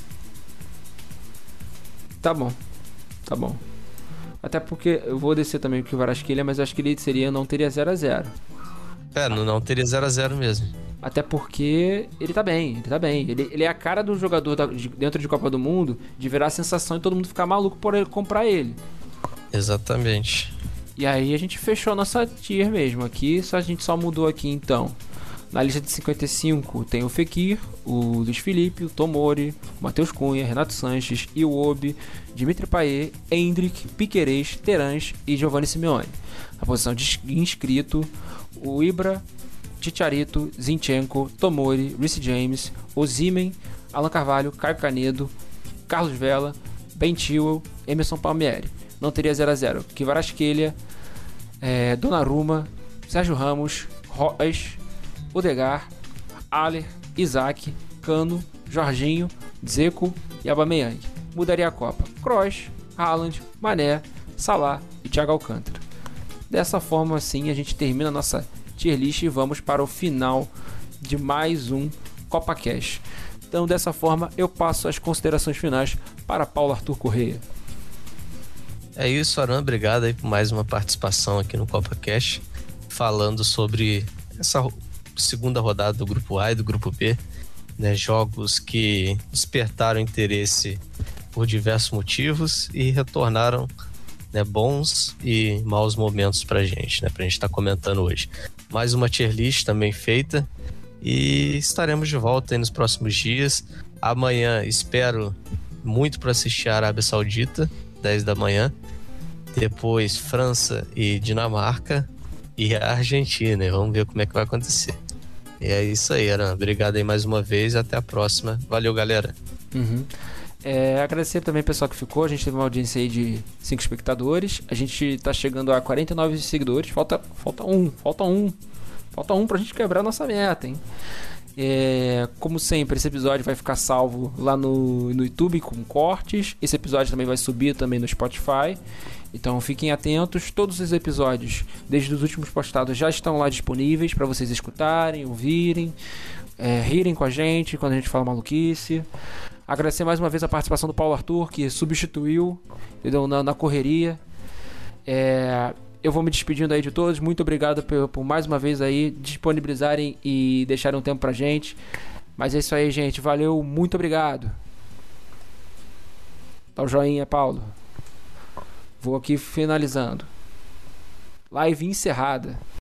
Speaker 1: Tá bom, tá bom. Até porque eu vou descer também o Kvaratskhelia, mas eu acho que ele seria, não teria zero a zero.
Speaker 2: É, não, não teria zero a zero mesmo.
Speaker 1: Até porque ele tá bem, ele tá bem. Ele, ele é a cara do jogador da, de, dentro de Copa do Mundo de virar a sensação e todo mundo ficar maluco por ele, comprar ele.
Speaker 2: Exatamente.
Speaker 1: E aí a gente fechou a nossa tier mesmo aqui, só a gente só mudou aqui então Na lista de cinquenta e cinco tem o Fekir, o Luiz Felipe, o Tomori, o Matheus Cunha, Renato Sanches, Iwobi, Dimitri Payet, Endrick, Piquerez, Terans e Giovanni Simeone. A posição de inscrito, o Ibra, Chicharito, Zinchenko, Tomori, Reece James, Osimhen, Alan Carvalho, Caio Canedo, Carlos Vela, Ben Chilwell, Emerson Palmieri. Não teria zero a zero. Kvaratskhelia, é, Donnarumma, Sérgio Ramos, Royce, Odegaard, Haller, Isaac, Cano, Jorginho, Dzeko e Aubameyang. Mudaria a Copa: Kroos, Haaland, Mané, Salah e Thiago Alcântara. Dessa forma, assim, a gente termina a nossa tier list e vamos para o final de mais um Copa Cash. Então, dessa forma, eu passo as considerações finais para Paulo Arthur Correia.
Speaker 2: É isso, Aran. Obrigado aí por mais uma participação aqui no Copa Cash, falando sobre essa segunda rodada do Grupo A e do Grupo B, né? Jogos que despertaram interesse por diversos motivos e retornaram, né, bons e maus momentos pra gente, né, pra gente estar tá comentando hoje. Mais uma tier list também feita e estaremos de volta aí nos próximos dias. Amanhã espero muito para assistir a Arábia Saudita, dez da manhã. Depois França e Dinamarca e a Argentina. Vamos ver como é que vai acontecer. E é isso aí, Aran. Obrigado aí mais uma vez e até a próxima. Valeu, galera.
Speaker 1: Uhum. É, agradecer também o pessoal que ficou. A gente teve uma audiência aí de cinco espectadores. A gente tá chegando a quarenta e nove seguidores. Falta, falta um, falta um. Falta um pra gente quebrar a nossa meta, hein? É, como sempre, esse episódio vai ficar salvo lá no, no YouTube com cortes. Esse episódio também vai subir também no Spotify. Então fiquem atentos. Todos os episódios, desde os últimos postados, já estão lá disponíveis para vocês escutarem, ouvirem, é, rirem com a gente quando a gente fala maluquice. Agradecer mais uma vez a participação do Paulo Arthur, que substituiu na, na correria. É, eu vou me despedindo aí de todos. Muito obrigado por, por mais uma vez aí disponibilizarem e deixarem um tempo pra gente. Mas é isso aí, gente. Valeu, muito obrigado. Dá o joinha, Paulo. Vou aqui finalizando. Live encerrada.